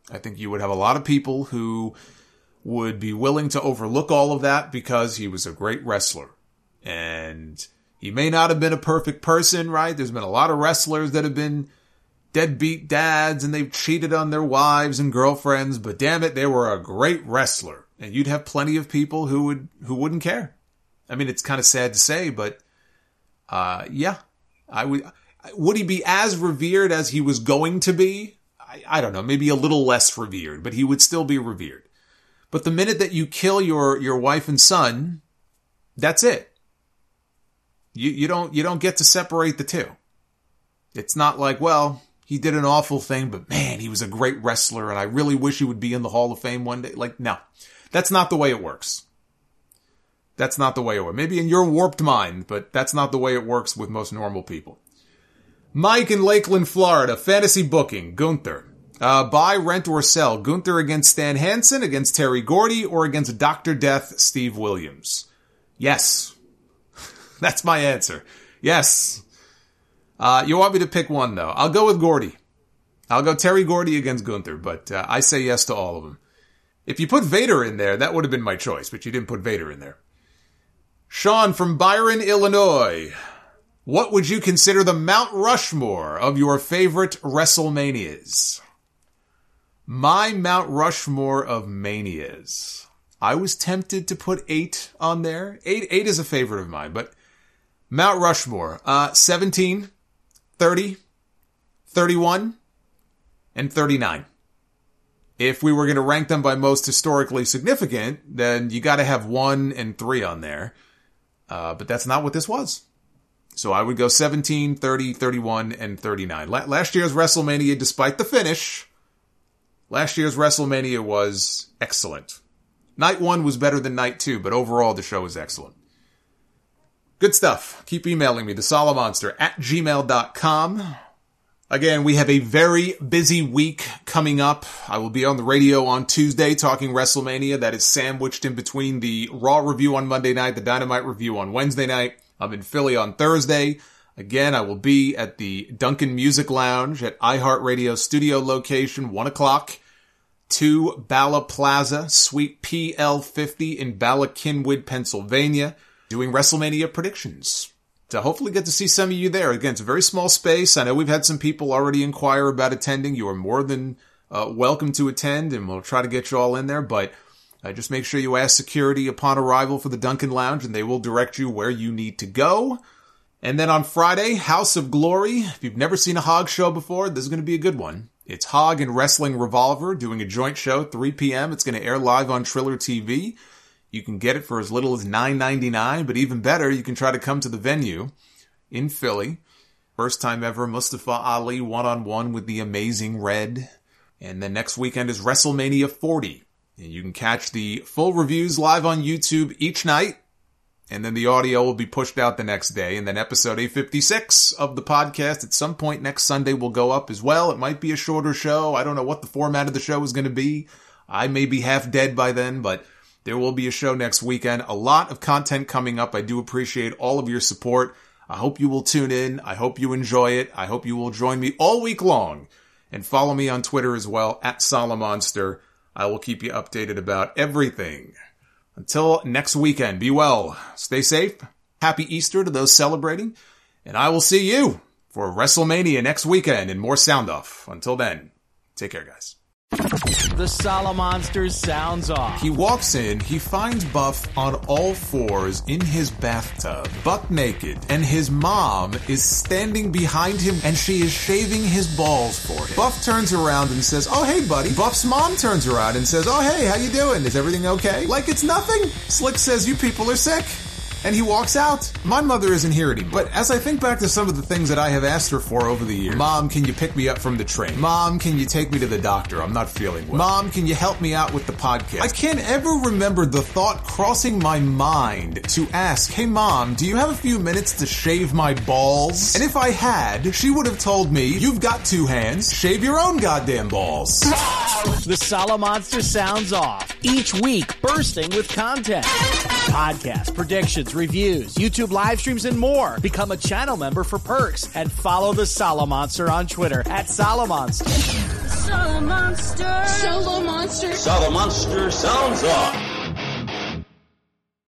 I think you would have a lot of people who would be willing to overlook all of that because he was a great wrestler. And he may not have been a perfect person, right? There's been a lot of wrestlers that have been deadbeat dads and they've cheated on their wives and girlfriends, but damn it, they were a great wrestler. And you'd have plenty of people who would, who wouldn't care. I mean, it's kind of sad to say, but, uh, yeah, I would, would he be as revered as he was going to be? I, I don't know, maybe a little less revered, but he would still be revered. But the minute that you kill your, your wife and son, that's it. You, you don't, you don't get to separate the two. It's not like, well, he did an awful thing, but man, he was a great wrestler and I really wish he would be in the Hall of Fame one day. Like, no, that's not the way it works. That's not the way it works. Maybe in your warped mind, but that's not the way it works with most normal people. Mike in Lakeland, Florida, fantasy booking, Gunther. Uh, buy, rent, or sell. Gunther against Stan Hansen, against Terry Gordy, or against Doctor Death, Steve Williams. Yes. That's my answer. Yes. Uh, you want me to pick one, though. I'll go with Gordy. I'll go Terry Gordy against Gunther, but uh, I say yes to all of them. If you put Vader in there, that would have been my choice, but you didn't put Vader in there. Sean from Byron, Illinois. What would you consider the Mount Rushmore of your favorite WrestleManias? My Mount Rushmore of Manias. I was tempted to put eight on there. Eight, eight is a favorite of mine, but Mount Rushmore. Uh, seventeen, thirty, thirty-one, and thirty-nine. If we were going to rank them by most historically significant, then you got to have one and three on there. Uh, but that's not what this was. So I would go seventeen, thirty, thirty-one, and thirty-nine. La- last year's WrestleMania, despite the finish, last year's WrestleMania was excellent. Night one was better than night two, but overall the show was excellent. Good stuff. Keep emailing me, the Solomonster at gmail dot com. Again, we have a very busy week coming up. I will be on the radio on Tuesday talking WrestleMania. That is sandwiched in between the Raw review on Monday night, the Dynamite review on Wednesday night. I'm in Philly on Thursday. Again, I will be at the Duncan Music Lounge at iHeartRadio studio location, one o'clock, to Bala Plaza, Suite P L fifty in Bala Cynwyd, Pennsylvania, doing WrestleMania predictions. To hopefully get to see some of you there. Again, it's a very small space. I know we've had some people already inquire about attending. You are more than uh, welcome to attend, and we'll try to get you all in there. But uh, just make sure you ask security upon arrival for the Duncan Lounge, and they will direct you where you need to go. And then on Friday, House of Glory. If you've never seen a Hog show before, this is going to be a good one. It's Hog and Wrestling Revolver doing a joint show, three p.m. It's going to air live on Triller T V. You can get it for as little as nine ninety-nine, but even better, you can try to come to the venue in Philly. First time ever, Mustafa Ali one-on-one with the Amazing Red. And then next weekend is WrestleMania forty. And you can catch the full reviews live on YouTube each night. And then the audio will be pushed out the next day. And then episode eight fifty-six of the podcast at some point next Sunday will go up as well. It might be a shorter show. I don't know what the format of the show is going to be. I may be half dead by then, but there will be a show next weekend. A lot of content coming up. I do appreciate all of your support. I hope you will tune in. I hope you enjoy it. I hope you will join me all week long. And follow me on Twitter as well, at Solomonster. I will keep you updated about everything. Until next weekend, be well. Stay safe. Happy Easter to those celebrating. And I will see you for WrestleMania next weekend and more Sound Off. Until then, take care, guys. The Solomonster sounds off. He walks in, he finds Buff on all fours in his bathtub, butt naked, and his mom is standing behind him and she is shaving his balls for him. Buff turns around and says, "Oh, hey, buddy." Buff's mom turns around and says, "Oh, hey, how you doing? Is everything okay?" Like it's nothing. Slick says, "You people are sick." And he walks out. My mother isn't here anymore. But as I think back to some of the things that I have asked her for over the years, Mom, can you pick me up from the train? Mom, can you take me to the doctor? I'm not feeling well. Mom, can you help me out with the podcast? I can't ever remember the thought crossing my mind to ask, "Hey, Mom, do you have a few minutes to shave my balls?" And if I had, she would have told me, "You've got two hands. Shave your own goddamn balls." The Solomonster sounds off. Each week, bursting with content. Podcasts, predictions, reviews, YouTube live streams, and more. Become a channel member for perks and follow the Solomonster on Twitter at Solomonster. Solo Monster. Solo Monster. Solo Monster sounds off.